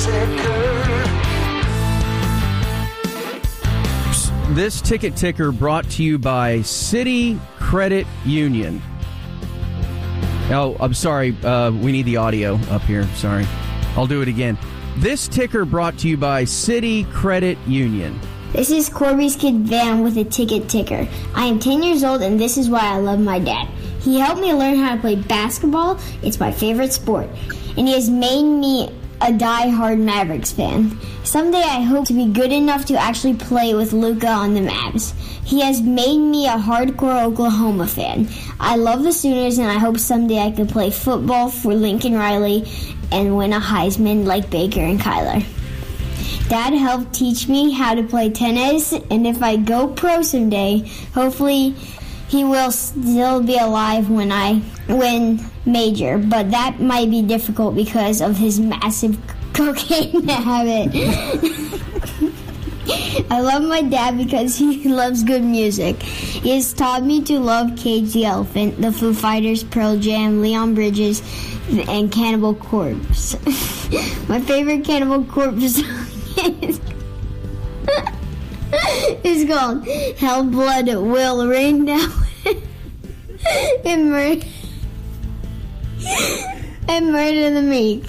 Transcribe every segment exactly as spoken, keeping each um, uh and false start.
This ticket ticker brought to you by City Credit Union. Oh, I'm sorry. Uh, we need the audio up here. Sorry. I'll do it again. This ticker brought to you by City Credit Union. This is Corby's kid Van with a ticket ticker. I am ten years old and this is why I love my dad. He helped me learn how to play basketball. It's my favorite sport. And he has made me a die-hard Mavericks fan. Someday I hope to be good enough to actually play with Luka on the Mavs. He has made me a hardcore Oklahoma fan. I love the Sooners and I hope someday I can play football for Lincoln Riley and win a Heisman like Baker and Kyler. Dad helped teach me how to play tennis, and if I go pro someday, hopefully he will still be alive when I win major, but that might be difficult because of his massive cocaine habit. I love my dad because he loves good music. He has taught me to love Cage the Elephant, the Foo Fighters, Pearl Jam, Leon Bridges, and Cannibal Corpse. My favorite Cannibal Corpse song is, is called Hell Blood Will Rain Down and Murder, and Murder the Meek.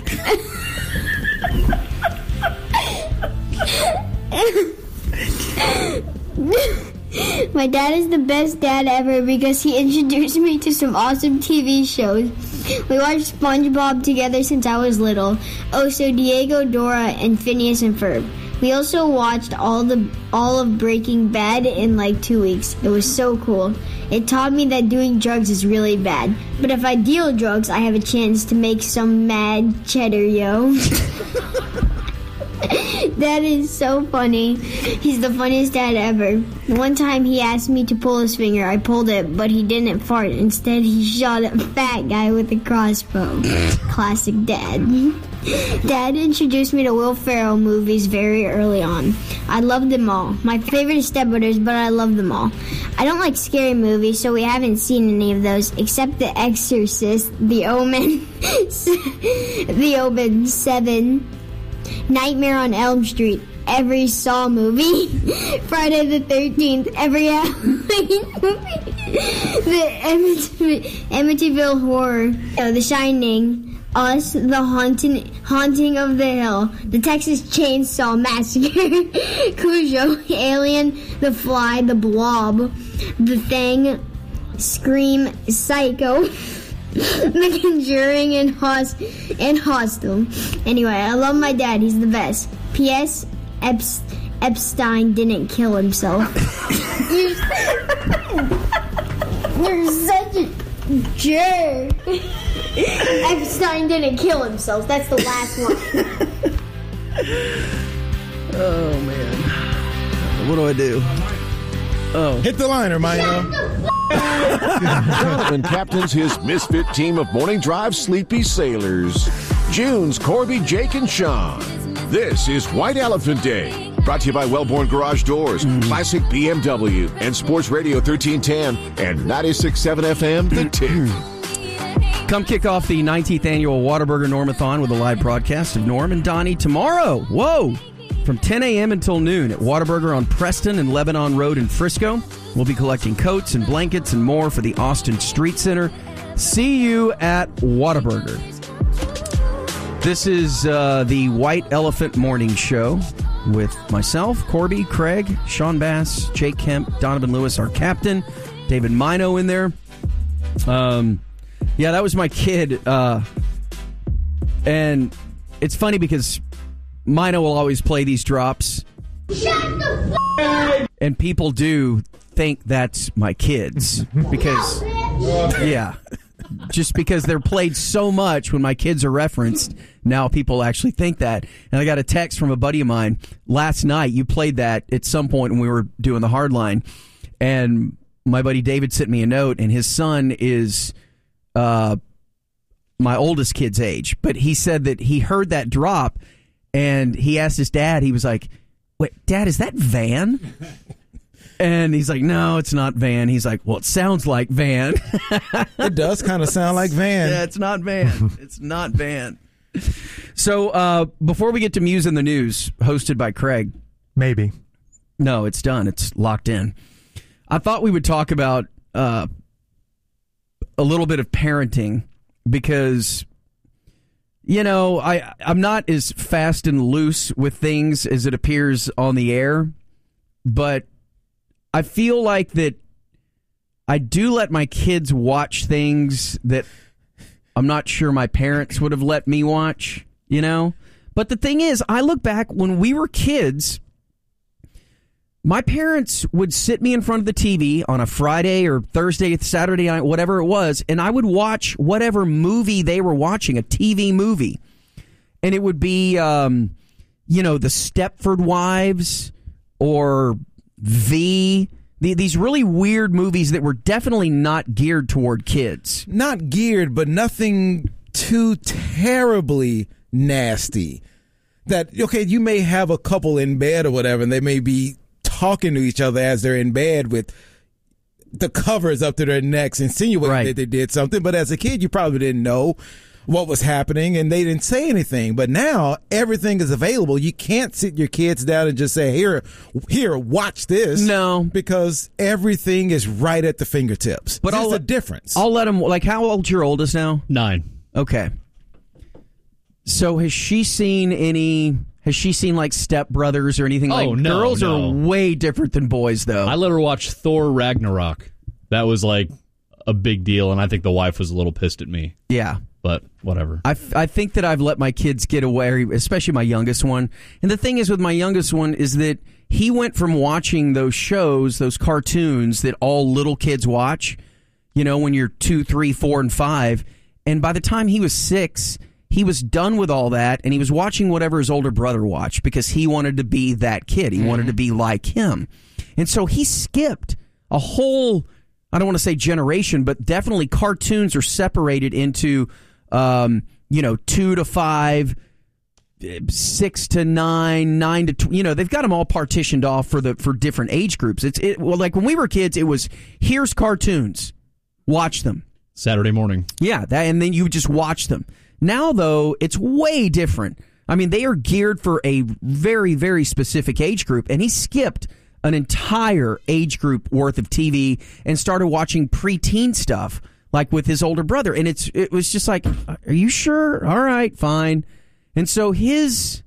My dad is the best dad ever because he introduced me to some awesome T V shows. We watched SpongeBob together since I was little. Also Diego, Dora, and Phineas and Ferb. We also watched all the all of Breaking Bad in like two weeks. It was so cool. It taught me that doing drugs is really bad. But if I deal drugs, I have a chance to make some mad cheddar, yo. That is so funny. He's the funniest dad ever. One time he asked me to pull his finger. I pulled it, but he didn't fart. Instead, he shot a fat guy with a crossbow. Classic dad. Dad introduced me to Will Ferrell movies very early on. I love them all. My favorite is Step Brothers, but I love them all. I don't like scary movies, so we haven't seen any of those, except The Exorcist, The Omen, The Omen seven, Nightmare on Elm Street, every Saw movie, Friday the thirteenth, every Halloween movie, the Amityville, Amityville Horror, uh, The Shining, Us, The Haunting, Haunting of the Hill, The Texas Chainsaw Massacre, Cujo, Alien, The Fly, The Blob, The Thing, Scream, Psycho, The Conjuring, and Host and Hostel. Anyway, I love my dad. He's the best. P S. Epst- Epstein didn't kill himself. you're, you're such a jerk. Epstein didn't kill himself. That's the last one. Oh, man. What do I do? Oh. Hit the line, Hermione. Jonathan captains his misfit team of morning drive sleepy sailors. June's Corby, Jake, and Sean. This is White Elephant Day. Brought to you by Wellborn Garage Doors, mm. Classic B M W, and Sports Radio thirteen ten, and ninety-six point seven F M, The Tick. Come kick off the nineteenth annual Whataburger Normathon with a live broadcast of Norm and Donnie tomorrow. Whoa! From ten a.m. until noon at Whataburger on Preston and Lebanon Road in Frisco. We'll be collecting coats and blankets and more for the Austin Street Center. See you at Whataburger. This is uh, the White Elephant Morning Show with myself, Corby, Craig, Sean Bass, Jake Kemp, Donovan Lewis, our captain, David Mino in there. Um, yeah, that was my kid. Uh, and it's funny because Mino will always play these drops. Shut the f- up! And people do think that's my kids because, yeah, just because they're played so much when my kids are referenced, now people actually think that. And I got a text from a buddy of mine last night. You played that at some point when we were doing the hard line, and my buddy David sent me a note, and his son is uh, my oldest kid's age, but he said that he heard that drop, and he asked his dad, he was like, wait, Dad, is that Van? And he's like, no, it's not Van. He's like, well, it sounds like Van. It does kind of sound like Van. Yeah, it's not Van. It's not Van. So uh, before we get to Muse in the News, hosted by Craig. Maybe. No, it's done. It's locked in. I thought we would talk about uh, a little bit of parenting because, you know, I, I'm not as fast and loose with things as it appears on the air, but I feel like that I do let my kids watch things that I'm not sure my parents would have let me watch, you know? But the thing is, I look back when we were kids, my parents would sit me in front of the T V on a Friday or Thursday, Saturday night, whatever it was, and I would watch whatever movie they were watching, a T V movie. And it would be, um, you know, the Stepford Wives or V, the, these really weird movies that were definitely not geared toward kids. Not geared, but nothing too terribly nasty. That, okay, you may have a couple in bed or whatever, and they may be talking to each other as they're in bed with the covers up to their necks, insinuating right. that they did something. But as a kid, you probably didn't know what was happening, and they didn't say anything. But now everything is available. You can't sit your kids down and just say, here, here, watch this. No. Because everything is right at the fingertips. But There's I'll a difference. I'll let them, like, how old's your oldest now? Nine. Okay. So has she seen any, has she seen, like, Step Brothers or anything? Oh, like no, Girls no. are way different than boys, though. I let her watch Thor Ragnarok. That was, like, a big deal, and I think the wife was a little pissed at me. Yeah. But whatever. I, I think that I've let my kids get away, especially my youngest one. And the thing is with my youngest one is that he went from watching those shows, those cartoons that all little kids watch, you know, when you're two, three, four, and five. And by the time he was six, he was done with all that, and he was watching whatever his older brother watched because he wanted to be that kid. He mm-hmm. wanted to be like him. And so he skipped a whole, I don't want to say generation, but definitely cartoons are separated into Um, you know, two to five, six to nine, nine to tw- you know, they've got them all partitioned off for the for different age groups. It's it, well, like when we were kids, it was here's cartoons, watch them Saturday morning. Yeah, that, and then you just watch them. Now though, it's way different. I mean, they are geared for a very very specific age group, and he skipped an entire age group worth of T V and started watching preteen stuff. Like with his older brother. And it's it was just like, are you sure? All right, fine. And so his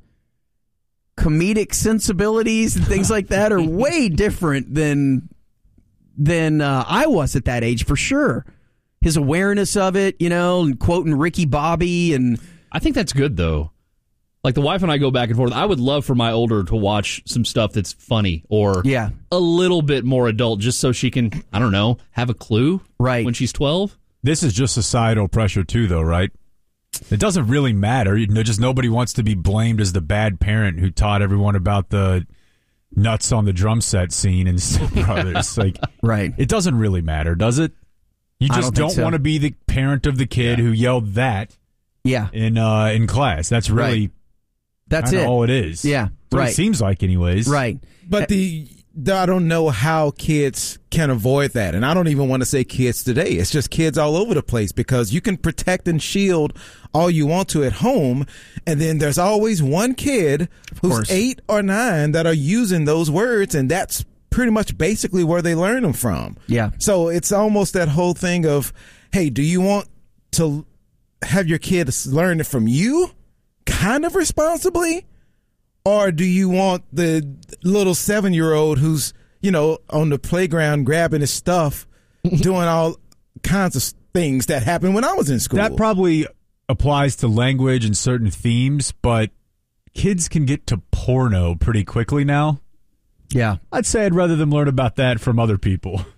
comedic sensibilities and things like that are way different than than uh, I was at that age, for sure. His awareness of it, you know, and quoting Ricky Bobby. And I think that's good, though. Like, the wife and I go back and forth. I would love for my older to watch some stuff that's funny or yeah. a little bit more adult, just so she can, I don't know, have a clue right. when she's twelve. This is just societal pressure, too, though, right? It doesn't really matter. You know, just nobody wants to be blamed as the bad parent who taught everyone about the nuts on the drum set scene and Step Brothers. Like, right. It doesn't really matter, does it? You just don't, don't so. want to be the parent of the kid yeah. who yelled that yeah. in uh, in class. That's really... Right. That's it. all it is. Yeah, That's what right. it seems like, anyways. Right. But the, the I don't know how kids can avoid that. And I don't even want to say kids today. It's just kids all over the place, because you can protect and shield all you want to at home. And then there's always one kid who's eight or nine that are using those words. And that's pretty much basically where they learn them from. Yeah. So it's almost that whole thing of, hey, do you want to have your kids learn it from you? Kind of responsibly, or do you want the little seven-year-old who's, you know, on the playground grabbing his stuff, doing all kinds of things that happened when I was in school? That probably applies to language and certain themes, but kids can get to porno pretty quickly now. Yeah. I'd say I'd rather them learn about that from other people.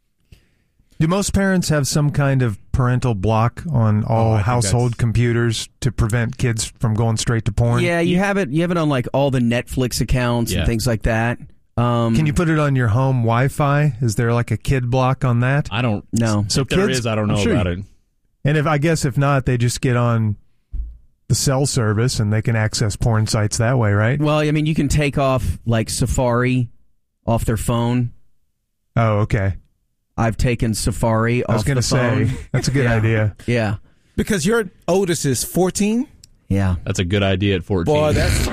Do most parents have some kind of parental block on all oh, household computers to prevent kids from going straight to porn? Yeah, you have it. You have it on like all the Netflix accounts yeah. and things like that. Um, Can you put it on your home Wi-Fi? Is there like a kid block on that? I don't know. So if there is, I don't know sure about you, it. And if I guess if not, they just get on the cell service and they can access porn sites that way, right? Well, I mean, you can take off like Safari off their phone. Oh, okay. I've taken Safari off I was the going to phone. say, that's a good yeah. idea. Yeah. Because your oldest is fourteen? Yeah. That's a good idea at fourteen. Boy, that's.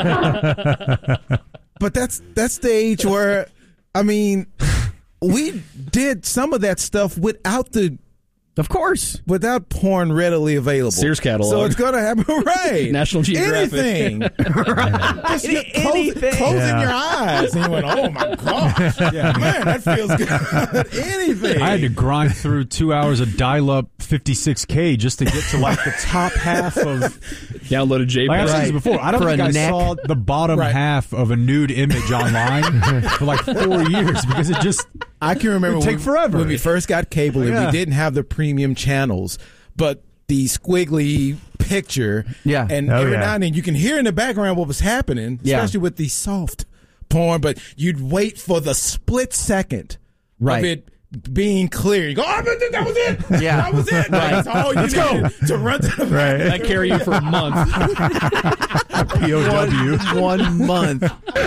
But that's that's the age where, I mean, we did some of that stuff without the. Of course. Without porn readily available. Sears catalog. So it's going to happen, right? National Geographic. Anything. Right. Just Any- close, anything. closing Yeah. your eyes. And you went, oh my gosh. Yeah, man, that feels good. Anything. I had to grind through two hours of dial-up fifty-six K just to get to like the top half of. Downloaded JPEG. Like I've said Right. this before, I don't For think a I neck. saw the bottom Right. half of a nude image online for like four years because it just. I can remember It'd take when, forever. when we first got cable and Yeah. we didn't have the premium channels, but the squiggly picture. Yeah. And Oh, every yeah. now and then you can hear in the background what was happening, Yeah. especially with the soft porn, but you'd wait for the split second Right. of it being clear. You go, oh, that was it. Yeah. That was it. That's all you needed to run to the Right. That carry you for a month. P O W. One month.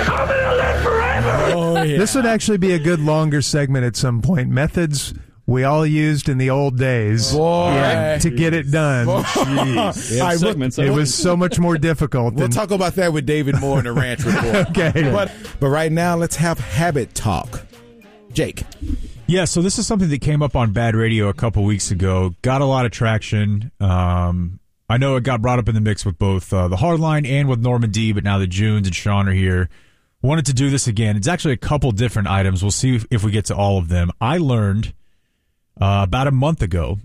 Oh, yeah. This would actually be a good longer segment at some point. Methods we all used in the old days Boy. yeah, to get it done. We All have right, we'll- segments. It was so much more difficult We'll than talk about that with David Moore in the Ranch Report. Okay. But, but right now, let's have habit talk. Jake. Yeah, so this is something that came up on Bad Radio a couple weeks ago. Got a lot of traction. Um, I know it got brought up in the mix with both uh, the Hardline and with Norman D, but now the Junes and Sean are here. Wanted to do this again. It's actually a couple different items. We'll see if, if we get to all of them. I learned uh, about a month ago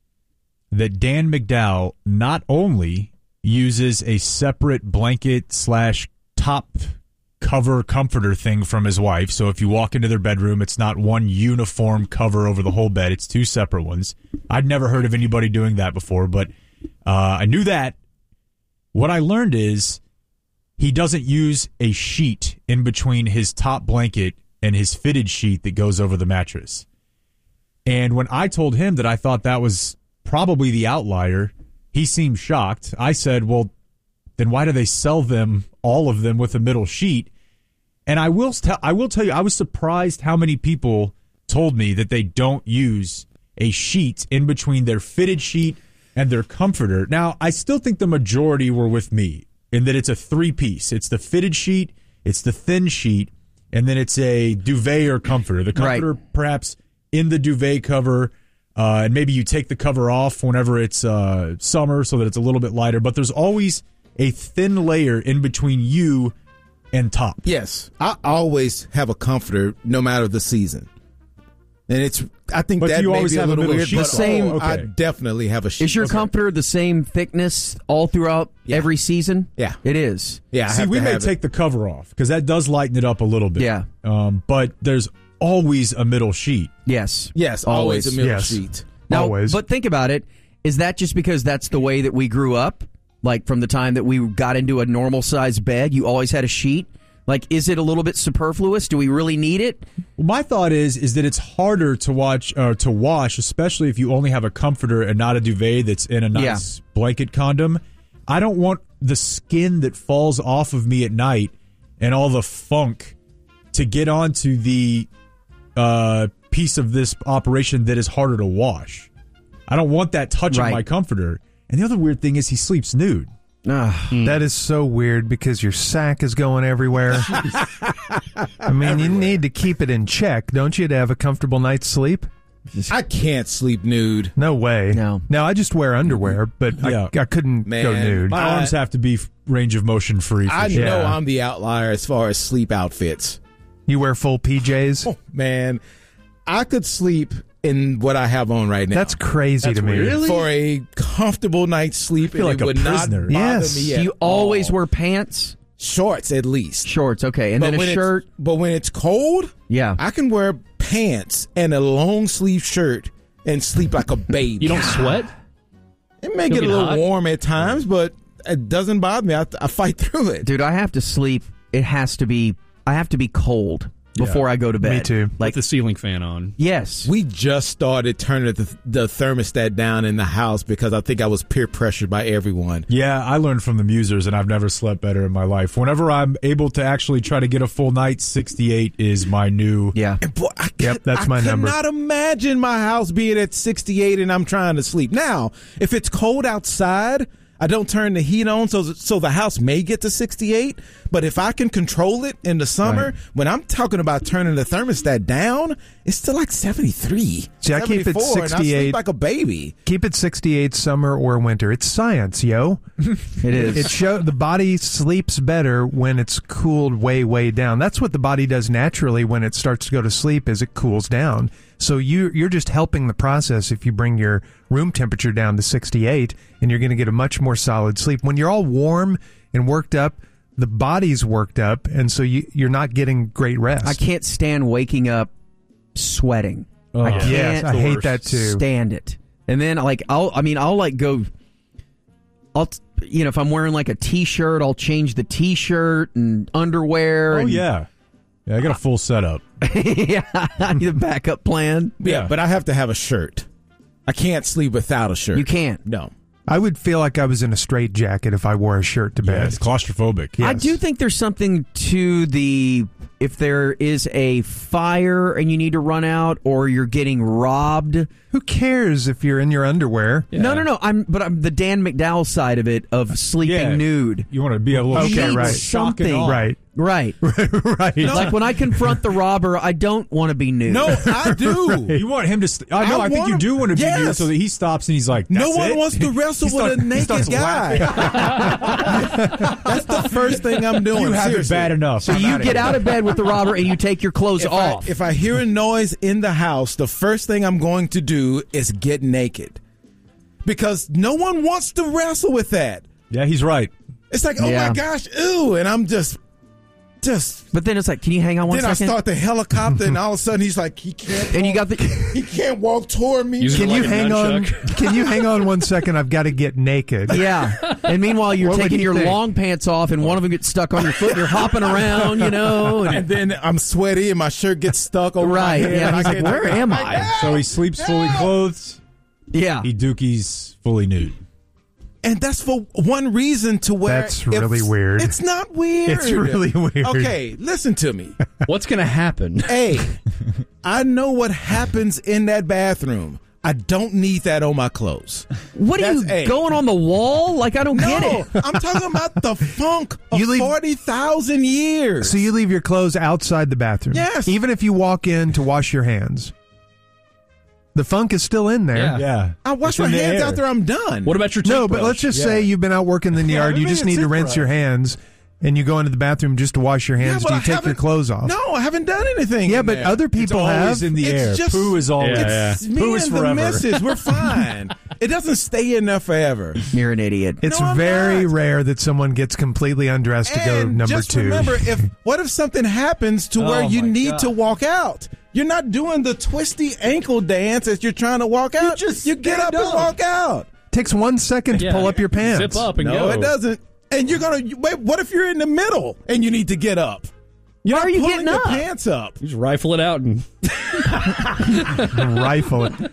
that Dan McDowell not only uses a separate blanket slash top cover comforter thing from his wife. So if you walk into their bedroom, it's not one uniform cover over the whole bed. It's two separate ones. I'd never heard of anybody doing that before, but uh, I knew that. What I learned is he doesn't use a sheet in between his top blanket and his fitted sheet that goes over the mattress. And when I told him that I thought that was probably the outlier, he seemed shocked. I said, well, then why do they sell them, all of them, with a middle sheet? And I will tell, I will tell you, I was surprised how many people told me that they don't use a sheet in between their fitted sheet and their comforter. Now, I still think the majority were with me in that it's a three-piece. It's the fitted sheet, it's the thin sheet, and then it's a duvet or comforter. The comforter Right. perhaps in the duvet cover, uh, and maybe you take the cover off whenever it's uh, summer so that it's a little bit lighter. But there's always a thin layer in between you and top. Yes, I always have a comforter, no matter the season, and it's. I think But that you may always be a have a little middle weird, sheet but The same- oh, I okay. definitely have a sheet. Is your Okay. comforter the same thickness all throughout Yeah. every season? Yeah. It is. Yeah, I See, have we to may have take it. the cover off because that does lighten it up a little bit. Yeah. Um, but there's always a middle sheet. Yes. Yes, always, a middle Yes. sheet. Now, Always. but think about it. Is that just because that's the way that we grew up? Like from the time that we got into a normal size bed, you always had a sheet? Like, is it a little bit superfluous? Do we really need it? Well, my thought is is that it's harder to watch or to wash, especially if you only have a comforter and not a duvet that's in a nice blanket condom. I don't want the skin that falls off of me at night and all the funk to get onto the uh, piece of this operation that is harder to wash. I don't want that touching Right. my comforter. And the other weird thing is he sleeps nude. Ah, That is so weird because your sack is going everywhere. I mean, you need to keep it in check, don't you, to have a comfortable night's sleep? I can't sleep nude. No way. No. Now, I just wear underwear, but Yeah. I, I couldn't Man, go nude. My I- arms have to be f- range of motion free. For I sure. know Yeah. I'm the outlier as far as sleep outfits. You wear full P Js? Oh, man, I could sleep in what I have on right now. That's crazy That's to me. weird. for a comfortable night's sleep. I feel and like it a would prisoner. not bother Yes. me do at you always all. wear pants? Shorts at least. Shorts, okay. And But then when a it's- shirt? But when it's cold, Yeah. I can wear pants and a long sleeve shirt and sleep like a baby. You don't sweat? It may Don't get a get little hot? warm at times, but it doesn't bother me. I, I fight through it. Dude, I have to sleep. It has to be, I have to be cold before I go to bed. Me too. Like, With the ceiling fan on. yes. We just started turning the, the thermostat down in the house because I think I was peer pressured by everyone. Yeah, I learned from the Musers, and I've never slept better in my life. Whenever I'm able to actually try to get a full night, sixty-eight is my new. Yeah. And boy, I Yep, could- that's I my number. cannot imagine my house being at sixty-eight and I'm trying to sleep. Now, if it's cold outside, I don't turn the heat on, so so the house may get to sixty-eight. But if I can control it in the summer, right. when I'm talking about turning the thermostat down, it's still like seventy-three. See, I keep it sixty-eight. And I sleep like a baby. Keep it sixty-eight summer or winter. It's science, yo. It is. It show the body sleeps better when it's cooled way, way down. That's what the body does naturally when it starts to go to sleep, is it cools down. So you, you're just helping the process if you bring your room temperature down to sixty-eight, and you're going to get a much more solid sleep. When you're all warm and worked up, the body's worked up, and so you, you're not getting great rest. I can't stand waking up sweating. Oh, I can't yes, I hate that too. stand it. And then, like, I'll, I mean, I'll like go, I'll, you know, if I'm wearing like a t-shirt, I'll change the t-shirt and underwear. Oh, and, yeah. Yeah, I got a full setup. Yeah, I need a backup plan. Yeah, but I have to have a shirt. I can't sleep without a shirt. You can't. No. I would feel like I was in a straitjacket if I wore a shirt to bed. Yeah, it's claustrophobic. Yes. I do think there's something to the, if there is a fire and you need to run out, or you're getting robbed. Who cares if you're in your underwear? Yeah. No, no, no. I'm, but I'm the Dan McDowell side of it, of sleeping Yeah. nude. You want to be a little Okay, Need right. something. Right. Right. Right. No. Like when I confront the robber, I don't want to be nude. No, I do. You want him to... St- I know, I, I think you want do want to be yes. nude so that he stops and he's like, No "That's one it?" wants to wrestle He with start- a he naked starts guy. That's the first thing I'm doing. You have seriously. it bad enough. So I'm you outta get here. out of bed with the robber and you take your clothes If I, off. if I hear a noise in the house, the first thing I'm going to do is get naked. Because no one wants to wrestle with that. Yeah, he's right. It's like, oh Yeah. my gosh, ew. And I'm just, just. But then it's like, can you hang on one then second? I start the helicopter, and all of a sudden he's like, he can't. and you walk- got the. He can't walk toward me. Using Can it you like a hang on? nunchuck. Can you hang on one second? I've got to get naked. Yeah. And meanwhile, you're What would taking he your think? long pants off, and one of them gets stuck on your foot, and you're hopping around, you know. And, And then I'm sweaty, and my shirt gets stuck over my right. head. Yeah. and He's I like, can't- where am I? So he sleeps fully clothed. Yeah. He dookies fully nude. And that's for one reason to where That's really it's- weird. It's not weird. It's really weird. Okay, listen to me. What's going to happen? A, I know what happens in that bathroom. I don't need that on my clothes. What are That's you A. going on the wall? Like, I don't No, get it. I'm talking about the funk of You leave- forty thousand years. So you leave your clothes outside the bathroom? Yes. Even if you walk in to wash your hands, the funk is still in there. Yeah. Yeah. I wash It's my in the hands air. after I'm done. What about your No, toothbrush? but let's just Yeah. say you've been out working in the Yeah, yard. what do You you just mean need a to rinse toothbrush? your hands, and you go into the bathroom just to wash your hands. Yeah, but Do I you take your haven't- clothes off? No, I haven't done anything. Yeah, in but there. other It's people always have. in the It's air. just- Poo is always. Yeah, It's yeah. me Poo is and the forever. missus. We're fine. It doesn't stay in there forever. You're an idiot. It's No, I'm very not. rare that someone gets completely undressed to go And number just two. remember, if what if something happens to where Oh, you my need God. to walk out? You're not doing the twisty ankle dance as you're trying to walk out. just you get up stand and up. walk out. Takes one second to Yeah. pull up your pants. Zip up and No, go. it doesn't. And you're gonna wait. What if you're in the middle and you need to get up? You're Why not are you pulling getting your up? pants up. You just rifle it out and Rifle it.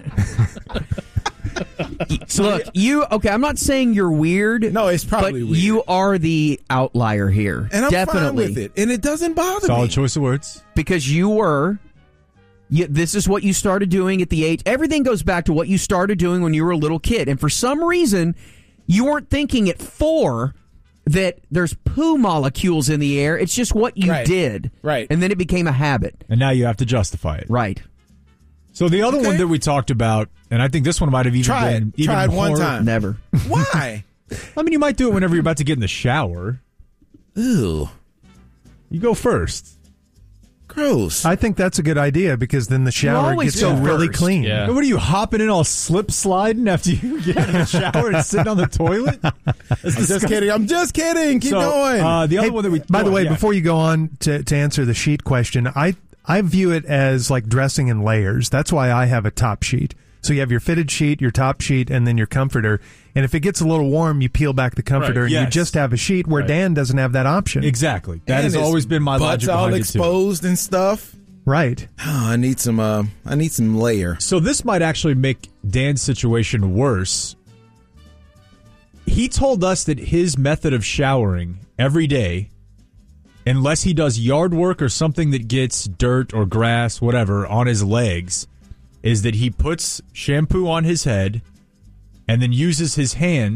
Look, you okay? I'm not saying you're weird. No, it's probably but weird. you are the outlier here. And I'm Definitely fine with it, and it doesn't bother Solid me. choice of words. because you were. You, this is what you started doing at the age. Everything goes back to what you started doing when you were a little kid, and for some reason, you weren't thinking at four that there's poo molecules in the air. It's just what you Right. did, Right. And then it became a habit, And now you have to justify it. right? So the other Okay. one that we talked about, and I think this one might have even Try been it. even Try it one more- time. Never. Why? I mean, you might do it whenever you're about to get in the shower. Ew, You go first. gross. I think that's a good idea because then the shower always gets go really first. clean. Yeah. And what are you hopping in all slip sliding after you get in the shower and sitting on the toilet? I'm just kidding. I'm just kidding. Keep so, going. Uh, the other Hey, one that we. by the oh, way, yeah. before you go on to, to answer the sheet question, I I view it as like dressing in layers. That's why I have a top sheet. So you have your fitted sheet, your top sheet, and then your comforter. And if it gets a little warm, you peel back the comforter Right, and you yes. just have a sheet where Right. Dan doesn't have that option. Exactly. That And has his always been my butt's logic all behind it too. exposed and stuff. Right. Oh, I need some. Uh, I need some layer. So this might actually make Dan's situation worse. He told us that his method of showering every day, unless he does yard work or something that gets dirt or grass, whatever, on his legs, is that he puts shampoo on his head and then uses his hands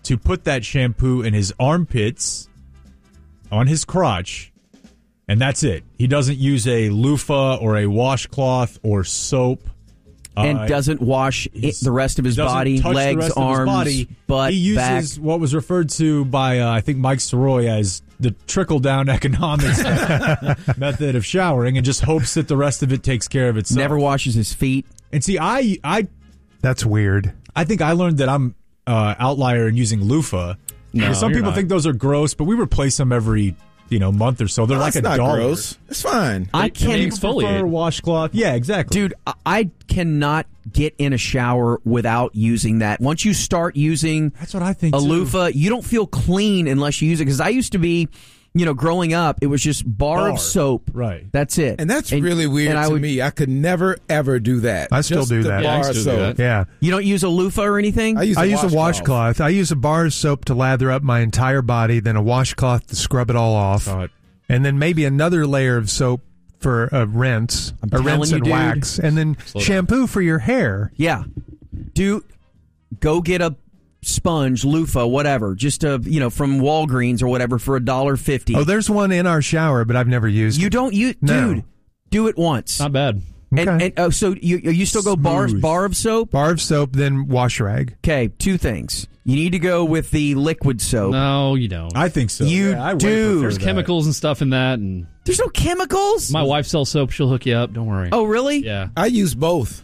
to put that shampoo in his armpits, on his crotch, and that's it. He doesn't use a loofah or a washcloth or soap. And Uh, doesn't wash it, the rest of his doesn't body, touch the legs, rest of his arms, body. butt, He uses back. what was referred to by, uh, I think, Mike Soroy as the trickle-down economics method of showering, and just hopes that the rest of it takes care of itself. Never washes his feet. And see, I, I, That's weird. I think I learned that I'm uh, outlier in using loofah. No, Because some you're people not. think those are gross, but we replace them every, you know, month or so. They're No, like it's a not dollar. gross. It's fine. I I mean, can, exfoliate. Prefer washcloth. Yeah, exactly. dude. I- I cannot get in a shower without using that. Once you start using That's what I think, a too. loofah, you don't feel clean unless you use it. Because I used to be, you know, growing up, it was just bar, Bar. of soap. Right. That's it. And that's really weird and I to would- me. I could never, ever do that. I still Just do the that. Yeah, I bar still do soap. that. Yeah. You don't use a loofah or anything? I use, I a use a washcloth. I use a bar of soap to lather up my entire body, then a washcloth to scrub it all off, Saw it. and then maybe another layer of soap for a rinse, I'm a rinse telling you, and dude. wax, and then Slow down. shampoo for your hair. Yeah. Dude, go get a sponge, loofah, whatever, just a, you know, from Walgreens or whatever for a dollar fifty. Oh, there's one in our shower, but I've never used You it. don't use, No. dude, do it once. Not bad. And, Okay. and oh, so you you still go bar Smooth. bar of soap? Bar of soap, then wash rag. Okay, two things. You need to go with the liquid soap. No, you don't. I think so. You Yeah, I way do. prefer There's that. chemicals and stuff in that, and There's no chemicals. my wife sells soap. She'll hook you up. Don't worry. Oh, really? Yeah. I use both.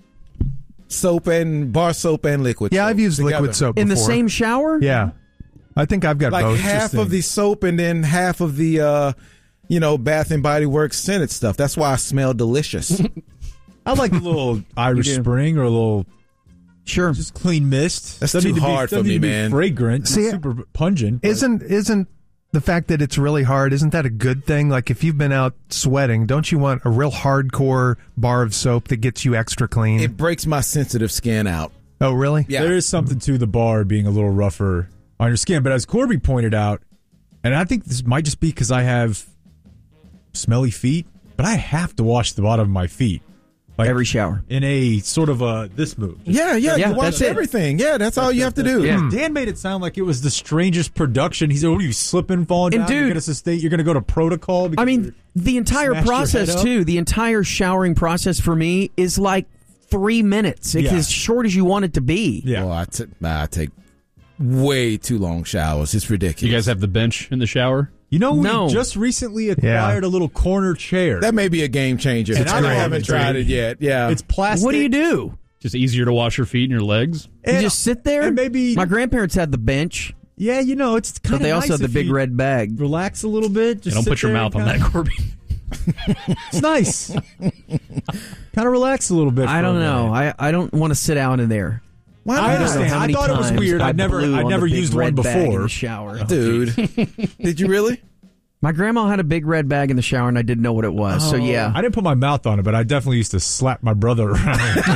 Soap and bar soap and liquid Yeah, soap I've used together. liquid soap In the before. same shower? Yeah, I think I've got Like both. half of the soap and then half of the, uh, you know, Bath and Body Works scented stuff. That's why I smell delicious. I like a little Irish You do. Spring or a little Sure. just clean mist. That's Doesn't too need to be- hard for doesn't me, need to be man. Fragrant, See, super pungent. but- Isn't isn't the fact that it's really hard? Isn't that a good thing? Like if you've been out sweating, don't you want a real hardcore bar of soap that gets you extra clean? It breaks my sensitive skin out. oh, really? Yeah. There is something to the bar being a little rougher on your skin. But as Corby pointed out, and I think this might just be because I have smelly feet, but I have to wash the bottom of my feet. Like Every shower. in a sort of a this move. Yeah, yeah, Yeah, you watch that's it. everything. Yeah, that's all you have to do. Yeah. Dan made it sound like it was the strangest production. He said, "What are you slipping, falling And down? You're dude- going to sustain. You're going to go to protocol." because I mean, you're- the entire smashed your process, head up? too, the entire showering process for me is like three minutes. It's Yeah. as short as you want it to be. yeah. Well, I, t- I take way too long showers. It's ridiculous. You guys have the bench in the shower? You know, we No. just recently acquired a little corner chair. That may be a game changer. And But I I don't haven't have it, tried dude. it yet. Yeah. It's plastic. What do you do? Just easier to wash your feet and your legs? You And- just sit there? and maybe- My grandparents had the bench, Yeah, you know, it's kind but of they also nice had the if big you red bag. Relax a little bit. Just Yeah, don't sit put your there mouth on kinda- that, Corby. It's nice. Kind of relax a little bit. I for don't a know. minute. I, I don't want to sit down in there. Why I not? I don't know understand. how I many thought it was times weird. I I'd never- blew I'd on never the big used one red bag in before. the shower. Dude. Did you really? My grandma had a big red bag in the shower, and I didn't know what it was. So yeah, I didn't put my mouth on it, but I definitely used to slap my brother around.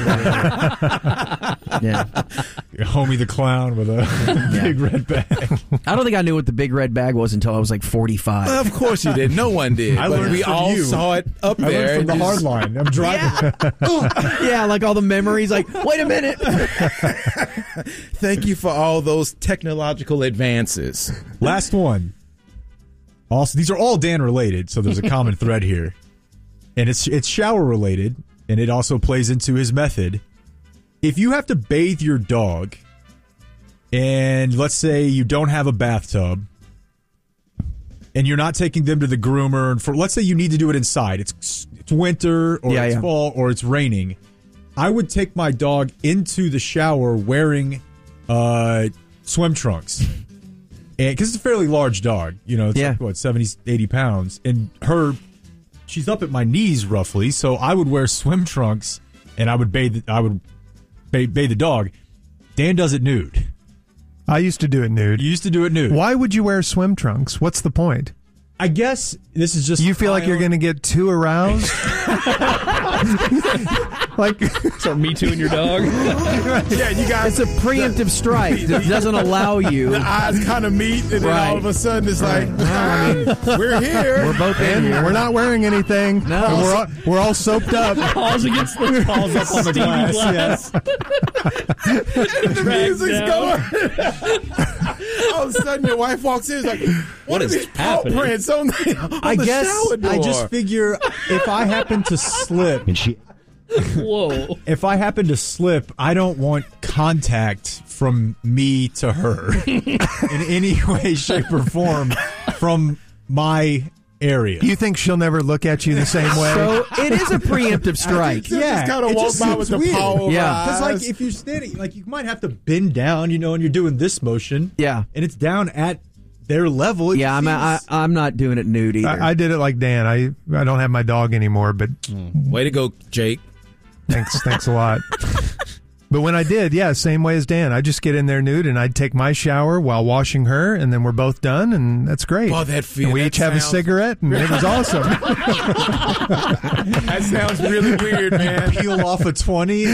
yeah. Homie the clown with a big red bag. I don't think I knew what the big red bag was until I was like forty-five. Of course you did. No one did. I but learned we from all you. saw it up I there. learned from the and hard just- line. I'm driving. yeah, like all the memories. Like, wait a minute. Thank you for all those technological advances. Last one. Also, these are all Dan related, so there's a common thread here, and it's it's shower related, and it also plays into his method. If you have to bathe your dog, and let's say you don't have a bathtub, and you're not taking them to the groomer, and for let's say you need to do it inside, it's it's winter or Yeah, it's yeah. fall or it's raining, I would take my dog into the shower wearing uh, swim trunks. And because it's a fairly large dog, you know, it's Yeah. like, what, seventy, eighty pounds. And her, she's up at my knees roughly. So I would wear swim trunks and I would bathe, I would bathe, bathe the dog. Dan does it nude. I used to do it nude. You used to do it nude. Why would you wear swim trunks? What's the point? I guess this is just. You feel like you're going to get too aroused? Like, So me too and your dog. Yeah, you guys. It's a preemptive strike that doesn't allow you. The eyes kind of meet, and then Right. all of a sudden it's like, we're here. we're both in. We're not wearing anything. No. And We're all, we're all soaped up. Paws against the paws up on the glass. Yes. the music's going. All of a sudden, your wife walks in. It's like, what, What are is these paw happening? prints on the, on I the guess shower door? I just figure if I happen to slip, And she Whoa. if I happen to slip, I don't want contact from me to her in any way, shape, or form from my area. You think she'll never look at you the same way? So it is a preemptive strike. She'll just kind of it walk just by seems with the weird. paw over Yeah. her Because, like, eyes. if you're standing, like, you might have to bend down, you know, and you're doing this motion. Yeah. And it's down at their level. It Yeah, I'm I, seems- I'm not doing it nude either. I, I did it like Dan. I I don't have my dog anymore, but Way to go, Jake. thanks thanks a lot. But when I did, yeah, same way as Dan. I just get in there nude and I'd take my shower while washing her, and then we're both done, and that's great. Oh, that feel- and we that each have a sounds- cigarette, and it was awesome. That sounds really weird, man. peel off a twenty.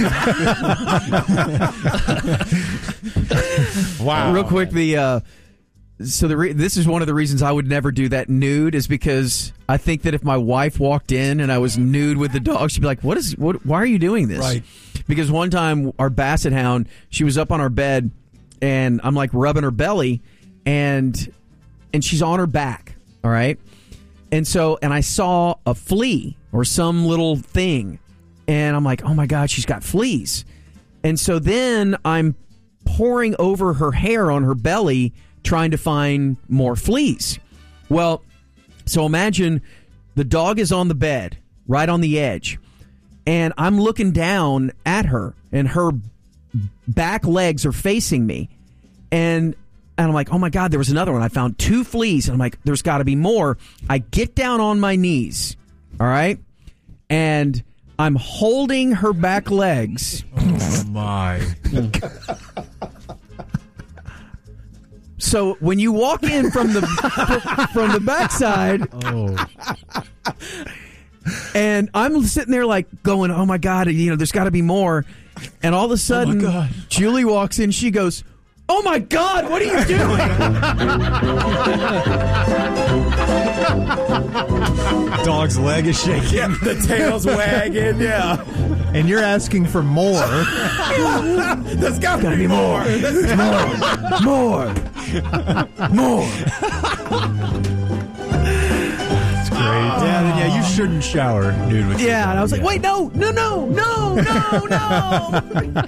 Wow. Real quick, the uh, so the re- this is one of the reasons I would never do that nude is because I think that if my wife walked in and I was nude with the dog, she'd be like, "What is? What? Why are you doing this?" Right. Because one time our basset hound, she was up on our bed, and I'm like rubbing her belly, and and she's on her back. All right, and so and I saw a flea or some little thing, and I'm like, "Oh my God, she's got fleas," and so then I'm pouring over her hair on her belly trying to find more fleas. Well, so imagine the dog is on the bed, right on the edge, and I'm looking down at her, and her back legs are facing me, and and I'm like, oh my God, there was another one. I found two fleas, and I'm like, there's got to be more. I get down on my knees, all right, and I'm holding her back legs. Oh, my. So when you walk in from the from the backside, Oh. and I'm sitting there like going, "Oh my God, you know, there's got to be more," and all of a sudden, God. Julie walks in. She goes, "Oh my God, what are you doing?" Dog's leg is shaking. Yeah, the tail's wagging. Yeah. And you're asking for more. There's got to be more. There's More, more. It's great. Yeah, then, yeah, you shouldn't shower nude with your Yeah, dog. and I was like, Yeah. "Wait, no, no, no, no, no,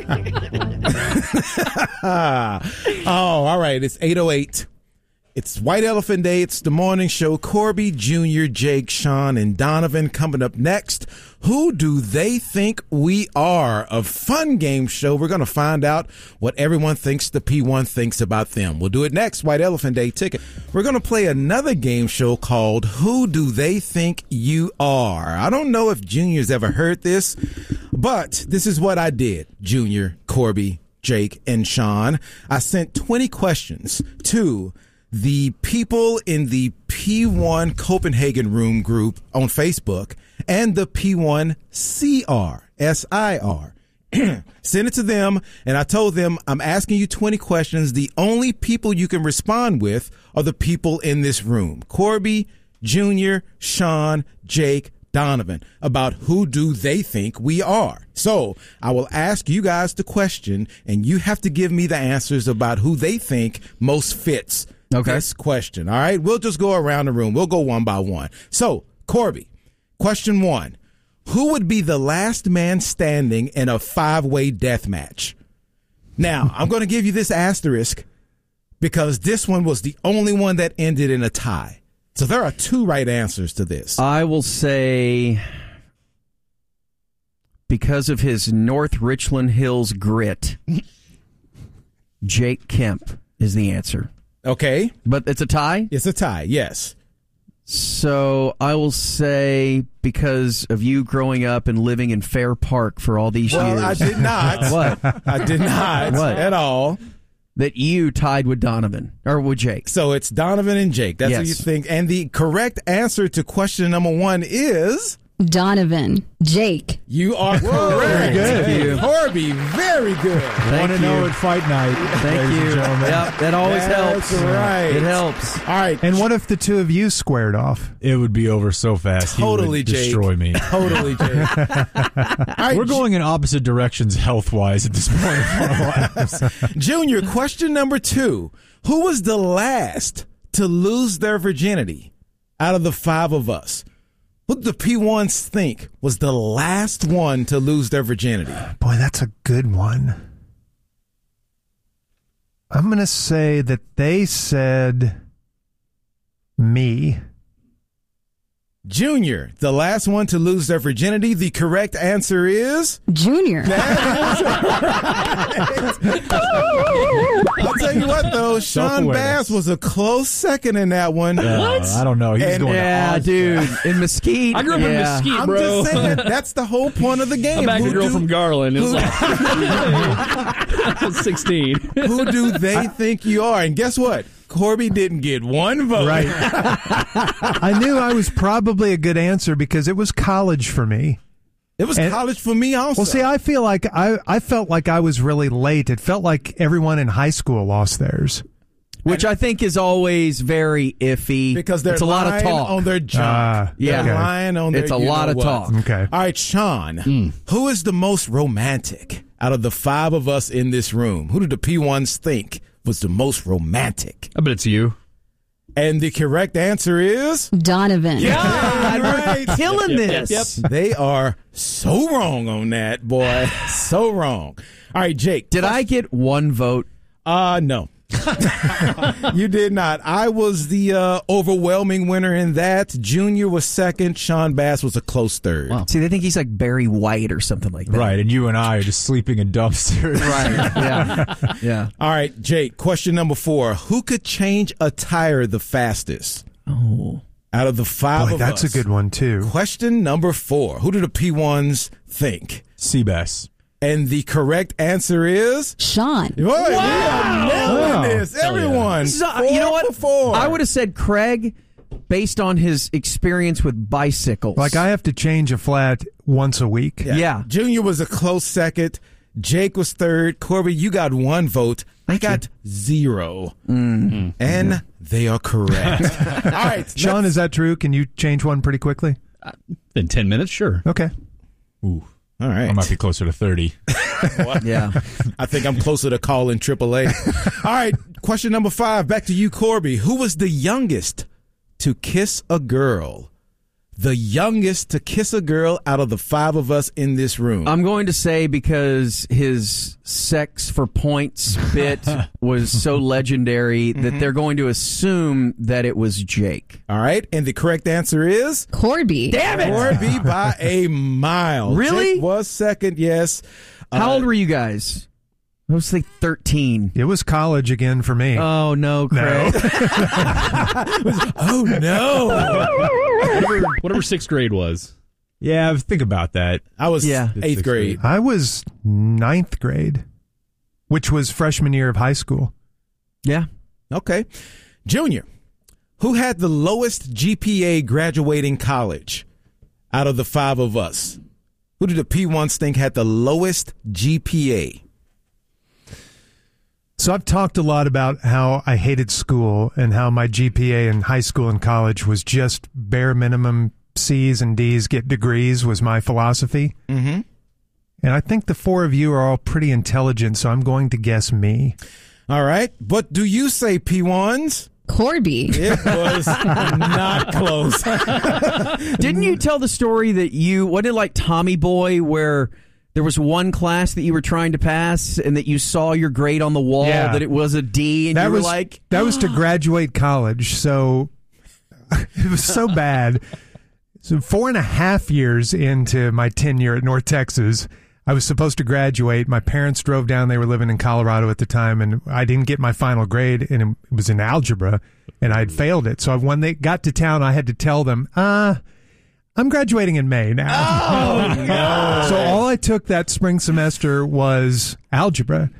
no." Oh, all right. It's eight oh eight. It's White Elephant Day. It's the morning show. Corby, Junior, Jake, Sean, and Donovan coming up next. Who do they think we are? A fun game show. We're going to find out what everyone thinks the P one thinks about them. We'll do it next. White Elephant Day ticket. We're going to play another game show called Who Do They Think You Are? I don't know if Junior's ever heard this, but this is what I did. Junior, Corby, Jake, and Sean. I sent twenty questions to the people in the P one Copenhagen Room group on Facebook and the P one C R, S I R. Send it to them, and I told them, I'm asking you twenty questions. The only people you can respond with are the people in this room. Corby, Junior, Sean, Jake, Donovan, about who do they think we are. So I will ask you guys the question, and you have to give me the answers about who they think most fits Okay. this question. All right, we'll just go around the room. We'll go one by one. So, Corby, question one. Who would be the last man standing in a five-way death match? Now, I'm going to give you this asterisk because this one was the only one that ended in a tie. So there are two right answers to this. I will say, because of his North Richland Hills grit, Jake Kemp is the answer. Okay, But it's a tie? it's a tie, yes. So I will say, because of you growing up and living in Fair Park for all these Well, years. I did not. What? I did not What? at all. that you tied with Donovan or with Jake. So it's Donovan and Jake. That's Yes. what you think. And the correct answer to question number one is Donovan, Jake. you are correct. Very good. Thank you. Corby, very good. Want to you. know at fight night, Thank ladies you. and gentlemen. Yep, that always That's helps. right. It helps. All right. And what if the two of you squared off? It would be over so fast. Totally, he would Jake. destroy me. Totally, Jake. All right, We're going in opposite directions health wise at this point of our lives. Junior, question number two. Who was the last to lose their virginity out of the five of us? Who do the P ones think was the last one to lose their virginity? Boy, that's a good one. I'm going to say that they said me. Junior, the last one to lose their virginity. The correct answer is... Junior. I'll tell you what, though. Sean Self-awareness. Bass was a close second in that one. Uh, I don't know. He's And- going Yeah, to Oz. dude. In Mesquite. I grew up yeah. in Mesquite, I'm bro. just saying, that's the whole point of the game. I bagged Who a girl do- from Garland. It was who- like I was sixteen. Who do they think you are? And guess what? Corby didn't get one vote. Right. I knew I was probably a good answer because it was college for me. It was And- college for me also. Well, see, I feel like I, I felt like I was really late. It felt like everyone in high school lost theirs. Which I think is always very iffy. because they're it's a lot of lying talk. on their job. Ah, yeah. They're okay. lying on their It's a you lot know of what. talk. Okay. All right, Sean, who is the most romantic out of the five of us in this room? Who do the P ones think was the most romantic? I bet it's you. And the correct answer is... Donovan. God, right. we're killing Yep, this. yep, yep. They are so wrong on that, boy. So wrong. All right, Jake. Did I get one vote? Uh, no. You did not. I was the uh, overwhelming winner in that. Junior was second. Sean Bass was a close third. Wow. See, they think he's like Barry White or something like that. Right, and you and I are just sleeping in dumpsters. Right. Yeah. Yeah. All right, Jake, question number four. Who could change a tire the fastest? Oh. Out of the five Boy, of that's us. a good one, too. Question number four. Who do the P ones think? Seabass. And the correct answer is... Sean. Boy, we are nailing Wow. this. Everyone. This is, uh, Four you know what? for four. I would have said Craig based on his experience with bicycles. Like, I have to change a flat once a week. Yeah. Junior was a close second. Jake was third. Corby, you got one vote. I got zero. Mm-hmm. And they are correct. All right. Sean, is that true? Can you change one pretty quickly? In ten minutes, sure. Okay. Ooh, All right. I might be closer to thirty. Yeah. I think I'm closer to calling triple A. All right. Question number five. Back to you, Corby. Who was the youngest to kiss a girl? The youngest to kiss a girl out of the five of us in this room. I'm going to say because his sex for points bit was so legendary that they're going to assume that it was Jake. All right. And the correct answer is... Corby. Damn it! Corby by a mile. Really? Jake was second, yes. How Uh, old were you guys? I was like thirteen. It was college again for me. Oh, no, Craig. Oh, no. Whatever, whatever sixth grade was. Yeah, think about that. I was Yeah. eighth Sixth grade. I was ninth grade, which was freshman year of high school. Yeah. Okay. Junior, who had the lowest G P A graduating college out of the five of us? Who did the P ones think had the lowest G P A? So I've talked a lot about how I hated school and how my G P A in high school and college was just bare minimum C's and D's, get degrees was my philosophy. Mm-hmm. And I think the four of you are all pretty intelligent, so I'm going to guess me. All right. But do you say P ones? Corby. It was not close. Didn't you tell the story that you, what did like Tommy Boy, where there was one class that you were trying to pass and that you saw your grade on the wall, Yeah. that it was a D, and That you were was like, that was to graduate college, so it was so bad. So four and a half years into my tenure at North Texas, I was supposed to graduate. My parents drove down. They were living in Colorado at the time, and I didn't get my final grade, and it was in algebra, and I'd failed it. So when they got to town, I had to tell them, uh, I'm graduating in May now. Oh, no. So all I took that spring semester was algebra.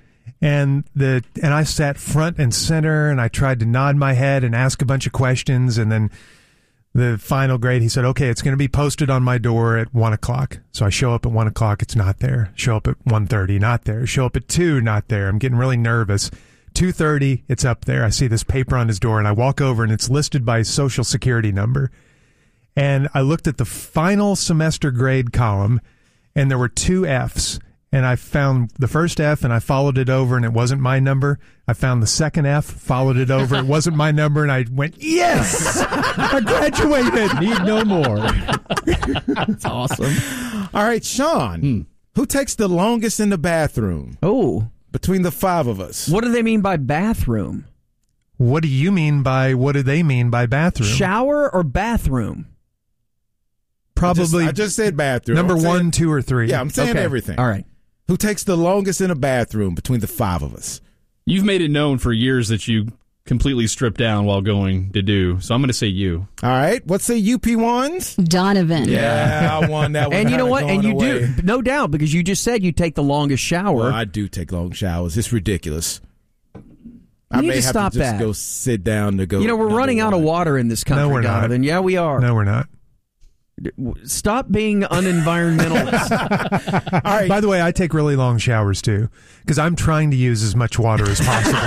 And the and I sat front and center, and I tried to nod my head and ask a bunch of questions, and then the final grade, he said, okay, it's going to be posted on my door at one o'clock. So I show up at one o'clock, it's not there. Show up at one thirty, not there. Show up at two, not there. I'm getting really nervous. two thirty, it's up there. I see this paper on his door, and I walk over, and it's listed by his social security number. And I looked at the final semester grade column, and there were two F's. And I found the first F, and I followed it over, and it wasn't my number. I found the second F, followed it over, it wasn't my number, and I went, yes! I graduated! Need no more. That's awesome. All right, Sean, Hmm. who takes the longest in the bathroom Oh, between the five of us? what do they mean by bathroom? What do you mean by, what do they mean by bathroom? Shower or bathroom? Probably I just, I just said bathroom. number I'm saying- one, two, or three. Yeah, I'm saying Okay. everything. All right. Who takes the longest in a bathroom between the five of us? You've made it known for years that you completely strip down while going to do. So I'm going to say you. All right. What say U P ones? Donovan. Yeah, I won that one. And you know kinda what? And going you away. do, no doubt, because you just said you take the longest shower. Well, I do take long showers. It's ridiculous. I need may to have stop to just that. go sit down to go. you know, we're number running out of one. water in this country, No, we're not. Donovan. Yeah, we are. No, we're not. Stop being unenvironmentalist. All right. By the way, I take really long showers too, because I'm trying to use as much water as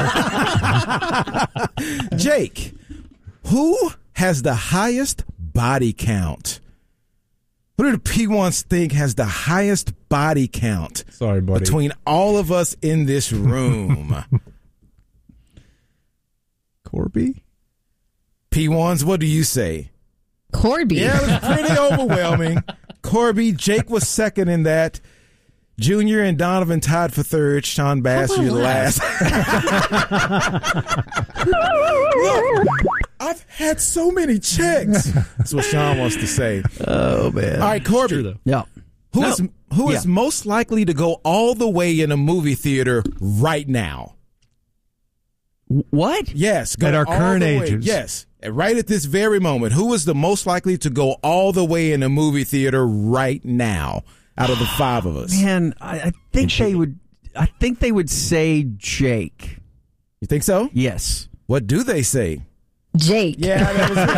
possible. Jake, who has the highest body count? Who do the P ones think has the highest body count Sorry, buddy. between all of us in this room? Corby? P ones, what do you say? Corby. Yeah, it was pretty overwhelming. Corby, Jake was second in that. Junior and Donovan tied for third. Sean Bass, you're last. Look, I've had so many checks. That's what Sean wants to say. Oh, man. All right, Corby. True, though. Yeah. Who No. is who is Yeah. most likely to go all the way in a movie theater right now? What? Yes, go At our all current the way. ages. Yes, right at this very moment. Who is the most likely to go all the way in a movie theater right now out of the five of us? Man, I, I think they would. I think they would say Jake. You think so? Yes. What do they say? Jake. Yeah,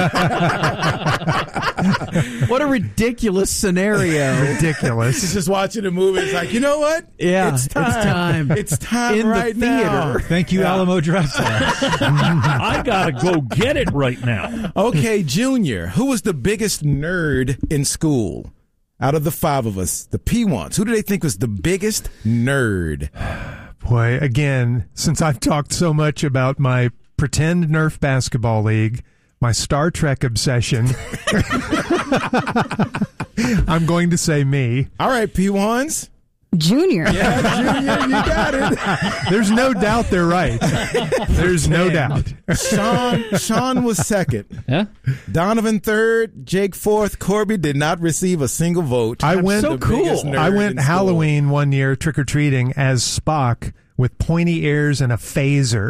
that was What a ridiculous scenario. Ridiculous. He's just watching a movie. It's like, you know what? Yeah, it's it's time. time. It's time In the right now. theater. Thank you, Alamo Draft House. I gotta go get it right now. Okay, Junior, who was the biggest nerd in school out of the five of us? The P ones. Who do they think was the biggest nerd? Boy, again, since I've talked so much about my pretend Nerf basketball league, my Star Trek obsession, I'm going to say me. All right, P ones. Junior. Yeah, Junior, you got it. There's no doubt they're right. There's no doubt. Sean, Sean was second. Yeah? Donovan third. Jake fourth. Corby did not receive a single vote. I went so The biggest cool. nerd I went in school. Halloween one year trick or treating as Spock with pointy ears and a phaser.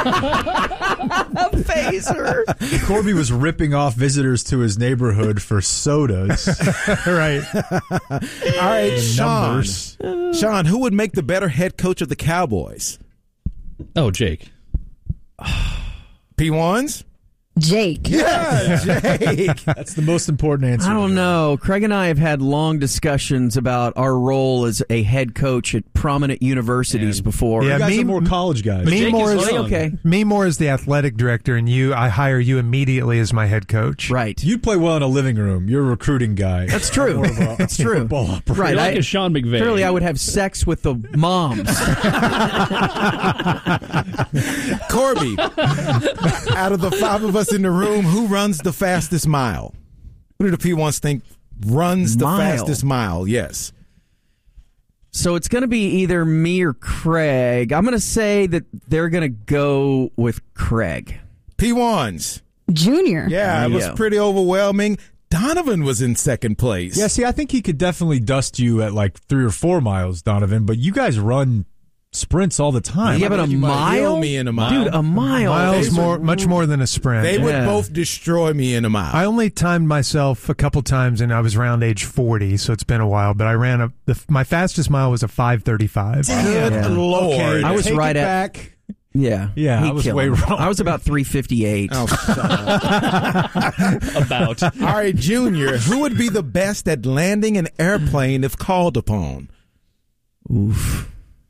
A phaser. Corby was ripping off visitors to his neighborhood for sodas. Right. All right, Sean. Numbers. Sean, who would make the better head coach of the Cowboys? Oh, Jake. P ones? Jake. Yeah, Jake. That's the most important answer. I don't know. Craig and I have had long discussions about our role as a head coach at prominent universities Man. before. Yeah, You guys me- are more college guys. me Jake more is as young. Okay. me more as the athletic director, and you, I hire you immediately as my head coach. Right. You'd play well in a living room. You're a recruiting guy. That's true. More of a That's true. football operator. Right. You're like I- a Sean McVay. Clearly, I would have sex with the moms. Corby, out of the five of us in the room, who runs the fastest mile? Who do the P ones think runs the Mile. fastest mile? Yes. So it's going to be either me or Craig. I'm going to say that they're going to go with Craig. P ones. Junior. Yeah, it was Yeah. pretty overwhelming. Donovan was in second place. Yeah, see, I think he could definitely dust you at like three or four miles, Donovan, but you guys run sprints all the time. Yeah, but a You might kill mile? me in a mile. Dude, a mile. Miles They more, would- much more than a sprint. They would Yeah. both destroy me in a mile. I only timed myself a couple times, and I was around age forty, so it's been a while. But I ran a the, my fastest mile was a five thirty-five. Good Yeah. Lord. Okay, I was take right it at- back. Yeah. Yeah, He'd I was kill way him. wrong. I was about three fifty-eight. Oh, shut up. About. All right, Junior, who would be the best at landing an airplane if called upon? Oof.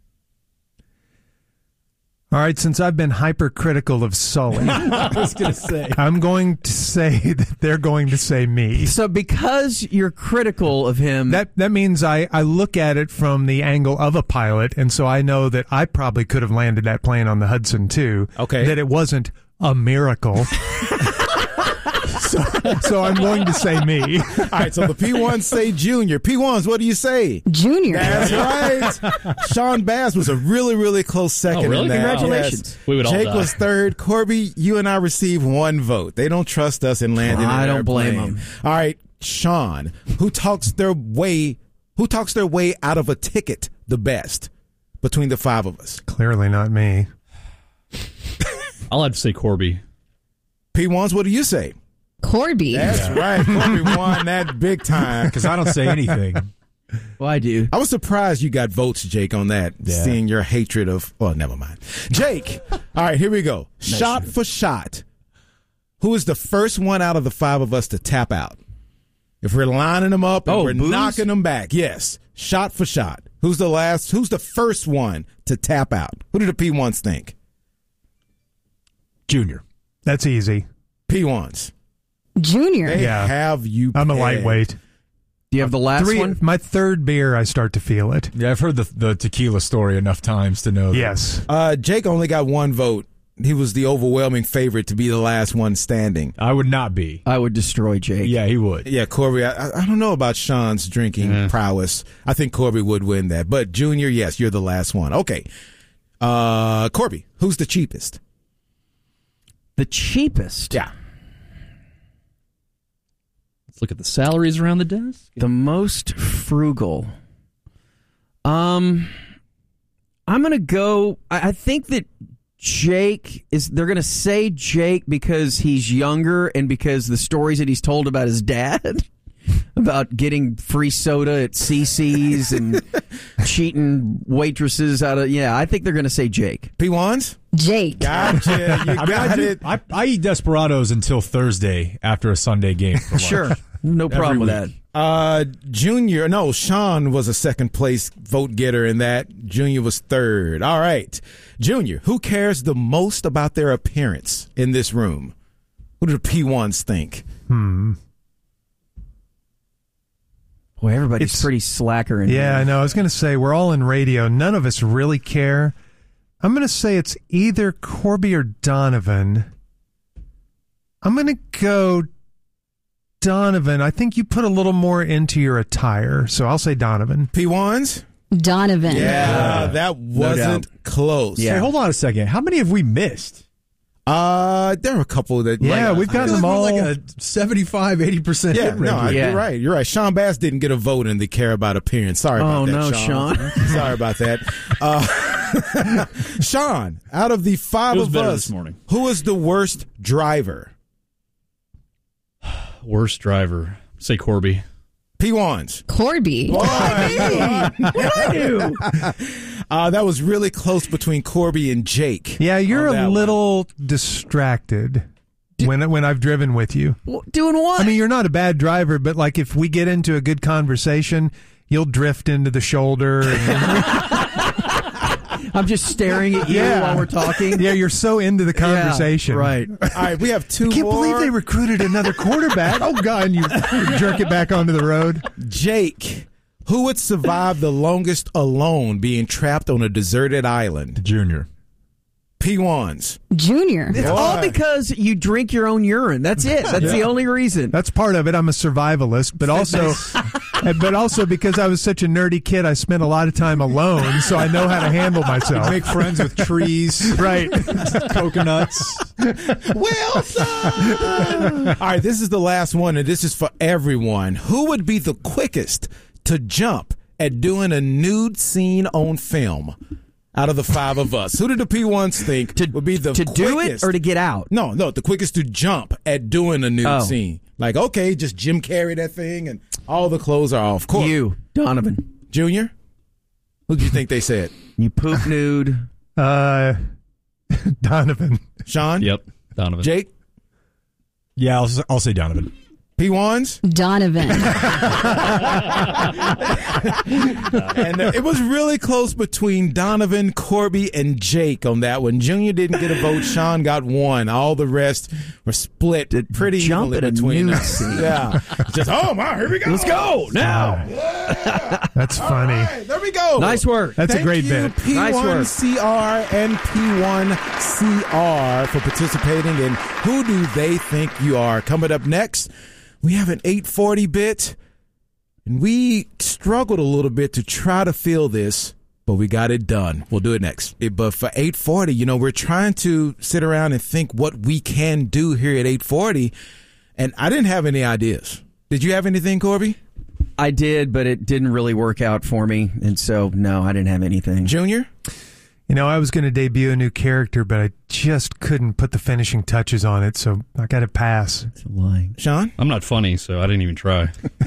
All right, since I've been hypercritical of Sully, I was going to say. I'm going to say that they're going to say me. So because you're critical of him, That that means I, I look at it from the angle of a pilot, and so I know that I probably could have landed that plane on the Hudson too. Okay. That it wasn't a miracle. so, so I'm going to say me. All right, so the P ones say Junior. P ones, what do you say? Junior. That's right. Sean Bass was a really, really close second. Oh, really? in that. Congratulations. Yes. We would all Jake die. was third. Corby, you and I received one vote. They don't trust us in landing. I an don't blame airplane. them. All right, Sean, who talks their way, who talks their way out of a ticket the best between the five of us? Clearly not me. I'll have to say Corby. P ones, what do you say? Corby. That's right. Corby won that big time. Because I don't say anything. well, I do. I was surprised you got votes, Jake, on that, Yeah. seeing your hatred of, well, never mind. Jake, all right, here we go. Shot for shot. Who is the first one out of the five of us to tap out? If we're lining them up and Oh, we're booze? knocking them back, yes. Shot for shot. Who's the last, who's the first one to tap out? Who do the P ones think? Junior. That's easy. P ones. Junior. They Yeah. have you I'm a pegged. lightweight. Do you have the last Three, one? my third beer, I start to feel it. Yeah, I've heard the the tequila story enough times to know. that- Yes. Uh, Jake only got one vote. He was the overwhelming favorite to be the last one standing. I would not be. I would destroy Jake. Yeah, he would. Yeah, Corby, I, I don't know about Sean's drinking prowess. I think Corby would win that. But Junior, yes, you're the last one. Okay. Uh, Corby, who's the cheapest? The cheapest. Yeah. Let's look at the salaries around the desk. The most frugal. Um, I'm gonna go. I, I think that Jake is. They're gonna say Jake because he's younger and because the stories that he's told about his dad, about getting free soda at C C's and cheating waitresses out of. Yeah, I think they're gonna say Jake. P ones? Jake. Gotcha. You I, mean, I, got do- it. I, I eat Desperados until Thursday after a Sunday game. for lunch. Sure, no problem with that. Uh, Junior, no, Sean was a second place vote getter in that. Junior was third. All right. Junior, who cares the most about their appearance in this room? Who do the P ones think? Hmm. Boy, everybody's It's- pretty slacker in Yeah, I here. know. I was going to say, we're all in radio. None of us really care. I'm going to say it's either Corby or Donovan. I'm going to go Donovan. I think you put a little more into your attire, so I'll say Donovan. P ones? Donovan. Yeah, that wasn't close. Yeah. Hey, hold on a second. How many have we missed? Uh, there are a couple that. Yeah, like, we've I gotten feel them like all. we're like a seventy-five, eighty percent Yeah, hit rate. no, I- Yeah. you're right. You're right. Sean Bass didn't get a vote in the care about appearance. Sorry about Oh, that, no, Sean. Sorry about that. Uh, Sean, out of the five It was of better us, this morning. who is the worst driver? Worst driver. Say Corby. P ones. Corby. What I do? Uh, that was really close between Corby and Jake. Yeah, you're on a that one. little distracted when when I've driven with you. Well, doing what? I mean, you're not a bad driver, but like if we get into a good conversation, you'll drift into the shoulder. And, I'm just staring at you Yeah. while we're talking. yeah, you're so into the conversation. Yeah, right. All right, we have two I can't more. believe they recruited another quarterback. Oh, God, and you jerk it back onto the road. Jake, who would survive the longest alone being trapped on a deserted island? Junior. P ones. Junior. It's all because you drink your own urine. That's it. That's the only reason. That's part of it. I'm a survivalist, but also, but also because I was such a nerdy kid, I spent a lot of time alone, so I know how to handle myself. Make friends with trees, Right. coconuts. Wilson! All right, this is the last one, and this is for everyone. Who would be the quickest to jump at doing a nude scene on film? out of the five of us. Who did the P ones think To- would be the to quickest? do it or to get out? No, no, the quickest to jump at doing a nude Oh. scene. Like, okay, just Jim Carrey that thing and all the clothes are off. Course. You, Donovan. Junior? Who do you think they said? You poop nude. Uh, Donovan. Sean? Yep, Donovan. Jake? Yeah, I'll, I'll say Donovan. P ones? Donovan. And uh, it was really close between Donovan, Corby, and Jake on that one. Junior didn't get a vote. Sean got one. All the rest were split Did pretty jump evenly at a between nude us. scene. Yeah. Just, oh, my, here we go. Let's go now. That's All funny. right, there we go. Nice work. That's Thank a great you, bit. P one Nice work. C R and P one C R for participating in Who Do They Think You Are? Coming up next, we have an eight forty bit, and we struggled a little bit to try to fill this, but we got it done. We'll do it next. But for eight forty, you know, we're trying to sit around and think what we can do here at eight forty, and I didn't have any ideas. Did you have anything, Corby? I did, but it didn't really work out for me, and so no, I didn't have anything. Junior? You know, I was going to debut a new character, but I just couldn't put the finishing touches on it, so I got to pass. It's a lie. Sean? I'm not funny, so I didn't even try.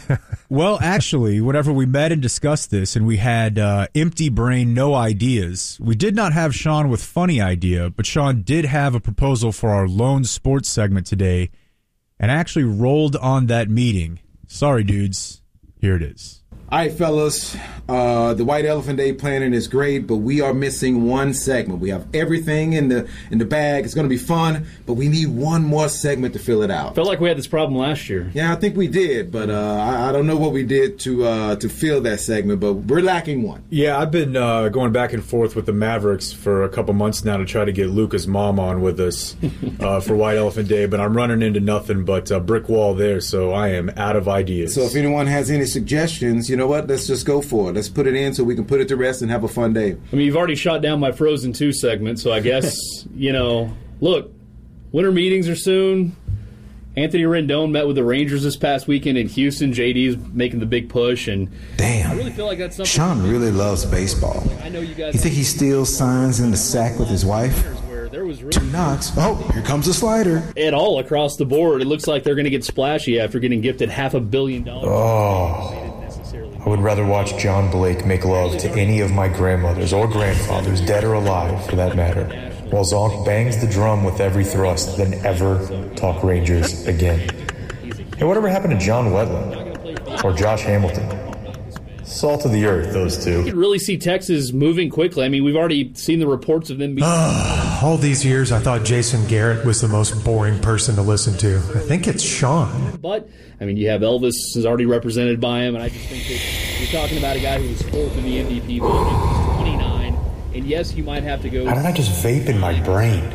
Well, actually, whenever we met and discussed this and we had uh, empty brain, no ideas, we did not have Sean with funny idea, but Sean did have a proposal for our lone sports segment today and actually rolled on that meeting. Sorry, dudes. Here it is. All right, fellas, uh, the White Elephant Day planning is great, but we are missing one segment. We have everything in the in the bag. It's going to be fun, but we need one more segment to fill it out. Felt like we had this problem last year. Yeah, I think we did, but uh, I, I don't know what we did to uh, to fill that segment, but we're lacking one. Yeah, I've been uh, going back and forth with the Mavericks for a couple months now to try to get Luca's mom on with us uh, for White Elephant Day, but I'm running into nothing but a brick wall there, so I am out of ideas. So if anyone has any suggestions, you know what? Let's just go for it. Let's put it in so we can put it to rest and have a fun day. I mean, you've already shot down my Frozen two segment, so I guess, you know, look, winter meetings are soon. Anthony Rendon met with the Rangers this past weekend in Houston. J D's making the big push, and Damn. I really feel like that's something. Sean really loves baseball. I know you guys. You think he steals signs in the sack with his wife? Where there was Two really knots. Oh, here comes a slider. at all across the board. It looks like they're going to get splashy after getting gifted half a billion dollars. Oh, I would rather watch John Blake make love to any of my grandmothers or grandfathers, dead or alive for that matter, while Zonk bangs the drum with every thrust than ever talk Rangers again. Hey, whatever happened to John Wetland? Or Josh Hamilton? Salt of the earth, those two. You can really see Texas moving quickly. I mean, we've already seen the reports of them being. All these years, I thought Jason Garrett was the most boring person to listen to. I think it's Sean. But, I mean, you have Elvis is already represented by him, and I just think that you're talking about a guy who was fourth in the M V P voting. He's twenty-nine, and yes, you might have to go. How did I just vape in my brain?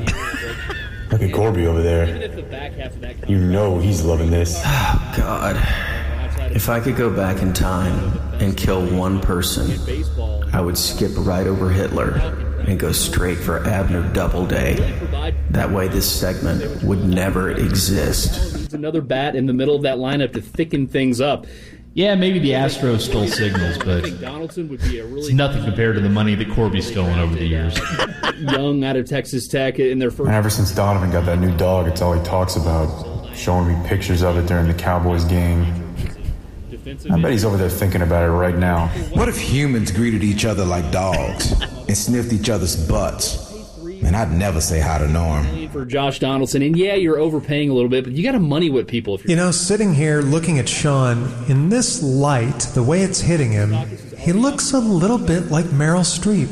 Look at Corby over Even there. if the back half of that You know he's loving this. Oh, God. If I could go back in time and kill one person, I would skip right over Hitler and go straight for Abner Doubleday. That way this segment would never exist. Needs another bat in the middle of that lineup to thicken things up. Yeah, maybe the Astros stole signals, I but think Donaldson would be a really it's nothing compared to the money that Corby's stolen over the years. young out of Texas Tech in their first. And ever since Donovan got that new dog, it's all he talks about. Showing me pictures of it during the Cowboys game. I bet he's over there thinking about it right now. What if humans greeted each other like dogs and sniffed each other's butts? Man, I'd never say hi to Norm. For Josh Donaldson, and yeah, you're overpaying a little bit, but you got to money whip people. If you're You know, sitting here looking at Sean, in this light, the way it's hitting him, he looks a little bit like Meryl Streep.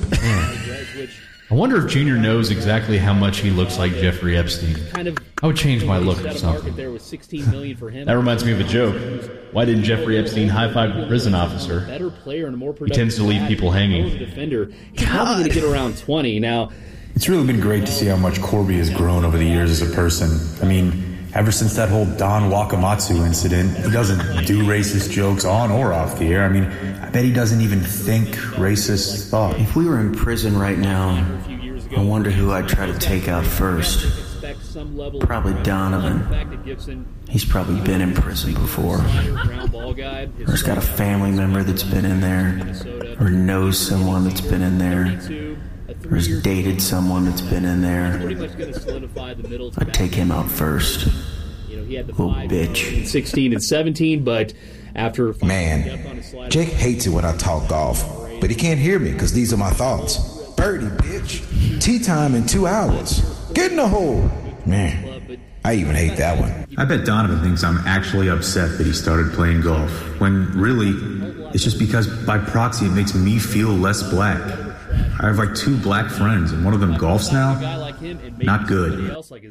I wonder if Junior knows exactly how much he looks like Jeffrey Epstein. kind of I would change my look or that market something. there with sixteen million for him. That reminds me of a joke. Why didn't Jeffrey Epstein high-five the prison officer? Better player and a more He productive. tends to leave bat, people hanging. more defender. He's probably going to get around twenty now. It's really been great to see how much Corby has grown over the years as a person. I mean, ever since that whole Don Wakamatsu incident, he doesn't do racist jokes on or off the air. I mean, I bet he doesn't even think racist thought. If we were in prison right now, I wonder who I'd try to take out first. Probably Donovan. He's probably been in prison before. Or he's got a family member that's been in there. Or knows someone that's been in there. or has dated someone that's been in there, I'd take him out first. Little bitch. sixteen and seventeen, but after Man, Jake hates it when I talk golf, but he can't hear me because these are my thoughts. Birdie, bitch. Tea time in two hours. Get in the hole. Man, I even hate that one. I bet Donovan thinks I'm actually upset that he started playing golf, when really, it's just because by proxy it makes me feel less black. I have like two black friends, and one of them golfs now. Not good.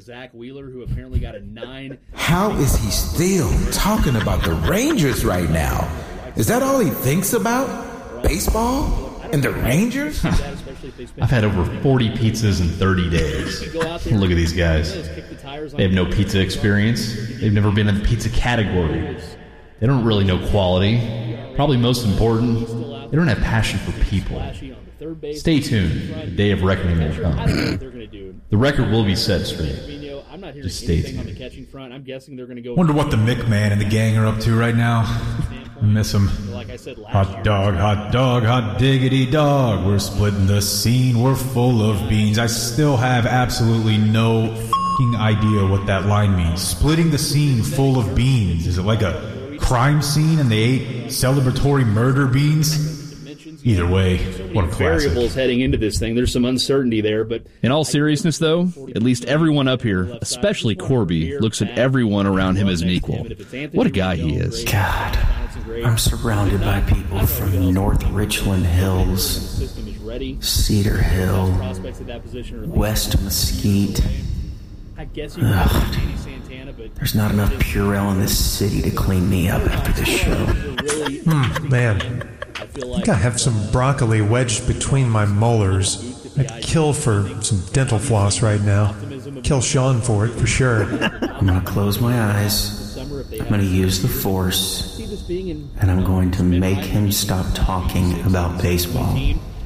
How is he still talking about the Rangers right now? Is that all he thinks about? Baseball? And the Rangers? I've had over forty pizzas in thirty days. Look at these guys. They have no pizza experience. They've never been in the pizza category. They don't really know quality. Probably most important, they don't have passion for people. Stay tuned. The day of reckoning will come. The record will be set straight. Just stay tuned. Wonder what the McMahon and the gang are up to right now. I miss them. Hot dog, hot dog, hot diggity dog. We're splitting the scene. We're full of beans. I still have absolutely no f***ing idea what that line means. Splitting the scene full of beans. Is it like a crime scene and they ate celebratory murder beans? Either way, what a classic. Variables heading into this thing. There's some uncertainty there, but in all seriousness, though, at least everyone up here, especially Corby, looks at everyone around him as an equal. What a guy he is. God, I'm surrounded by people from North Richland Hills, Cedar Hill, West Mesquite. Ugh. There's not enough Purell in this city to clean me up after this show. Hmm, man. I think I have some broccoli wedged between my molars. I'd kill for some dental floss right now. Kill Sean for it, for sure. I'm going to close my eyes. I'm going to use the Force. And I'm going to make him stop talking about baseball.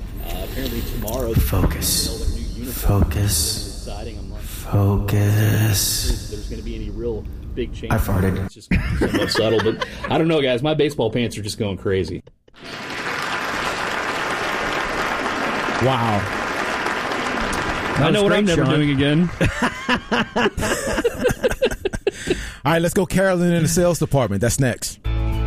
Focus. Focus. Focus. I farted. It's just somewhat subtle, but I don't know, guys. My baseball pants are just going crazy. Wow. I know what I'm never doing again. All right, let's go Carolyn in the sales department. That's next.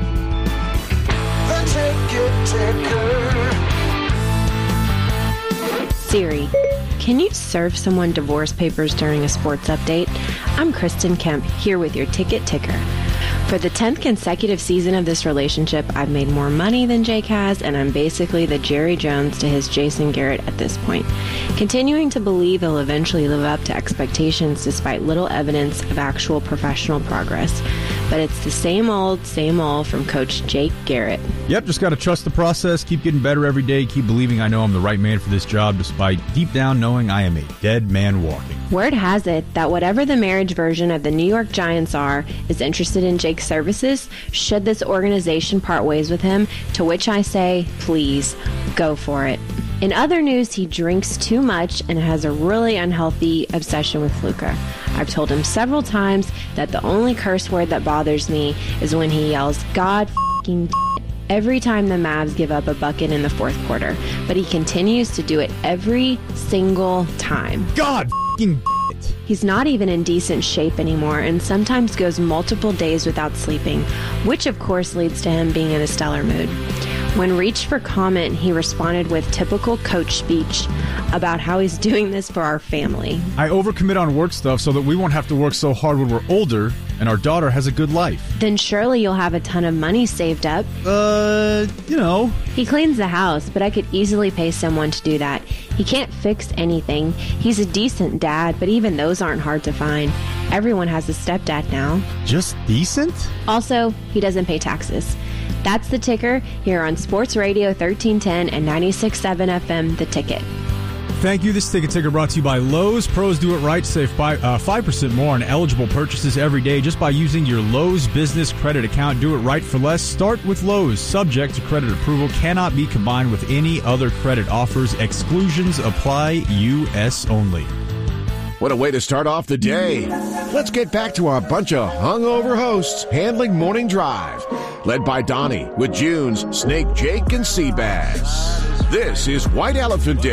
Siri, can you serve someone divorce papers during a sports update? I'm Kristen Kemp, here with your ticket ticker. For the tenth consecutive season of this relationship, I've made more money than Jake has, and I'm basically the Jerry Jones to his Jason Garrett at this point. Continuing to believe he'll eventually live up to expectations despite little evidence of actual professional progress. But it's the same old, same old from Coach Jake Garrett. Yep, just got to trust the process, keep getting better every day, keep believing I know I'm the right man for this job, despite deep down knowing I am a dead man walking. Word has it that whatever the marriage version of the New York Giants are is interested in Jake's services, should this organization part ways with him, to which I say, please, go for it. In other news, he drinks too much and has a really unhealthy obsession with Luka. I've told him several times that the only curse word that bothers me is when he yells, God f***ing d-" every time the Mavs give up a bucket in the fourth quarter. But he continues to do it every single time. God f***ing d-. He's not even in decent shape anymore and sometimes goes multiple days without sleeping, which of course leads to him being in a stellar mood. When reached for comment, he responded with typical coach speech about how he's doing this for our family. I overcommit on work stuff so that we won't have to work so hard when we're older and our daughter has a good life. Then surely you'll have a ton of money saved up. Uh, you know. He cleans the house, but I could easily pay someone to do that. He can't fix anything. He's a decent dad, but even those aren't hard to find. Everyone has a stepdad now. Just decent? Also, he doesn't pay taxes. That's the ticker here on Sports Radio thirteen ten and ninety-six point seven F M, The Ticket. Thank you. This ticket ticker brought to you by Lowe's. Pros do it right. Save five, uh, five percent more on eligible purchases every day just by using your Lowe's business credit account. Do it right for less. Start with Lowe's. Subject to credit approval. Cannot be combined with any other credit offers. Exclusions apply. U S only. What a way to start off the day. Let's get back to our bunch of hungover hosts handling Morning Drive. Led by Donnie with Junes, Snake, Jake, and Seabass. This is White Elephant Day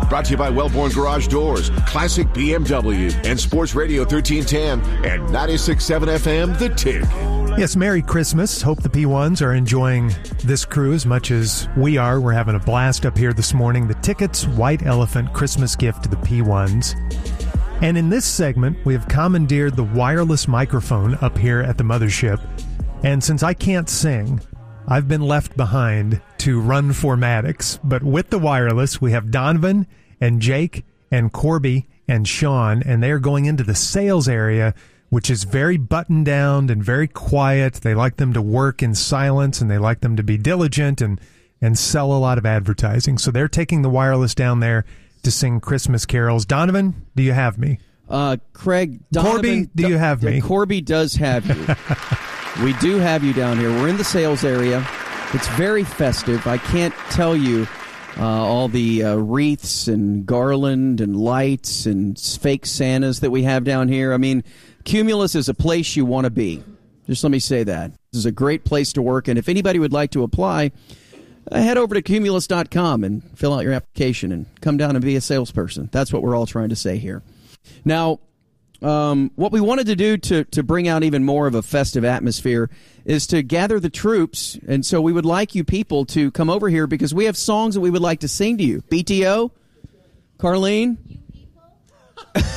Brought to you by Wellborn Garage Doors, Classic B M W, and Sports Radio thirteen ten and ninety-six point seven F M, The Tick. Yes, Merry Christmas. Hope the P ones are enjoying this crew as much as we are. We're having a blast up here this morning. The Tickets White Elephant Christmas gift to the P ones. And in this segment, we have commandeered the wireless microphone up here at the mothership. And since I can't sing, I've been left behind to run formatics. But with the wireless, we have Donovan and Jake and Corby and Sean, and they're going into the sales area, which is very buttoned down and very quiet. They like them to work in silence, and they like them to be diligent and, and sell a lot of advertising. So they're taking the wireless down there to sing Christmas carols. Donovan, do you have me? Uh, Craig, Donovan, Corby, do you have me? Corby does have you. We do have you down here. We're in the sales area. It's very festive. I can't tell you uh, all the uh, wreaths and garland and lights and fake Santas that we have down here. I mean, Cumulus is a place you want to be. Just let me say that. This is a great place to work, and if anybody would like to apply, uh, head over to cumulus dot com and fill out your application and come down and be a salesperson. That's what we're all trying to say here. Now, um, what we wanted to do to, to bring out even more of a festive atmosphere is to gather the troops, and so we would like you people to come over here because we have songs that we would like to sing to you. B T O? Carlene? You people?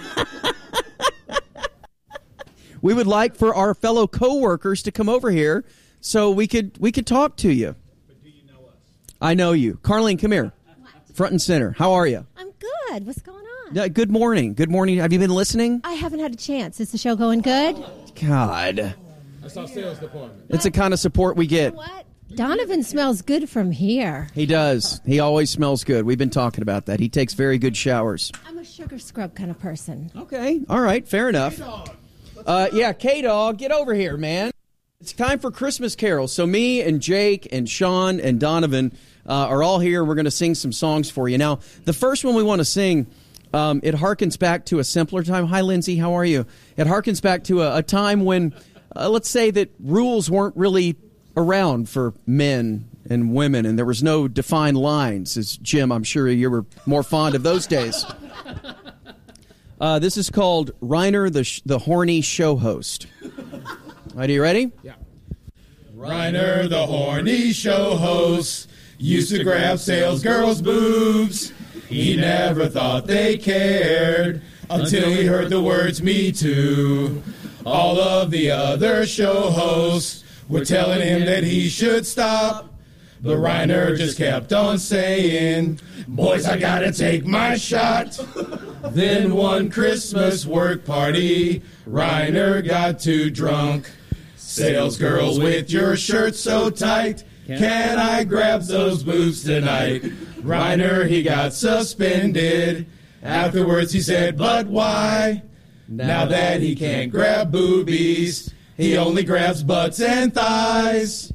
We would like for our fellow co-workers to come over here so we could we could talk to you. But do you know us? I know you. Carlene, come here. What? Front and center. How are you? I'm good. What's going on? Uh, good morning. Good morning. Have you been listening? I haven't had a chance. Is the show going good? God. That's our sales department. It's the kind of support we get. You know what? Donovan smells good from here. He does. He always smells good. We've been talking about that. He takes very good showers. I'm a sugar scrub kind of person. Okay. All right. Fair enough. Uh, yeah, K-Dog, get over here, man. It's time for Christmas carols. So me and Jake and Sean and Donovan uh, are all here. We're going to sing some songs for you. Now, the first one we want to sing, um, it harkens back to a simpler time. Hi, Lindsay. How are you? It harkens back to a, a time when, uh, let's say that rules weren't really around for men and women, and there was no defined lines. As Jim, I'm sure you were more fond of those days. Uh, this is called Reiner the sh- the Horny Show Host. Are you ready? Yeah. Reiner the Horny Show Host used to grab sales girls' boobs. He never thought they cared until he heard the words "Me Too." All of the other show hosts were telling him that he should stop. But Reiner just kept on saying, "Boys, I gotta take my shot." Then one Christmas work party, Reiner got too drunk. "Sales girls with your shirt so tight, can I grab those boobs tonight?" Reiner, he got suspended. Afterwards he said, "But why? Now that he can't grab boobies, he only grabs butts and thighs."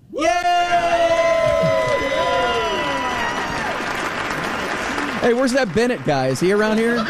Hey, where's that Bennett guy? Is he around here?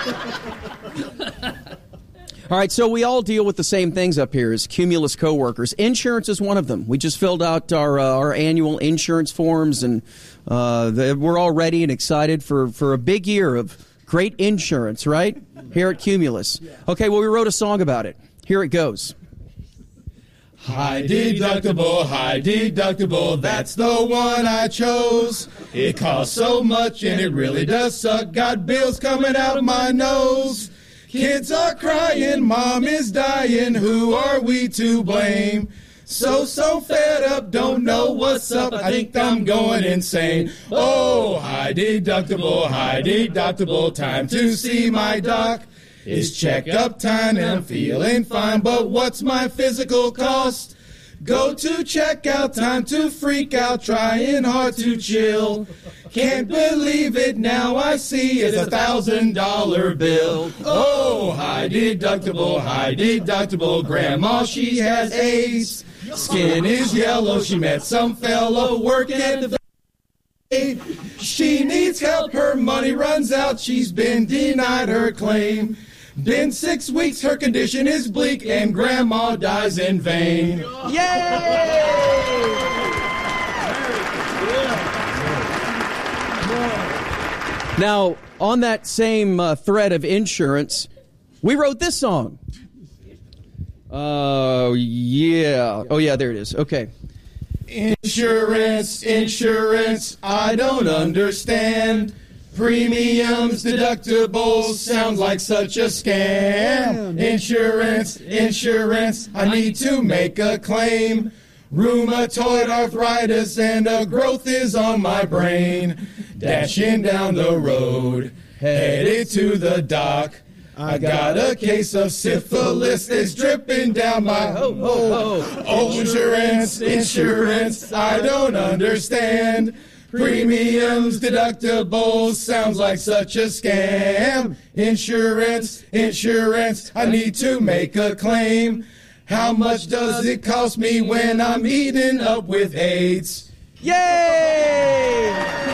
All right, so we all deal with the same things up here as Cumulus coworkers. Insurance is one of them. We just filled out our uh, our annual insurance forms, and uh, the, we're all ready and excited for, for a big year of great insurance, right? Here at Cumulus. Okay, well, we wrote a song about it. Here it goes. High deductible, high deductible, that's the one I chose. It costs so much and it really does suck. Got bills coming out of my nose. Kids are crying, mom is dying, who are we to blame? So, so fed up, don't know what's up, I think I'm going insane. Oh, high deductible, high deductible, time to see my doc. It's check-up time and I'm feeling fine, but what's my physical cost? Go to checkout, time to freak out, trying hard to chill. Can't believe it, now I see it's a thousand dollar bill. Oh, high deductible, high deductible, grandma, she has AIDS. Skin is yellow, she met some fellow working at the she needs help, her money runs out, she's been denied her claim. Been six weeks, her condition is bleak, and grandma dies in vain. Yay! Now, on that same uh, thread of insurance, we wrote this song. Oh, uh, yeah. Oh, yeah, there it is. Okay. Insurance, insurance, I don't understand. Premiums, deductibles, sounds like such a scam. Insurance, insurance, I need to make a claim. Rheumatoid arthritis and a growth is on my brain. Dashing down the road, headed to the doc. I got a case of syphilis, it's dripping down my ho ho ho. Oh, insurance, insurance, I don't understand. Premiums, deductibles, sounds like such a scam. Insurance, insurance, I need to make a claim. How much does it cost me when I'm eating up with AIDS? Yay!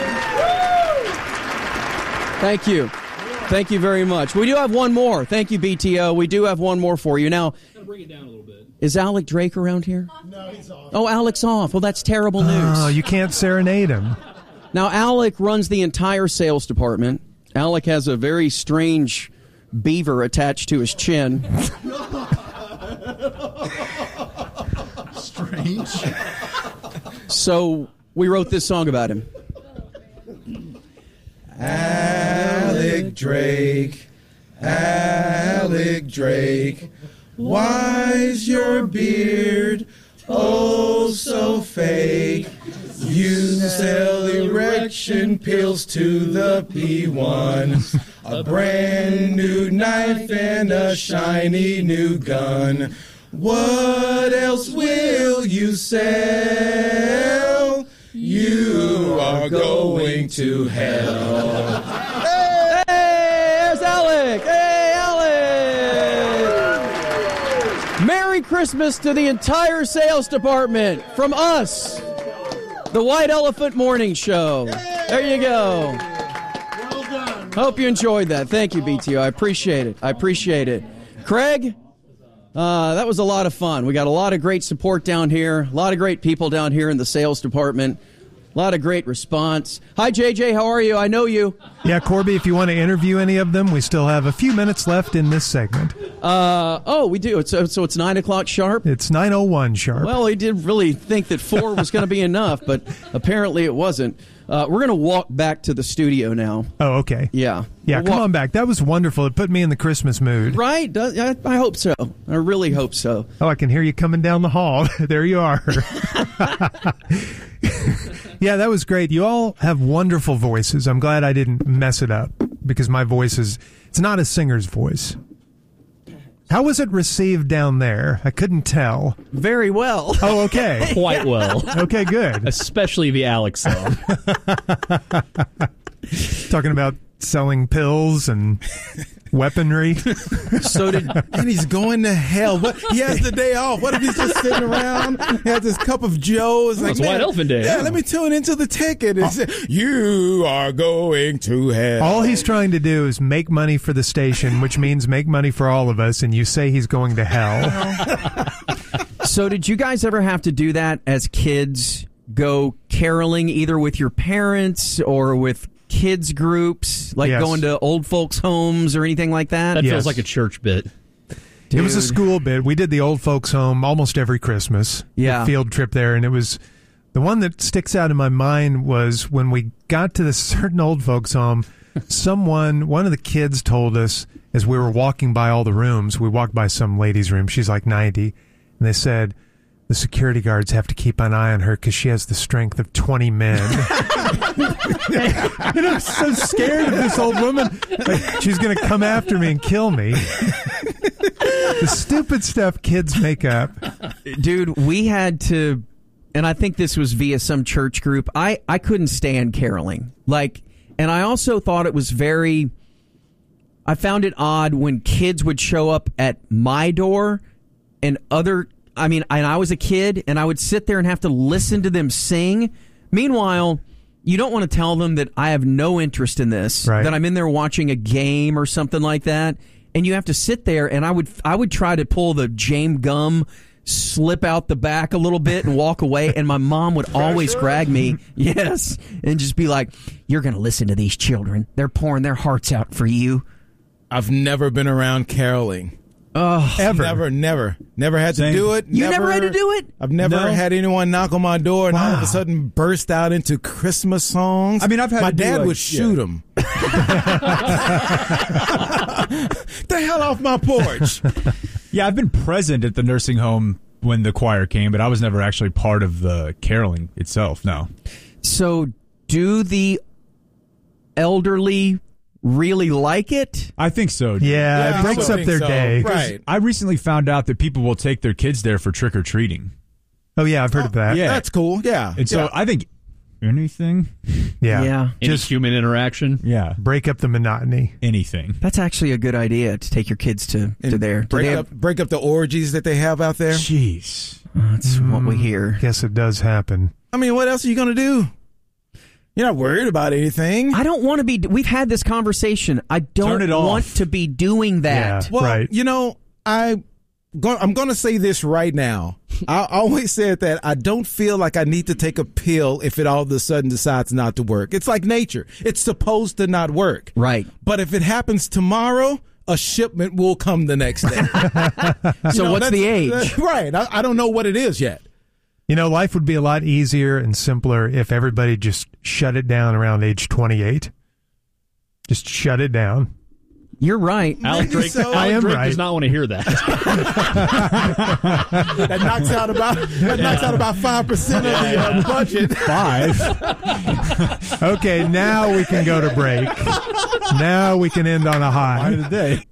Thank you. Thank you very much. We do have one more. Thank you, B T O. We do have one more for you. Now, bring it down a little bit. Is Alec Drake around here? No, he's off. Oh, Alec's off. Well, that's terrible news. Oh, you can't serenade him. Now, Alec runs the entire sales department. Alec has a very strange beaver attached to his chin. Strange. So we wrote this song about him. Alec Drake, Alec Drake, why's your beard oh so fake? You sell erection pills to the P one, a brand new knife and a shiny new gun. What else will you sell? You are going to hell. Hey, there's Alec. Hey, Alec. Merry Christmas to the entire sales department from us, the White Elephant Morning Show. There you go. Well done. Hope you enjoyed that. Thank you, B T O. I appreciate it. I appreciate it. Craig, uh, that was a lot of fun. We got a lot of great support down here, a lot of great people down here in the sales department, a lot of great response. Hi, J J. How are you? I know you. Yeah, Corby, if you want to interview any of them, we still have a few minutes left in this segment. Uh, oh, we do. It's, so it's nine o'clock sharp? It's nine oh one sharp. Well, he did really think that four was going to be enough, but apparently it wasn't. Uh, we're going to walk back to the studio now. Oh, okay. Yeah. Yeah, We'll come walk- on back. That was wonderful. It put me in the Christmas mood. Right? Does- I, I hope so. I really hope so. Oh, I can hear you coming down the hall. There you are. Yeah, that was great. You all have wonderful voices. I'm glad I didn't mess it up because my voice is, it's not a singer's voice. How was it received down there? I couldn't tell. Very well. Oh, okay. Quite well. Okay, good. Especially the Alex song. Talking about selling pills and weaponry. So did, and he's going to hell. What? He has the day off. What if he's just sitting around? He has this cup of Joe. It's Oh, like, it's man, White Elephant Day. Yeah, Oh. let me tune into the ticket. And say, you are going to hell. All he's trying to do is make money for the station, which means make money for all of us, and you say he's going to hell. So did you guys ever have to do that as kids? Go caroling either with your parents or with kids groups, like Yes. going to old folks' homes or anything like that? That Yes. feels like a church bit. It was a Dude. school bit. We did the old folks' home almost every Christmas. Yeah. The field trip there, and it was the one that sticks out in my mind was when we got to this certain old folks' home. Someone, one of the kids, told us as we were walking by all the rooms. We walked by some lady's room. She's like ninety, and they said the security guards have to keep an eye on her because she has the strength of twenty men. And I'm so scared of this old woman. Like, she's going to come after me and kill me. The stupid stuff kids make up. Dude, we had to, and I think this was via some church group. I, I couldn't stand caroling. Like, and I also thought it was very, I found it odd when kids would show up at my door and other, I mean, and I was a kid and I would sit there and have to listen to them sing. Meanwhile, you don't want to tell them that I have no interest in this, Right. that I'm in there watching a game or something like that. And you have to sit there, and I would I would try to pull the James Gum slip out the back a little bit and walk away, and my mom would always grab me, yes, and just be like, "You're going to listen to these children. They're pouring their hearts out for you." I've never been around caroling. Oh, ever, never, never, never had Same. to do it. You never had to do it? I've never No. had anyone knock on my door and all of Wow. a sudden burst out into Christmas songs. I mean, I've had my to do, dad like- would shoot yeah. him. The hell off my porch! Yeah, I've been present at the nursing home when the choir came, but I was never actually part of the caroling itself. No. So, do the elderly really like it? I think so. Yeah, Yeah, it breaks I up think their so. day. Right. I recently found out that people will take their kids there for trick or treating. Oh, yeah, I've heard of that. Yeah. That's cool. Yeah. And so yeah. I think anything, Yeah. Yeah. Any Just human interaction. yeah, break up the monotony. anything. That's actually a good idea to take your kids to, to And there. Do break they up, break up the orgies that they have out there. Jeez. That's what we hear. Guess it does happen. I mean, what else are you going to do? You're not worried about anything. I don't want to be. We've had this conversation. I don't Turn it off. want to be doing that. Yeah. Well, Right. you know, I go, I'm going to say this right now. I always said that I don't feel like I need to take a pill if it all of a sudden decides not to work. It's like nature. It's supposed to not work. Right. But if it happens tomorrow, a shipment will come the next day. So You know, what's that's- the age? that's right. I, I don't know what it is yet. You know, life would be a lot easier and simpler if everybody just shut it down around age twenty-eight. Just shut it down. You're right. Alec Maybe Drake, so. Alec I am Drake right. does not want to hear that. That knocks out about that knocks out about five percent of the uh, budget. Five. Okay, now we can go to break. Now we can end on a high. Today.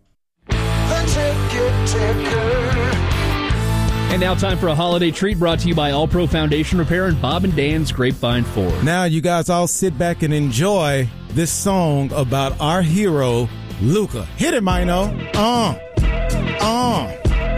And now time for a holiday treat brought to you by All Pro Foundation Repair and Bob and Dan's Grapevine Ford. Now you guys all sit back and enjoy this song about our hero, Luca. Hit it, Mino. Uh. Uh.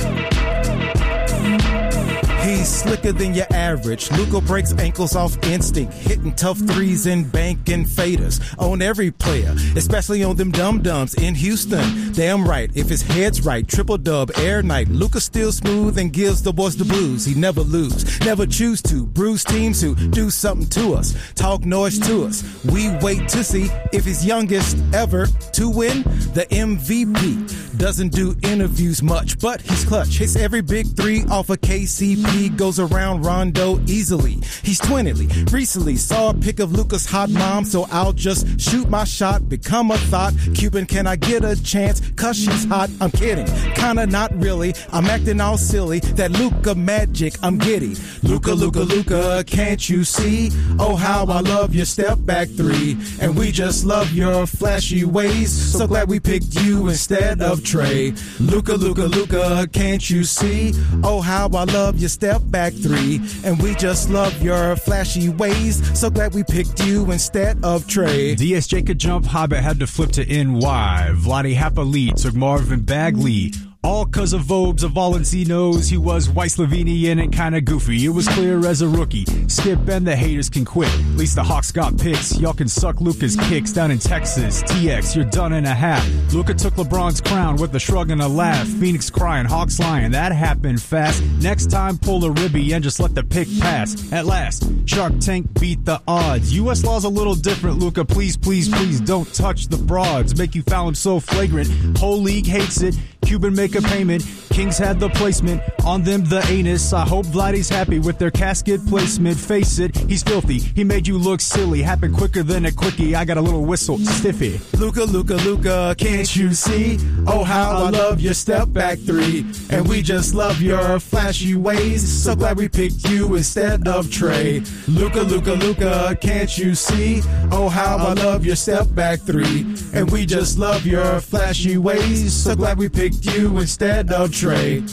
He's slicker than your average. Luca breaks ankles off instinct, hitting tough threes and banking faders on every player, especially on them dum-dums in Houston. Damn right, if his head's right, triple dub, air night. Luca still smooth and gives the boys the blues. He never lose, never choose to bruise teams who do something to us, talk noise to us. We wait to see if he's youngest ever to win the M V P. Doesn't do interviews much, but he's clutch. Hits every big three off of K C P. Goes around Rondo easily. He's twenty. Recently saw a pic of Luca's hot mom, so I'll just shoot my shot, become a thought. Cuban, can I get a chance? Cause she's hot. I'm kidding. Kinda not really. I'm acting all silly. That Luca magic, I'm giddy. Luca, Luca, Luca, can't you see? Oh, how I love your step back three. And we just love your flashy ways. So glad we picked you instead of Trey. Luca, Luca, Luca, can't you see? Oh, how I love your step back three. And we just love your flashy ways. So glad we picked you instead of Trey. D S J could jump, Hobbit had to flip to N Y. Vlade happily took Marvin Bagley. All cause of Vobes, of Valentino's, he was white Slovenian and kinda goofy. It was clear as a rookie. Skip and the haters can quit. At least the Hawks got picks. Y'all can suck Luca's kicks down in Texas. T X, you're done in a half. Luca took LeBron's crown with a shrug and a laugh. Phoenix crying, Hawks lying. That happened fast. Next time, pull a ribby and just let the pick pass. At last, Shark Tank beat the odds. U S law's a little different, Luca. Please, please, please don't touch the broads. Make you foul him so flagrant. Whole league hates it. Cuban make a payment. Kings had the placement on them, the anus. I hope Vladdy's happy with their casket placement. Face it, he's filthy. He made you look silly. Happened quicker than a quickie. I got a little whistle, stiffy. Luca, Luca, Luca, can't you see? Oh, how I love your step back three. And we just love your flashy ways. So glad we picked you instead of Trey. Luca, Luca, Luca, can't you see? Oh, how I love your step back three. And we just love your flashy ways. So glad we picked you instead of Trey.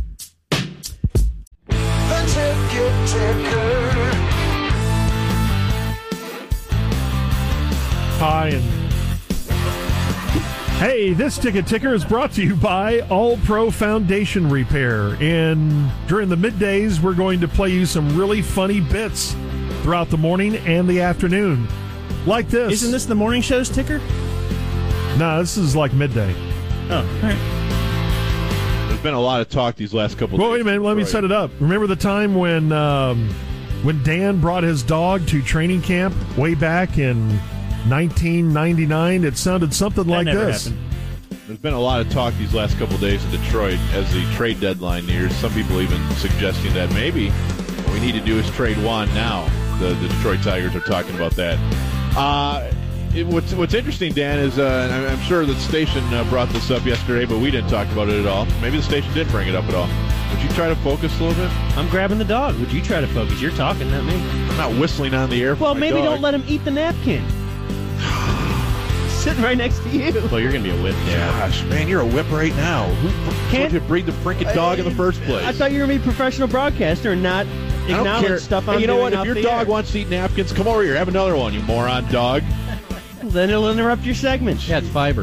Hi, and hey, this ticket ticker is brought to you by All Pro Foundation Repair. And during the middays, we're going to play you some really funny bits throughout the morning and the afternoon, like this. Isn't this the morning show's ticker? No, this is like midday. Oh, all right. There's been a lot of talk these last couple Well, days. wait a minute. Let me set it up. Remember the time when um, when Dan brought his dog to training camp way back in nineteen ninety-nine? It sounded something That like never this. happened. There's been a lot of talk these last couple days in Detroit as the trade deadline nears. Some people even suggesting that maybe what we need to do is trade Juan now. The, the Detroit Tigers are talking about that. Uh, it, what's, what's interesting, Dan, is uh, and I'm, I'm sure the station uh, brought this up yesterday, but we didn't talk about it at all. Maybe the station didn't bring it up at all. Would you try to focus a little bit? I'm grabbing the dog. Would you try to focus? You're talking, not me. I'm not whistling on the air for Well, my maybe dog. don't let him eat the napkin. Sitting right next to you. Well, you're going to be a whip, Dan. Gosh, man, you're a whip right now. Who told you to breed the freaking dog in the first place? I thought you were going to be a professional broadcaster and not I don't acknowledge care. stuff Hey, I'm you know doing what? If off your the dog air. wants to eat napkins, come over here. Have another one, you moron dog. Then it'll interrupt your segment. Yeah, it's fiber.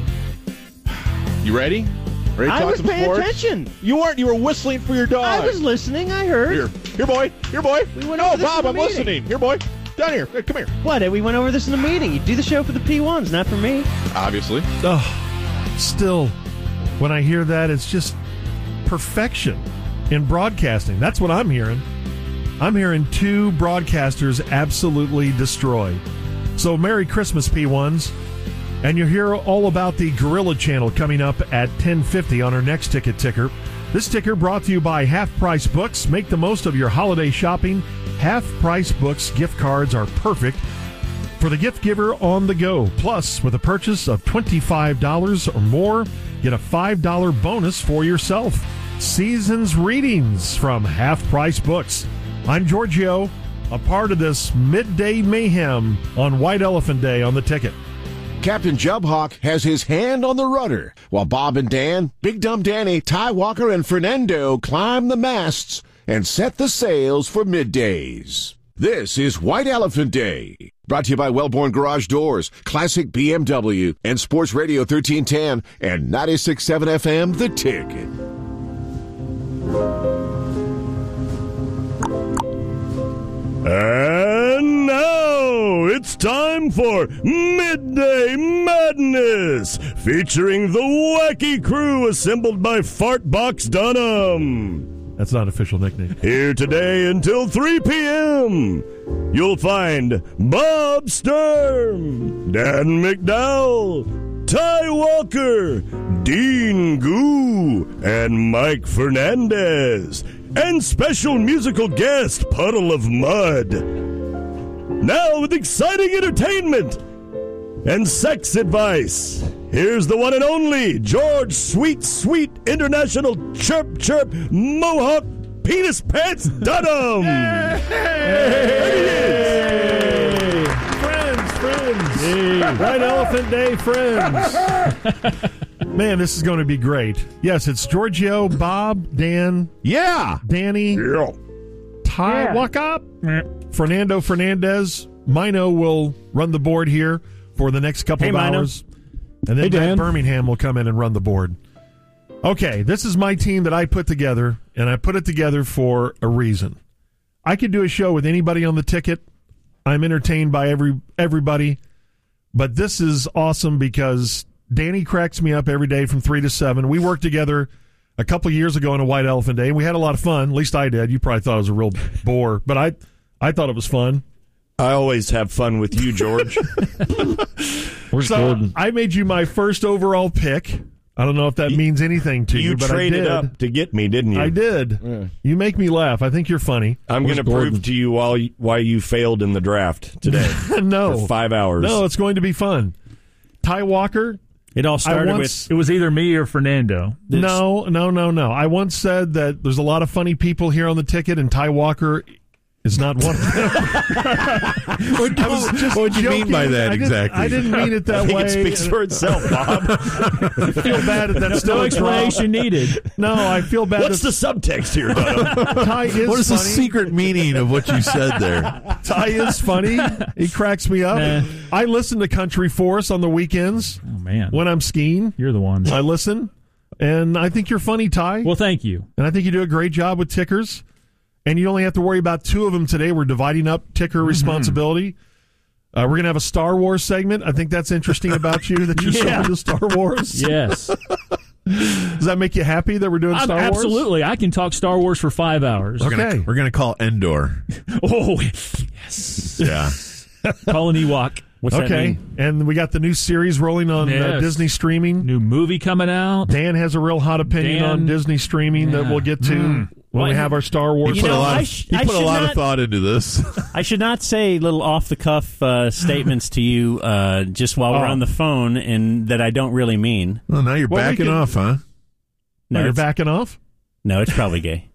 You ready? Ready to I talk was some paying sports? attention. You weren't. You were whistling for your dog. I was listening. I heard. Here, here, boy. Here, boy. We went no, over this Bob, in I'm the meeting. listening. Here, boy. Down here. Hey, come here. What? We went over this in the meeting. You do the show for the P ones, not for me. Obviously. Oh, still, when I hear that, it's just perfection in broadcasting. That's what I'm hearing. I'm hearing two broadcasters absolutely destroy. So Merry Christmas, P ones. And you'll hear all about the Gorilla Channel coming up at ten fifty on our next ticket ticker. This ticker brought to you by Half Price Books. Make the most of your holiday shopping. Half Price Books gift cards are perfect for the gift giver on the go. Plus, with a purchase of twenty-five dollars or more, get a five dollars bonus for yourself. Season's readings from Half Price Books. I'm Giorgio, a part of this midday mayhem on White Elephant Day on the ticket. Captain Jubhawk has his hand on the rudder, while Bob and Dan, Big Dumb Danny, Ty Walker, and Fernando climb the masts and set the sails for middays. This is White Elephant Day, brought to you by Wellborn Garage Doors, Classic B M W, and Sports Radio thirteen ten and ninety-six point seven F M, The Ticket. And now it's time for Midday Madness, featuring the wacky crew assembled by Fartbox Dunham. That's not an official nickname. Here today until three p.m. You'll find Bob Sturm, Dan McDowell, Ty Walker, Dean Goo, and Mike Fernandez. And special musical guest, Puddle of Mud. Now with exciting entertainment and sex advice, here's the one and only George Sweet Sweet International Chirp Chirp Mohawk Penis Pants Dunham. Hey! Friends, friends. Hey. White Elephant Day, friends. Man, this is going to be great. Yes, it's Giorgio, Bob, Dan. Yeah. Danny. Yeah. Ty, Yeah. walk up. Fernando Fernandez. Mino will run the board here for the next couple Hey, of Mino. hours. And then Hey, Matt Dan. Birmingham will come in and run the board. Okay, this is my team that I put together, and I put it together for a reason. I could do a show with anybody on the ticket. I'm entertained by every everybody. But this is awesome because Danny cracks me up every day from three to seven. We worked together a couple years ago on a White Elephant Day, and we had a lot of fun. At least I did. You probably thought it was a real bore, but I, I thought it was fun. I always have fun with you, George. Where's so Gordon? I made you my first overall pick. I don't know if that means anything to you, You but traded I did. up to get me, didn't you? I did. Yeah. You make me laugh. I think you're funny. I'm going to prove to you why, why you failed in the draft today. No. For five hours. No, it's going to be fun. Ty Walker. It all started once, with, it was either me or Fernando. No, no, no, no. I once said that there's a lot of funny people here on the ticket, and Ty Walker is not one of them. what what do you mean by that I didn't- exactly? I didn't mean it that I think way. it speaks for itself, Bob. I feel bad that that's still No a explanation drop. needed. No, I feel bad. What's the that- subtext here, Dunham? Ty is What is the funny. secret meaning of what you said there? Ty is funny. He cracks me up. Nah. I listen to Country Force on the weekends Oh, man. when I'm skiing. You're the one. I listen, and I think you're funny, Ty. Well, thank you. And I think you do a great job with tickers. And you only have to worry about two of them today. We're dividing up ticker Mm-hmm. responsibility. Uh, we're going to have a Star Wars segment. I think that's interesting about you, that you're so Yeah. into Star Wars. Yes. Does that make you happy that we're doing Star Wars? Absolutely. I can talk Star Wars for five hours. Okay. We're gonna, we're gonna call Endor. Oh, yes. Yeah. Call an Ewok. What's that Okay, mean? and we got the new series rolling on uh, Yes. Disney streaming. New movie coming out. Dan has a real hot opinion Dan- on Disney streaming that Yeah. we'll get to Mm. when Well, we have our Star Wars. He put know, a lot I of, sh- he I put a should lot not- of thought into this. I should not say little off the cuff uh, statements to you uh, just while we're Oh. on the phone, and that I don't really mean. Well, now you're Well, we backing can- off, huh? No, Oh, you're it's, backing off? no, it's probably gay.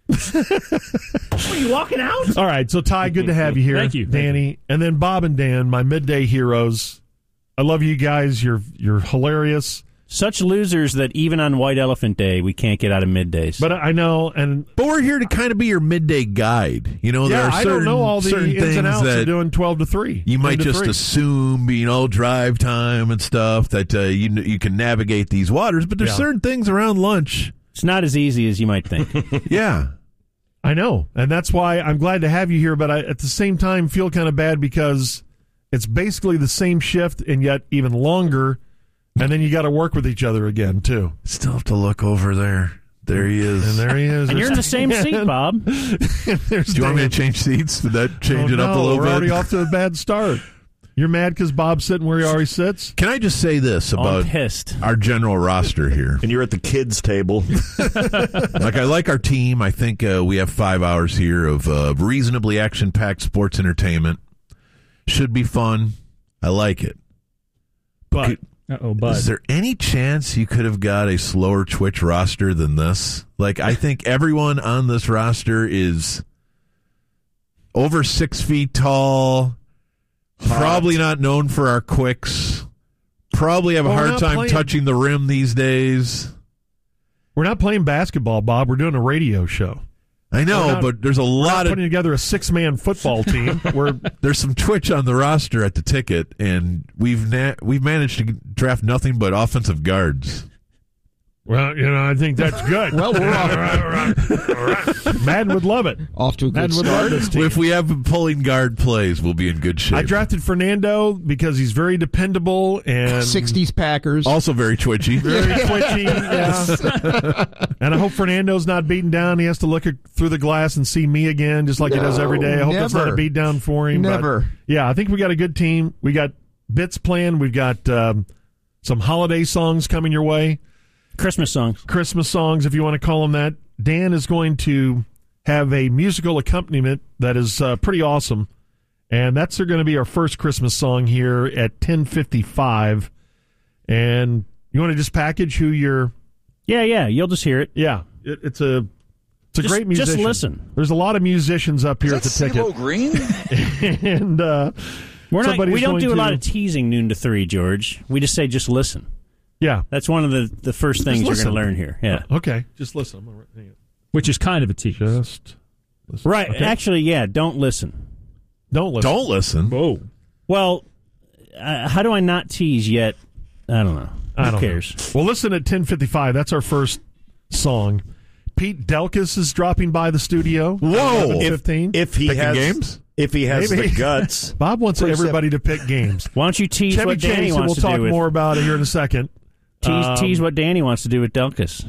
Are you walking out? All right, so Ty, good to have you here. Thank you. Danny. And then Bob and Dan, my midday heroes. I love you guys. You're you're hilarious. Such losers that even on White Elephant Day, we can't get out of middays. But I know, and But we're here to kind of be your midday guide. You know, there yeah, are I certain, don't know all the certain ins things and outs that of doing twelve to three. you might ten to just three. assume, you know, drive time and stuff that uh, you you can navigate these waters. But there's Yeah. certain things around lunch. it's not as easy as you might think. Yeah. I know, and that's why I'm glad to have you here. But I, at the same time, feel kind of bad because it's basically the same shift and yet even longer, and then you got to work with each other again too. Still have to look over there. There he is. And there he is. And you're in the same seat, Bob. There's Do you want me to Dan. change seats? Would that change Oh, it up no, a little we're bit? already off to a bad start. You're mad because Bob's sitting where he already sits? Can I just say this I'm about pissed. our general roster here? And you're at the kids' table. Like, I like our team. I think uh, we have five hours here of uh, reasonably action-packed sports entertainment. Should be fun. I like it. But Could- Uh-oh, bud. Is there any chance you could have got a slower Twitch roster than this? Like, I think everyone on this roster is over six feet tall, probably not known for our quicks, probably have a Well, we're hard not time playing- touching the rim these days. we're not playing basketball, Bob. We're doing a radio show. I know, We're not- but there's a We're lot not of putting together a six-man football team. We're there's some Twitch on the roster at the ticket, and we've na- we've managed to draft nothing but offensive guards. well, you know, I think that's good. Well, we're off. all right, all right, all right. Madden would love it. Off to a good Madden would start. love this team. If we have pulling guard plays, we'll be in good shape. I drafted Fernando because he's very dependable and sixties Packers. Also very twitchy. very twitchy. Yeah. And I hope Fernando's not beaten down. He has to look at, through the glass and see me again, just like he does every day. I hope it's not a never. beat down for him. but, Never. yeah, I think we got a good team. We got bits planned. We've got um, some holiday songs coming your way. Christmas songs. Christmas songs, if you want to call them that. Dan is going to have a musical accompaniment that is uh, pretty awesome, and that's going to be our first Christmas song here at ten fifty-five. And you want to just package who you're... Yeah, yeah, you'll just hear it. Yeah, it, it's a it's a Just- great musician. just listen. There's a lot of musicians up here at the ticket. Green? and uh, We're not, somebody's we don't going do a to- lot of teasing noon to three, George. We just say just listen. Yeah. That's one of the, the first things you're listen. going to learn here. Yeah. Okay, just listen. I'm gonna write- hang on. Which is kind of a tease. Just listen. Right. Okay. Actually, yeah, don't listen. Don't listen. Don't listen. Whoa. Well, uh, how do I not tease yet? I don't know. Who I don't cares? know. Well, listen at ten fifty-five. That's our first song. Pete Delkus is dropping by the studio. Whoa. If, fifteen. if he Picking has games? if he has Maybe. the guts. Bob wants Pretty everybody to pick games. Why don't you tease Chevy what Danny Chase, wants we'll to talk do with more about it here in a second. tease, Um, tease what Danny wants to do with Delkus.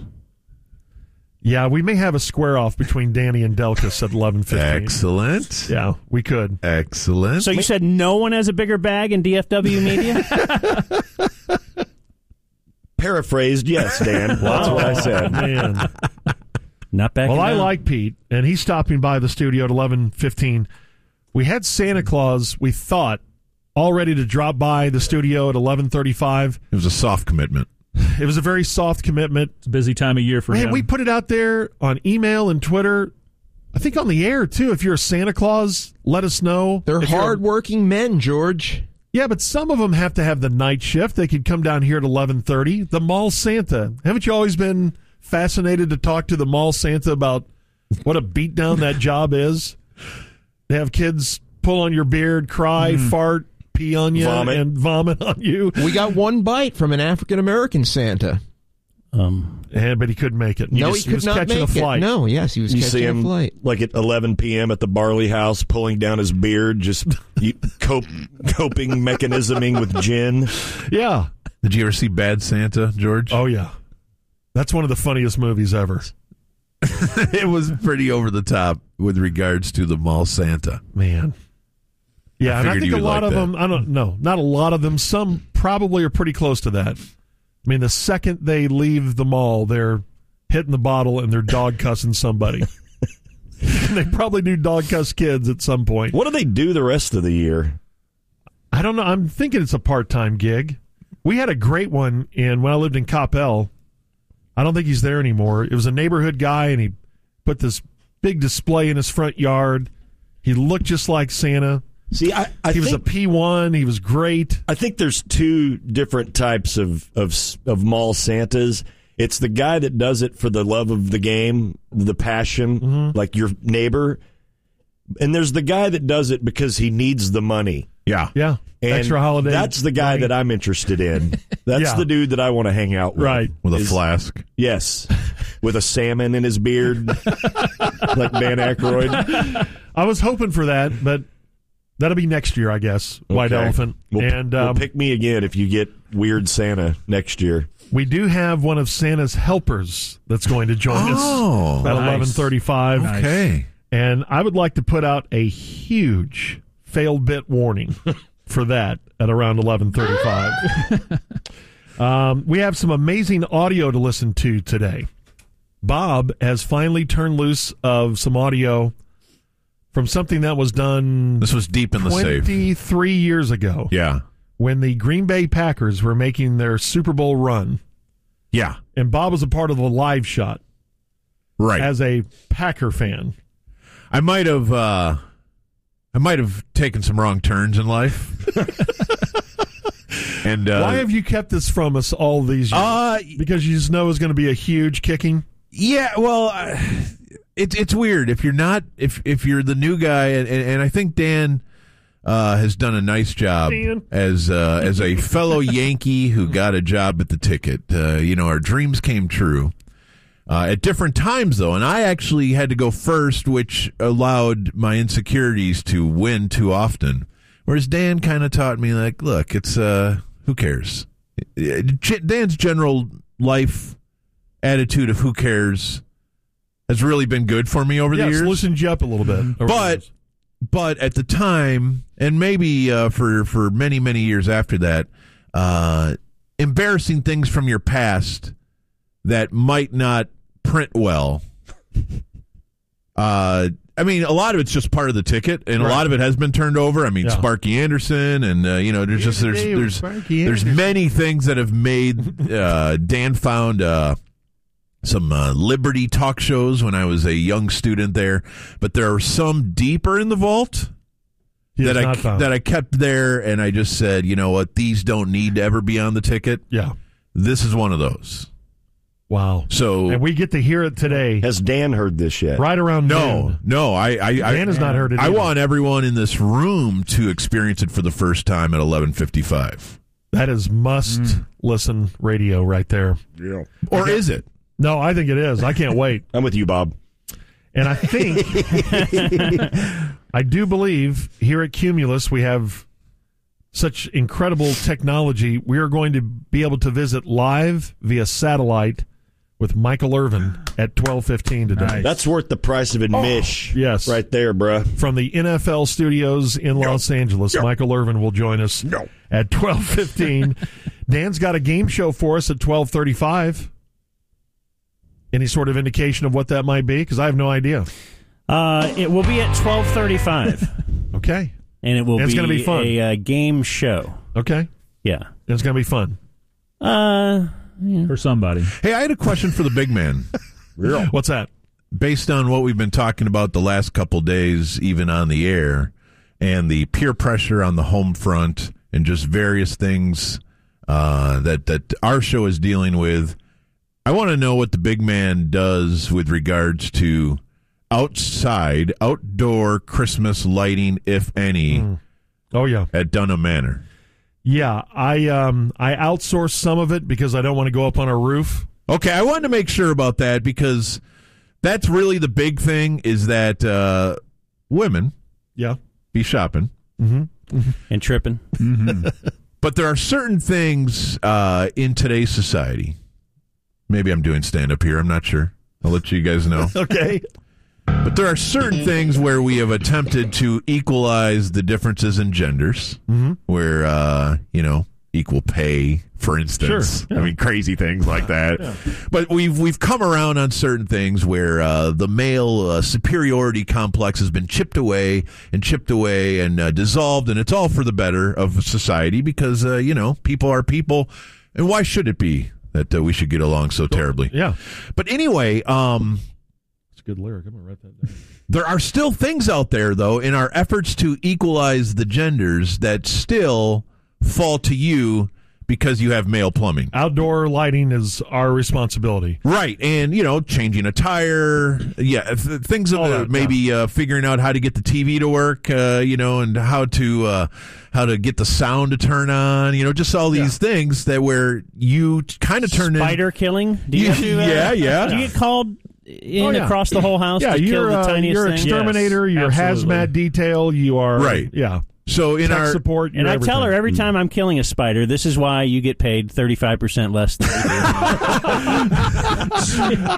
Yeah, we may have a square off between Danny and Delkus at eleven fifteen. Excellent. Yeah, we could. Excellent. So you said no one has a bigger bag in D F W media? Paraphrased, yes, Dan. That's what I said. Man. Not back. Well, I like Pete, and he's stopping by the studio at eleven fifteen. We had Santa Claus, we thought, all ready to drop by the studio at eleven thirty-five. It was a soft commitment. It was a very soft commitment. It's a busy time of year for Man, him. we put it out there on email and Twitter. I think on the air, too. If you're a Santa Claus, let us know. They're If you're a- hardworking men, George. Yeah, but some of them have to have the night shift. They could come down here at eleven thirty. The mall Santa. Haven't you always been fascinated to talk to the mall Santa about what a beatdown that job is? They have kids pull on your beard, cry, Mm. fart, pee on you, Vomit. and vomit on you. We got one bite from an African American Santa. Um, yeah, but he couldn't make it. No, just- he could was not catching make a flight. it. No, yes, he was You catching see a him flight. like at eleven p.m. at the Barley House, pulling down his beard, just you, cope, coping mechanisming with gin. Yeah. Did you ever see Bad Santa, George? Oh, yeah. That's one of the funniest movies ever. It was pretty over the top with regards to the mall Santa. Man. Yeah, I and I figured think you a would lot like of that. them, I don't know, not a lot of them, some probably are pretty close to that. I mean, the second they leave the mall, they're hitting the bottle and they're dog cussing somebody. And they probably do dog cuss kids at some point. What do they do the rest of the year? I don't know. I'm thinking it's a part-time gig. We had a great one in when I lived in Coppell. I don't think he's there anymore. It was a neighborhood guy, and he put this big display in his front yard. He looked just like Santa. See, I, I he was think, a P one. He was great. I think there's two different types of, of of mall Santas. It's the guy that does it for the love of the game, the passion, Mm-hmm. like your neighbor. And there's the guy that does it because he needs the money. Yeah. Yeah. And extra holiday. that's the guy money. that I'm interested in. That's Yeah. the dude that I want to hang out with. Right. With a Is- flask. Yes. With a salmon in his beard, like Dan Aykroyd. I was hoping for that, but that'll be next year, I guess. White Okay. Elephant. Well, and well, um, pick me again if you get Weird Santa next year. we do have one of Santa's helpers that's going to join Oh, us at nice. eleven thirty-five. Okay. And I would like to put out a huge failed bit warning for that at around eleven thirty-five. um, we have some amazing audio to listen to today. Bob has finally turned loose of some audio from something that was done This was deep in the safe. twenty-three years ago Yeah. when the Green Bay Packers were making their Super Bowl run. Yeah. And Bob was a part of the live shot Right. as a Packer fan. I might have uh I might have taken some wrong turns in life. and uh Why have you kept this from us all these years? Uh, because you just know it was going to be a huge kicking? Yeah, well, uh, it's it's weird if you're not if if you're the new guy, and, and, and I think Dan uh, has done a nice job Dan. as uh, as a fellow Yankee who got a job at the ticket. Uh, you know, our dreams came true uh, at different times, though, and I actually had to go first, which allowed my insecurities to win too often. Whereas Dan kind of taught me, like, look, it's uh, who cares? Dan's general life attitude of who cares has really been good for me over the Yes, years. loosened you up a little bit. over the But years. but at the time, and maybe uh, for for many many years after that, uh, embarrassing things from your past that might not print well. Uh, I mean, a lot of it's just part of the ticket, and Right. a lot of it has been turned over. I mean, Yeah. Sparky Anderson, and uh, you know, there's just there's Hey, there's Sparky there's Anderson. many things that have made uh, Dan found. Uh, some uh, Liberty talk shows when I was a young student there, but there are some deeper in the vault He has that I not found. that I kept there, and I just said, you know what, these don't need to ever be on the ticket. Yeah. This is one of those. Wow. So And we get to hear it today. Has Dan heard this yet? Right around no, noon. no, I I, I Dan has not heard it I either. want everyone in this room to experience it for the first time at eleven fifty-five. That is must Mm. listen radio right there. Yeah. Or is it? No, I think it is. I can't wait. I'm with you, Bob. And I think, I do believe here at Cumulus we have such incredible technology. We are going to be able to visit live via satellite with Michael Irvin at twelve fifteen today. That's worth the price of admission. Yes. Right there, bruh. From the N F L studios in Los Angeles, Michael Irvin will join us at twelve fifteen. Dan's got a game show for us at twelve thirty-five. Any sort of indication of what that might be? Because I have no idea. Uh, it will be at twelve thirty-five. Okay. And it will And it's be gonna be fun. a uh, game show. Okay. Yeah. It's going to be fun. Uh, yeah. For somebody. Hey, I had a question for the big man. What's that? Based on what we've been talking about the last couple days, even on the air, and the peer pressure on the home front, and just various things uh, that that our show is dealing with, I want to know what the big man does with regards to outside, outdoor Christmas lighting, if any, Mm. Oh, yeah. at Dunham Manor. Yeah, I um I outsource some of it because I don't want to go up on a roof. Okay, I wanted to make sure about that because that's really the big thing is that uh, women Yeah. be shopping. Mm-hmm. And tripping. But there are certain things uh, in today's society Maybe I'm doing stand-up here. I'm not sure. I'll let you guys know. Okay. But there are certain things where we have attempted to equalize the differences in genders, mm-hmm. where, uh, you know, equal pay, for instance. Sure, yeah. I mean, crazy things like that. Yeah. But we've we've come around on certain things where uh, the male uh, superiority complex has been chipped away and chipped away and uh, dissolved, and it's all for the better of society because, uh, you know, people are people, and why should it be that uh, we should get along so terribly? Yeah. But anyway, um... good lyric. I'm going to write that down. There are still things out there, though, in our efforts to equalize the genders that still fall to you because you have male plumbing. Outdoor lighting is our responsibility. Right. And, you know, changing a tire. Yeah. Th- things of uh, maybe yeah. uh, figuring out how to get the T V to work, uh, you know, and how to uh, how to get the sound to turn on, you know, just all these yeah. things that where you kind of turn in. Spider killing? Do you have to, uh, yeah, yeah. Do you get called in oh, yeah. across the whole house yeah, to kill you're, the uh, tiniest you're thing? exterminator, Yes, you're absolutely. hazmat detail, you are right. Yeah. So in Tech our support, and I everything. tell her every time I'm killing a spider, this is why you get paid thirty-five percent less than we do.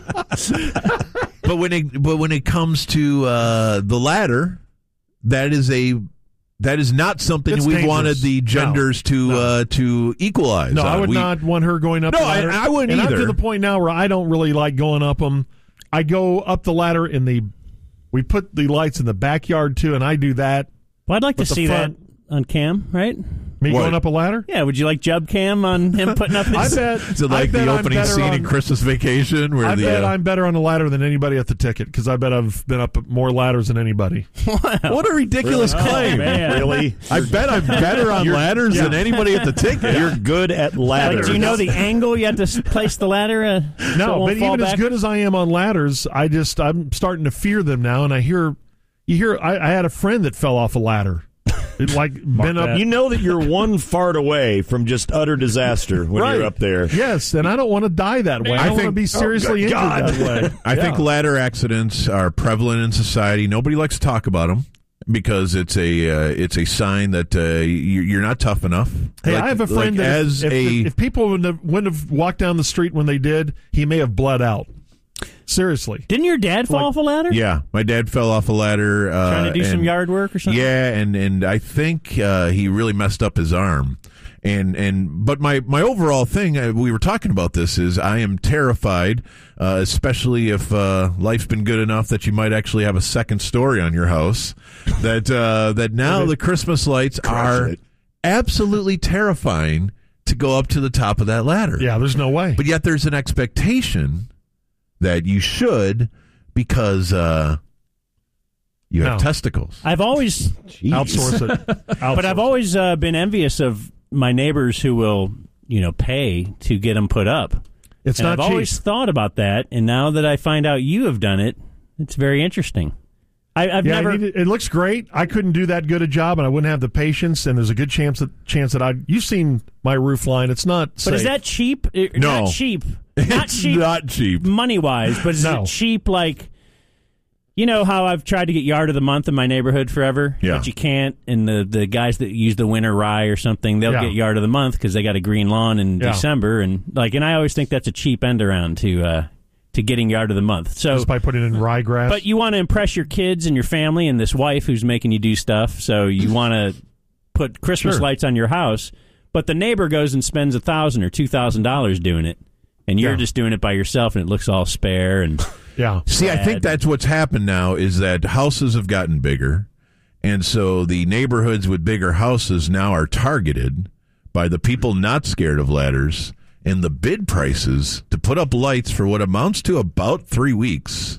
But when it but when it comes to uh, the ladder, that is a that is not something It's we dangerous. wanted the genders no. to No. Uh, to equalize. No, on. I would we, not want her going up No, the ladder. I, I wouldn't and either. I'm to the point now where I don't really like going up them. I go up the ladder in the. We put the lights in the backyard too, and I do that. Well, I'd like to With the see front- that on cam, right? Me What? going up a ladder? Yeah, would you like Jub Cam on him putting up his... I bet. Is it I like bet the I'm opening better scene on- in Christmas Vacation? Where I the, bet uh, I'm better on the ladder than anybody at the ticket because I bet I've been up more ladders than anybody. What a ridiculous Really? claim! Oh, man. Really? I bet I'm better on You're- ladders yeah. than anybody at the ticket. You're good at Like, ladders. do you know the angle you have to s- place the ladder? Uh, so it No, won't but fall even back? as good as I am on ladders, I just I'm starting to fear them now, and I hear you hear I, I had a friend that fell off a ladder. It like been up. You know that you're one fart away from just utter disaster when Right. you're up there. Yes, and I don't want to die that way. I, I don't want to think- be seriously oh, injured God. that way. I Yeah. think ladder accidents are prevalent in society. Nobody likes to talk about them because it's a uh, it's a sign that uh, you- you're not tough enough. Hey, Like- I have a friend like that as if, a if, if people wouldn't have, wouldn't have walked down the street when they did, he may have bled out. Seriously. Didn't your dad fall Like- off a ladder? yeah, my dad fell off a ladder uh, Trying to do some and- yard work or something? Yeah, and and I think uh, he really messed up his arm. And and but my my overall thing, uh, we were talking about this, is I am terrified, uh, especially if uh, life's been good enough that you might actually have a second story on your house. That uh, that now the Christmas lights are it. absolutely terrifying to go up to the top of that ladder. Yeah, there's no way. But yet there's an expectation that you should because uh, you have No. testicles. I've always... Outsource it. Outsource But I've always uh, been envious of my neighbors who will, you know, pay to get them put up. It's and not I've cheap. always thought about that, and now that I find out you have done it, it's very interesting. I, I've yeah, never. I need it, it looks great. I couldn't do that good a job, and I wouldn't have the patience. And there's a good chance that chance that I. You've seen my roof line; it's not. But is safe. that cheap? Uh, No. not cheap. Not It's cheap. not cheap. money wise, but is No. it cheap? Like, you know how I've tried to get yard of the month in my neighborhood forever, Yeah. but you can't. And the the guys that use the winter rye or something, they'll Yeah. get yard of the month because they got a green lawn in Yeah. December, and like, and I always think that's a cheap end around to uh, to getting yard of the month. So just by putting in ryegrass? but you want to impress your kids and your family and this wife who's making you do stuff. So you want to put Christmas Sure. lights on your house, but the neighbor goes and spends a thousand or two thousand dollars doing it, and you're Yeah. just doing it by yourself, and it looks all spare. And yeah, See, I think that's what's happened now is that houses have gotten bigger, and so the neighborhoods with bigger houses now are targeted by the people not scared of ladders, and the bid prices to put up lights for what amounts to about three weeks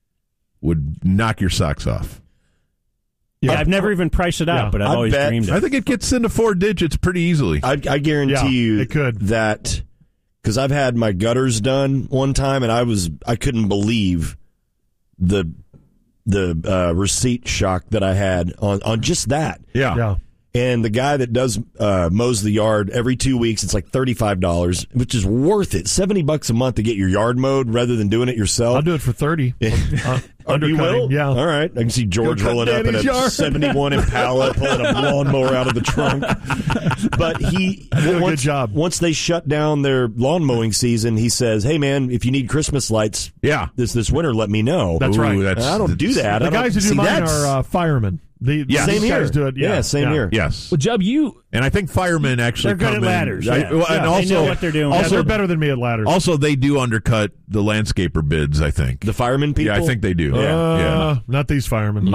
would knock your socks off. yeah, I've never even priced it out, Yeah. but I've I always bet- dreamed it. I think it gets into four digits pretty easily. I, I guarantee Yeah, you it could. that because I've had my gutters done one time, and I was I couldn't believe the the uh, receipt shock that I had on on just that. yeah. yeah. And the guy that does uh, mows the yard every two weeks, it's like thirty-five dollars, which is worth it. seventy bucks a month to get your yard mowed rather than doing it yourself. I'll do it for thirty. I'll, You will? Yeah. All right. I can see George Go cut rolling up in Danny's a yard. seventy-one Impala, pulling a lawnmower out of the trunk. But he, did a once, good job. once they shut down their lawn mowing season, he says, "Hey, man, if you need Christmas lights, yeah, this this winter, let me know." That's right. That's, I don't do that. The I guys who don't, do see, mine that's- are uh, firemen. The, Yeah, these same guys here. do it. Yeah, Yeah, same here. Yes. Well, Jub, you And I think firemen actually They're good come at ladders, in. I- yeah. well, Yeah, and they also, know what they're doing. Yeah, Also, they're better than me at ladders. Also, they do undercut the landscaper bids, I think. The firemen people? Yeah, I think they do. Uh, yeah. Not these firemen.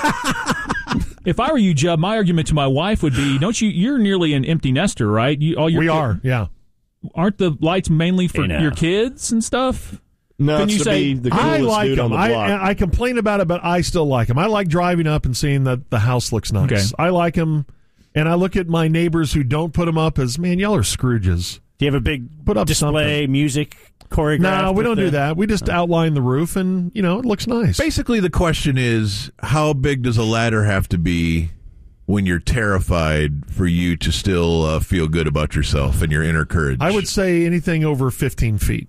if I were you, Jub, my argument to my wife would be: Don't you? You're nearly an empty nester, right? You, all your We kid- are, yeah. Aren't the lights mainly for Hey, now. your kids and stuff? No, Can it's you to say- be the I coolest like dude them. on the block. I, I complain about it, but I still like them. I like driving up and seeing that the house looks nice. Okay. I like them, and I look at my neighbors who don't put them up as, man, y'all are Scrooges. Do you have a big Put up display, something. music, choreographed? No, we with don't the- do that. We just outline the roof, and, you know, it looks nice. Basically, the question is, how big does a ladder have to be when you're terrified for you to still uh, feel good about yourself and your inner courage? I would say anything over fifteen feet.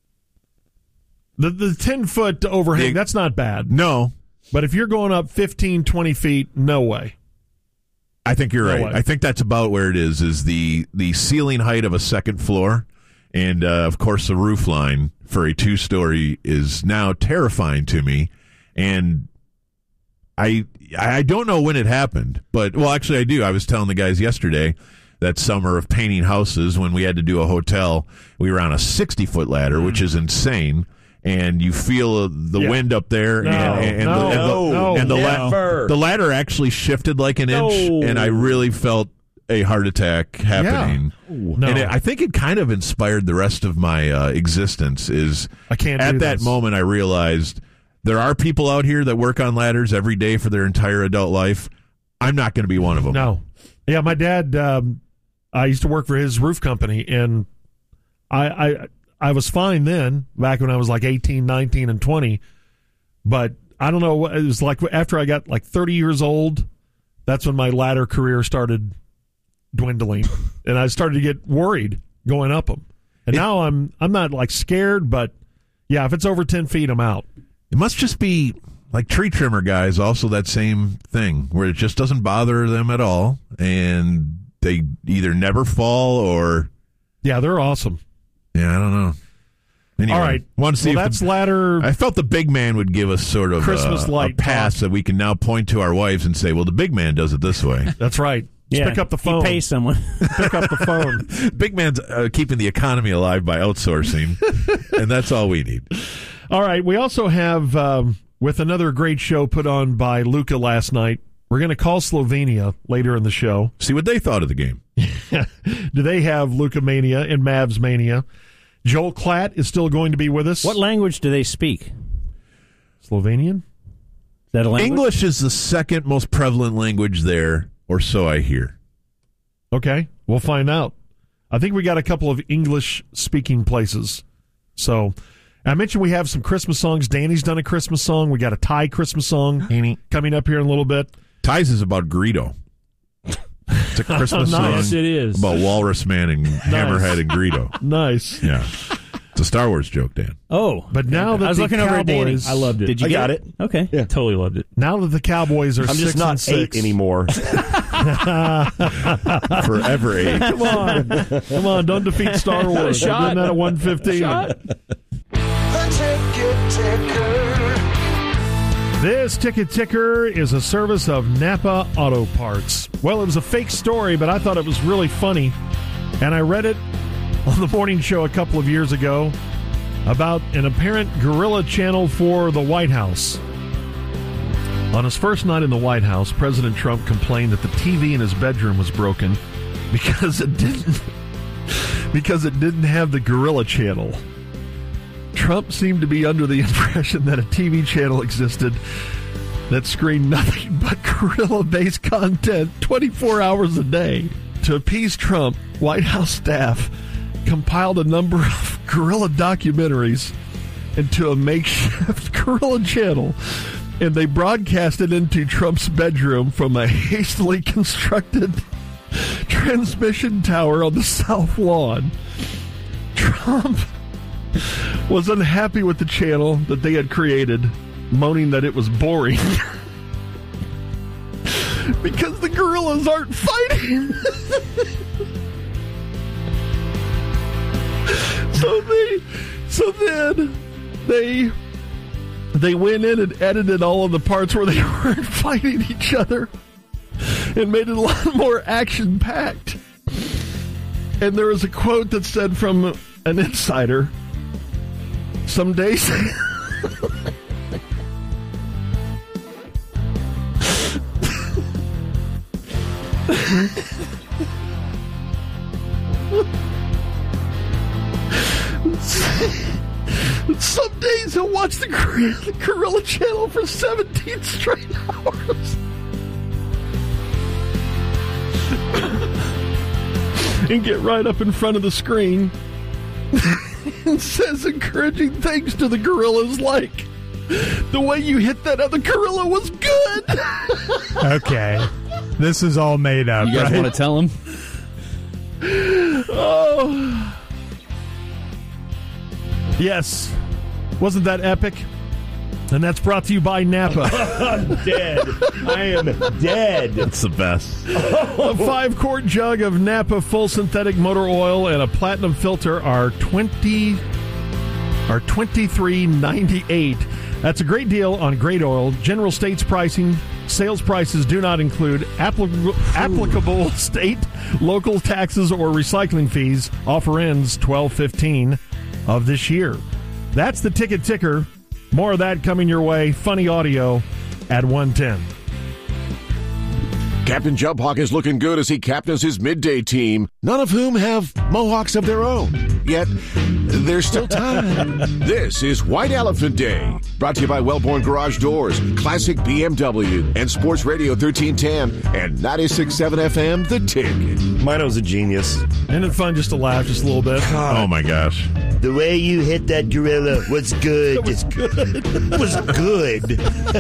The the ten-foot overhang, The- that's not bad. No. But if you're going up fifteen, twenty feet, no way. I think you're No right. way. I think that's about where it is, is the, the ceiling height of a second floor. And, uh, of course, the roof line for a two-story is now terrifying to me. And I I don't know when it happened, but, well, actually I do. I was telling the guys yesterday that summer of painting houses when we had to do a hotel, we were on a sixty-foot ladder, which is insane. And you feel the Yeah. wind up there, No, and, and, no, the, and, the, no, and the, never. la- the ladder actually shifted like an inch, No. and I really felt a heart attack happening. No. And it, I think it kind of inspired the rest of my uh, existence. Is I can't at do that this. moment I realized there are people out here that work on ladders every day for their entire adult life. I'm not going to be one of them. No. Yeah, my dad, um, I used to work for his roof company, and I, I I was fine then, back when I was like eighteen, nineteen, and twenty. But I don't know, it was like after I got like thirty years old, that's when my ladder career started dwindling. And I started to get worried going up them. And It- now I'm I'm not like scared, but yeah, if it's over ten feet, I'm out. It must just be like tree trimmer guys, also that same thing where it just doesn't bother them at all, and they either never fall or Yeah, they're awesome. yeah, I don't know. Anyway, All right. want to see Well, if that's the, ladder. I felt the big man would give us sort of Christmas uh, light a pass talk. that we can now point to our wives and say, "Well, the big man does it this way." That's right. Just Yeah, pick up the he phone. pays someone. Pick up the phone. Big man's uh, keeping the economy alive by outsourcing, and that's all we need. All right. We also have, um, with another great show put on by Luca last night, we're going to call Slovenia later in the show. See what they thought of the game. Do they have Luca Mania and Mavs Mania? Joel Klatt is still going to be with us. What language do they speak? Slovenian? Is that a language? English is the second most prevalent language there, or so I hear. Okay. We'll find out. I think we got a couple of English-speaking places. So I mentioned we have some Christmas songs. Danny's done a Christmas song. We got a Thai Christmas song coming up here in a little bit. Ties is about Greedo. It's a Christmas Nice. song It is. about Walrus Man and Hammerhead and Greedo. Nice. Yeah. It's a Star Wars joke, Dan. Oh, But now that I was the looking over at Danny. Cowboys, I loved it. Did you I get got it? it. Okay. Yeah. Totally loved it. now that the Cowboys are I'm six just not and six eight anymore. Forever eight. Come on, come on! Don't defeat Star Wars. We're shot. doing that at one fifteen. This ticket ticker is a service of Napa Auto Parts. Well, it was a fake story, but I thought it was really funny, and I read it on the morning show a couple of years ago about an apparent guerrilla channel for the White House. On his first night in the White House, President Trump complained that the T V in his bedroom was broken because it didn't because it didn't have the Gorilla Channel. Trump seemed to be under the impression that a T V channel existed that screened nothing but gorilla-based content twenty-four hours a day. To appease Trump, White House staff compiled a number of gorilla documentaries into a makeshift gorilla channel, and they broadcast it into Trump's bedroom from a hastily constructed transmission tower on the South Lawn. Trump was unhappy with the channel that they had created moaning that it was boring because the gorillas aren't fighting. so they, so then they, they went in and edited all of the parts where they weren't fighting each other and made it a lot more action-packed. And there was a quote that said from an insider, some days... Some days he'll watch the Gorilla, the Gorilla Channel for seventeen straight hours. And get right up in front of the screen and says encouraging things to the gorillas like, the way you hit that other gorilla was good. Okay. This is all made up. You guys right? want to tell him? Oh. Yes. Wasn't that epic? And that's brought to you by Napa. I'm dead. I am dead. It's the best. A five-quart jug of Napa full synthetic motor oil and a platinum filter are twenty are twenty-three ninety-eight. That's a great deal on great oil. General States pricing. Sales prices do not include applicable, applicable state, local taxes, or recycling fees. Offer ends twelve fifteen of this year. That's the ticket ticker. More of that coming your way. Funny audio at one ten. Captain Jump Hawk is looking good as he captains his midday team, none of whom have mohawks of their own. Yet, there's still time. This is White Elephant Day, brought to you by Wellborn Garage Doors, Classic B M W, and Sports Radio thirteen ten, and ninety-six point seven F M, The Ticket. Mino's a genius. Isn't it fun just to laugh just a little bit? God. Oh, my gosh. The way you hit that gorilla was good. It was good. was good.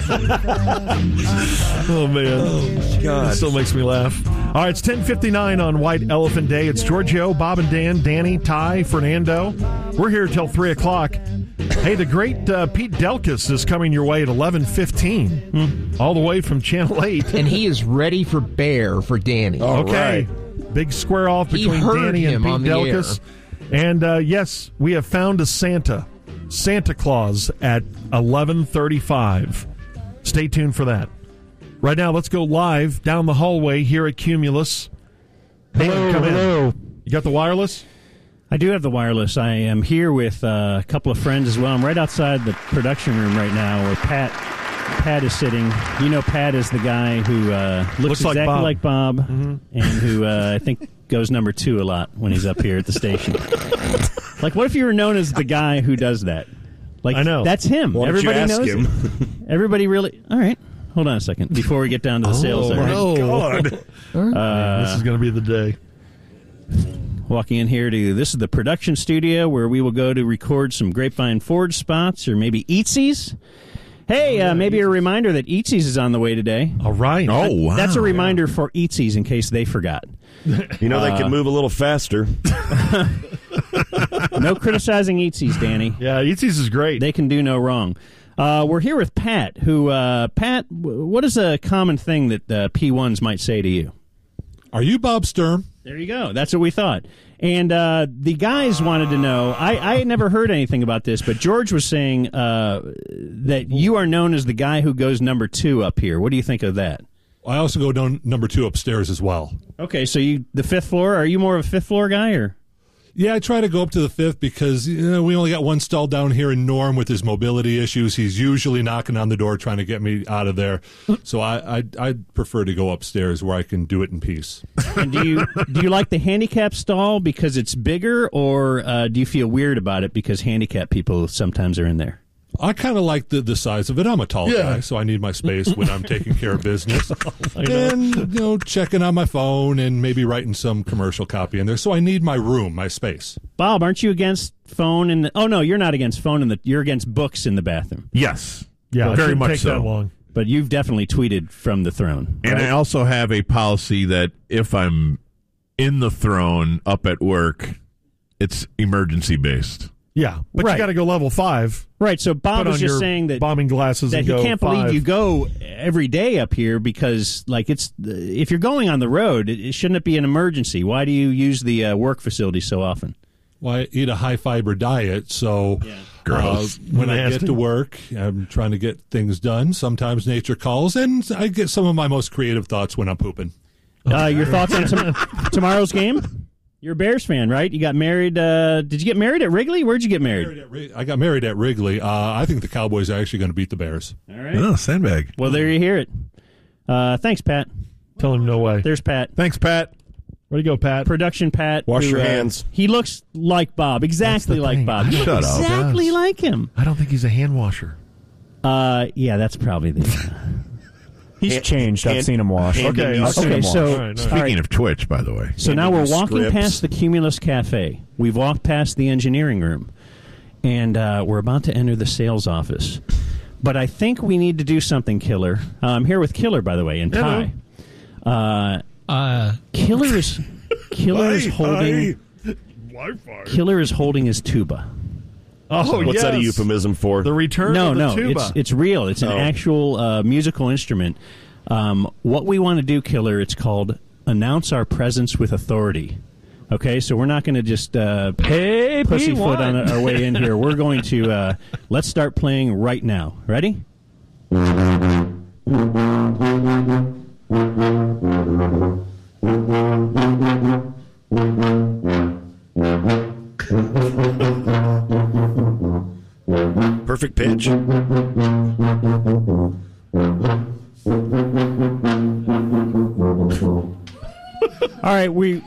Oh, man. Oh, God. It still makes me laugh. All right, it's ten fifty-nine on White Elephant Day. It's Giorgio, Bob and Dan, Danny, Ty, Fernando. We're here till three o'clock. Hey, the great uh, Pete Delkus is coming your way at eleven fifteen, hmm. all the way from Channel eight. And he is ready for bear for Danny. All okay. Right. Big square off between Danny and Pete Delkus. And, uh, yes, we have found a Santa, Santa Claus, at eleven thirty-five. Stay tuned for that. Right now, let's go live down the hallway here at Cumulus. Hello, come hello. In. You got the wireless? I do have the wireless. I am here with uh, a couple of friends as well. I'm right outside the production room right now where Pat Pat is sitting. You know Pat is the guy who uh, looks, looks exactly like Bob, like Bob mm-hmm. and who uh, I think goes number two a lot when he's up here at the station. Like, what if you were known as the guy who does that? Like, I know. That's him. Why don't Everybody you ask knows him? it. Everybody really... All right. Hold on a second before we get down to the oh, sales. Oh, no. God. Uh, this is going to be the day. Walking in here to, this is the production studio where we will go to record some Grapevine Forge spots or maybe Eatsies. Hey, uh, maybe a reminder that Eatsies is on the way today. All right. Oh, that, wow. That's a reminder for Eatsies in case they forgot. You know, they uh, can move a little faster. No criticizing Eatsies, Danny. Yeah, Eatsies is great. They can do no wrong. Uh, we're here with Pat, who, uh, Pat, what is a common thing that uh, P ones might say to you? Are you Bob Sturm? There you go. That's what we thought. And uh, the guys wanted to know, I, I had never heard anything about this, but George was saying uh, that you are known as the guy who goes number two up here. What do you think of that? I also go down number two upstairs as well. Okay, so you the fifth floor, are you more of a fifth floor guy, or? Yeah, I try to go up to the fifth because you know, we only got one stall down here in Norm with his mobility issues. He's usually knocking on the door trying to get me out of there. So I I I prefer to go upstairs where I can do it in peace. And do you do you like the handicap stall because it's bigger, or uh, do you feel weird about it because handicapped people sometimes are in there? I kind of like the, the size of it. I'm a tall Yeah. guy, so I need my space when I'm taking care of business. And, you know, checking on my phone and maybe writing some commercial copy in there. So I need my room, my space. Bob, aren't you against phone in the... Oh, no, you're not against phone in the... You're against books in the bathroom. Yes. Yeah, it very shouldn't much take so. that long. But you've definitely tweeted from the throne. And right? I also have a policy that if I'm in the throne up at work, it's emergency based. Yeah, but Right. you got to go level five. Right, so Bob Put was on just your saying that bombing glasses that and he go can't five. believe you go every day up here because, like, it's if you're going on the road, it, it shouldn't it be an emergency? Why do you use the uh, work facility so often? Well, I eat a high fiber diet, so Gross. uh, when I Nasty. get to work, I'm trying to get things done. Sometimes nature calls, and I get some of my most creative thoughts when I'm pooping. Uh, your thoughts on tom- tomorrow's game? You're a Bears fan, right? You got married. Uh, did you get married at Wrigley? Where'd you get married? I got married at Wrigley. Uh, I think the Cowboys are actually going to beat the Bears. All right. Oh, sandbag. Well, there you hear it. Uh, thanks, Pat. Tell him no way. There's Pat. Thanks, Pat. Where'd you go, Pat? Production Pat. Wash who, your uh, hands. He looks like Bob. Exactly like thing. Bob. I You don't look think he exactly does. like him. I don't think he's a hand washer. Uh, yeah, that's probably the. He's Hand- changed. I've hand- seen him wash. hand- Okay, hand- I've seen Okay, him so wash. All right, all right. Speaking all right. of Twitch, by the way. So now we're walking Scripts. past the Cumulus Cafe. We've walked past the engineering room, and uh, we're about to enter the sales office. But I think we need to do something, Killer. Uh, I'm here with Killer, by the way, and Ty. Uh, Uh, Killer is Killer is Hi, holding hi. Wi-Fi. Killer is holding his tuba. Oh, What's that a yes. euphemism for? The return No, of the no, tuba. it's it's real. It's an Oh. actual uh, musical instrument. Um, what we want to do, Killer, it's called announce our presence with authority. Okay, so we're not going to just uh, hey, pussyfoot P one. on our way in here. We're going to uh, let's start playing right now. Ready? Perfect pitch. All right, we.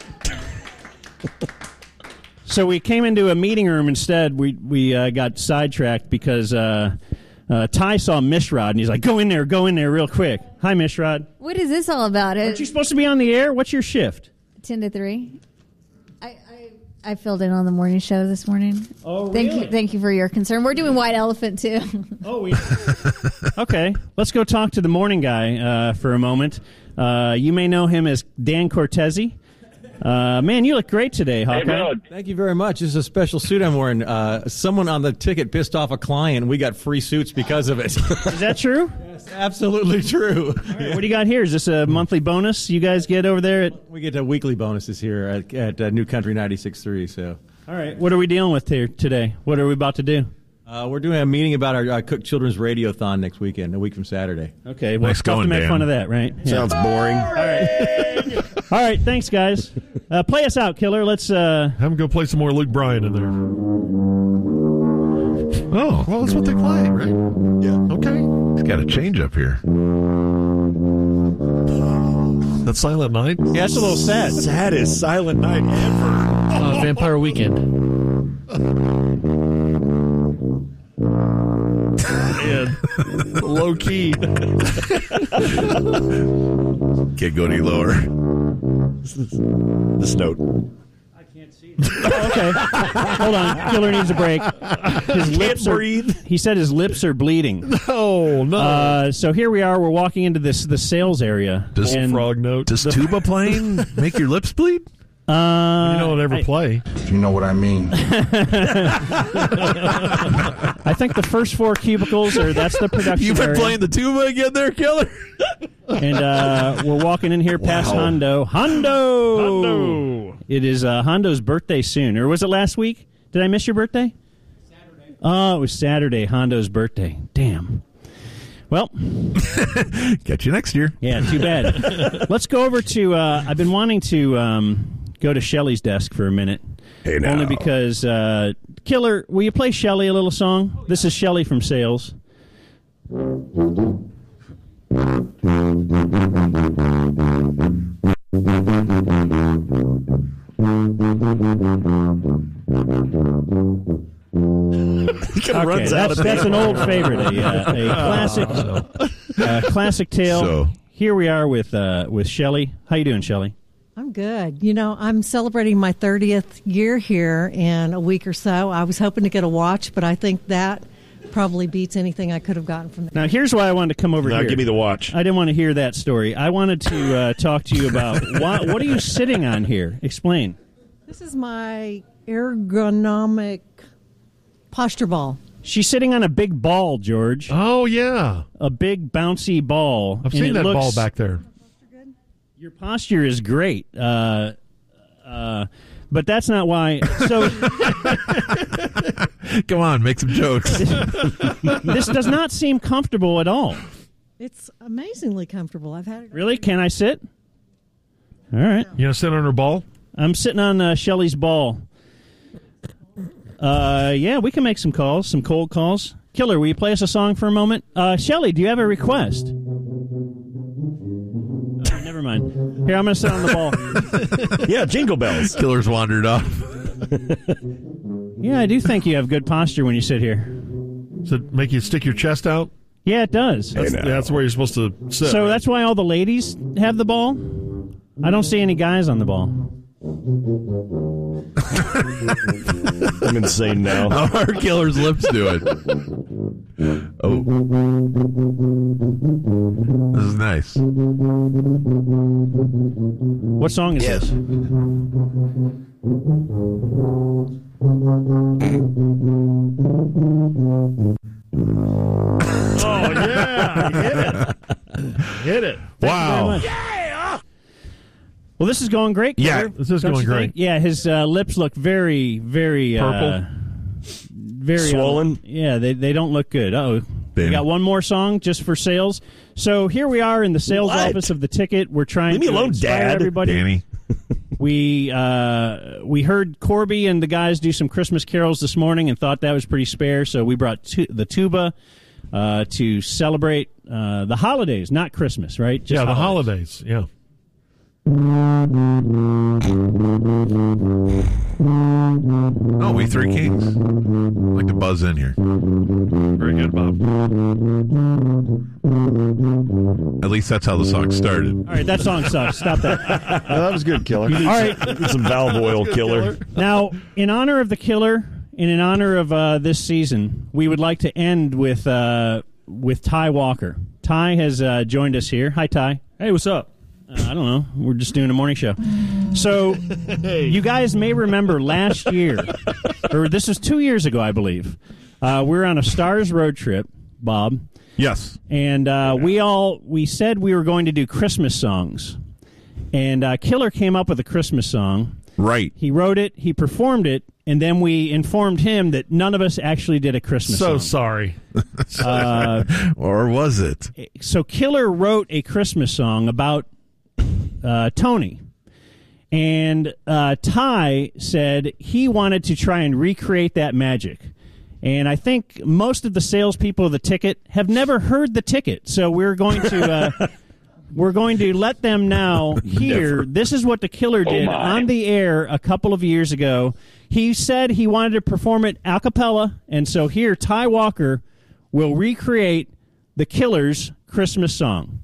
So we came into a meeting room instead. We we uh, got sidetracked because uh, uh, Ty saw Mishrod and he's like, "Go in there, go in there, real quick." Hi, Mishrod. What is this all about? Aren't you supposed to be on the air? What's your shift? Ten to three. I, I I filled in on the morning show this morning. Oh, thank really? you, thank you for your concern. We're doing White Elephant too. Oh, we. Okay, let's go talk to the morning guy uh, for a moment. Uh, you may know him as Dan Cortese. Uh, man, you look great today, Hawkeye. Thank you very much. This is a special suit I'm wearing. Uh, someone on the ticket pissed off a client, and we got free suits because of it. Is that true? Yes, absolutely true. Right, what do you got here? Is this a monthly bonus you guys get over there? At... We get uh, weekly bonuses here at, at uh, New Country ninety-six point three. So, all right, what are we dealing with here today? What are we about to do? Uh, we're doing a meeting about our uh, Cook Children's Radiothon next weekend, a week from Saturday. Okay, well, it's tough to make fun of that, right? Sounds boring. All right. All right, thanks, guys. Uh, play us out, Killer. Let's uh... have him go play some more Luke Bryan in there. Oh, well, that's what they play, right? Yeah. Okay. He's got a change up here. That Silent Night? Yeah, that's a little sad. Saddest Silent Night ever. Uh, Vampire Weekend. Man, low key. Can't go any lower. This note. Oh, okay. Hold on. Killer needs a break. His lips are, breathe. He said his lips are bleeding. Oh, no. Uh, so here we are. We're walking into this the sales area. Does and, frog note? Does tuba playing make your lips bleed? Uh, you don't ever I, play. You know what I mean. I think the first four cubicles are that's the production You've been area. playing the tuba again there, Killer? And uh, we're walking in here past Wow. Hondo. Hondo! Hondo! It is uh, Hondo's birthday soon. Or was it last week? Did I miss your birthday? Saturday. Oh, it was Saturday, Hondo's birthday. Damn. Well, catch you next year. Yeah, too bad. Let's go over to. Uh, I've been wanting to um, go to Shelly's desk for a minute. Hey, now. Only because uh, Killer, will you play Shelly a little song? This is Shelly from Sales. Okay, runs out that's, of that's an old favorite, a, uh, a classic, uh, classic tale. So- Here we are with uh, with Shelly. How you doing, Shelly? I'm good. You know, I'm celebrating my thirtieth year here in a week or so. I was hoping to get a watch, but I think that probably beats anything I could have gotten from that. Now, here's why I wanted to come over Now here. give me the watch. I didn't want to hear that story. I wanted to uh, talk to you about why, what are you sitting on here? Explain. This is my ergonomic Posture ball. She's sitting on a big ball, George. Oh, yeah. A big bouncy ball. I've And seen it that looks- ball back there. Your posture is great. Uh, uh, but that's not why. So Come on, make some jokes. this does not seem comfortable at all. It's amazingly comfortable. I've had it. Really? Can I sit? All right. You gonna sit on her ball? I'm sitting on uh, Shelly's ball. Uh, yeah, we can make some calls, some cold calls. Killer, will you play us a song for a moment? Uh, Shelly, do you have a request? Oh, never mind. Here, I'm going to sit on the ball. Yeah, jingle bells. Killer's wandered off. Yeah, I do think you have good posture when you sit here. Does it make you stick your chest out? Yeah, it does. That's, yeah, that's where you're supposed to sit. So right? that's why all the ladies have the ball? I don't see any guys on the ball. I'm insane now. How are Killer's lips doing? Oh. This is nice. What song is Yes. this? Oh, yeah. Hit it. Hit it. Wow. Well, this is going great. Yeah, Killer. this is Don't going you great. think? Yeah, his uh, lips look very, very Purple? Uh, very Swollen? Uh, yeah, they they don't look good. Oh, we Damn. got one more song just for sales. So here we are in the sales What? office of the Ticket. We're trying Leave me to alone, inspire Dad. everybody. Danny. We uh, we heard Corby and the guys do some Christmas carols this morning and thought that was pretty spare. So we brought tu- the tuba uh, to celebrate uh, the holidays, not Christmas, right? Just Yeah, the holidays. holidays. Yeah. Oh, we three kings. I'd like to buzz in here. Very good, Bob. At least that's how the song started. All right, that song sucks. Stop that. Oh, that was good, Killer. All right. Some valve oil, Killer. Now, in honor of the Killer, and in honor of uh, this season, we would like to end with uh, with Ty Walker. Ty has uh, joined us here. Hi, Ty. Hey, what's up? Uh, I don't know. We're just doing a morning show. So, you guys may remember last year, or this was two years ago, I believe. Uh, we were on a Stars road trip, Bob. Yes. And uh, we all we said we were going to do Christmas songs, and uh, Killer came up with a Christmas song. Right. He wrote it, he performed it, and then we informed him that none of us actually did a Christmas So song. sorry. Uh, or was it? So Killer wrote a Christmas song about uh, Tony. And uh, Ty said he wanted to try and recreate that magic. And I think most of the salespeople of the Ticket have never heard the Ticket. So we're going to uh, we're going to let them now hear. Never. This is what the Killer did Oh, my. on the air a couple of years ago. He said he wanted to perform it a cappella. And so here, Ty Walker will recreate the Killer's Christmas song.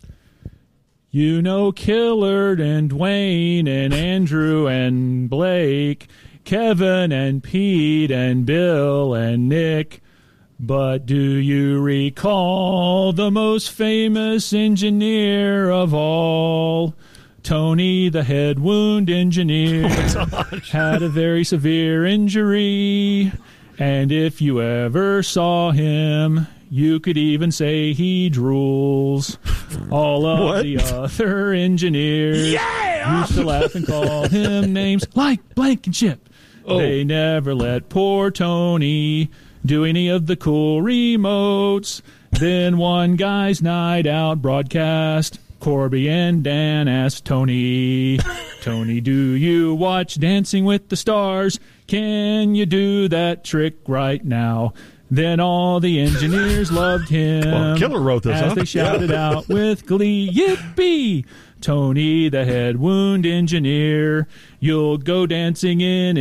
You know Killard and Dwayne and Andrew and Blake, Kevin and Pete and Bill and Nick. But do you recall the most famous engineer of all? Tony, the head wound engineer, had a very severe injury. And if you ever saw him, you could even say he drools. All of What? the other engineers used to laugh and call him names like Blankenship. Oh. They never let poor Tony do any of the cool remotes. Then one guy's night out broadcast, Corby and Dan asked Tony, Tony, do you watch Dancing with the Stars? Can you do that trick right now? Then all the engineers loved him. Well, Killer wrote this, as huh? they shouted Yeah. out with glee, yippee! Tony, the head wound engineer, you'll go dancing in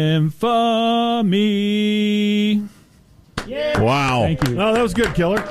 infamy. Wow. Thank you. Oh, that was good, Killer.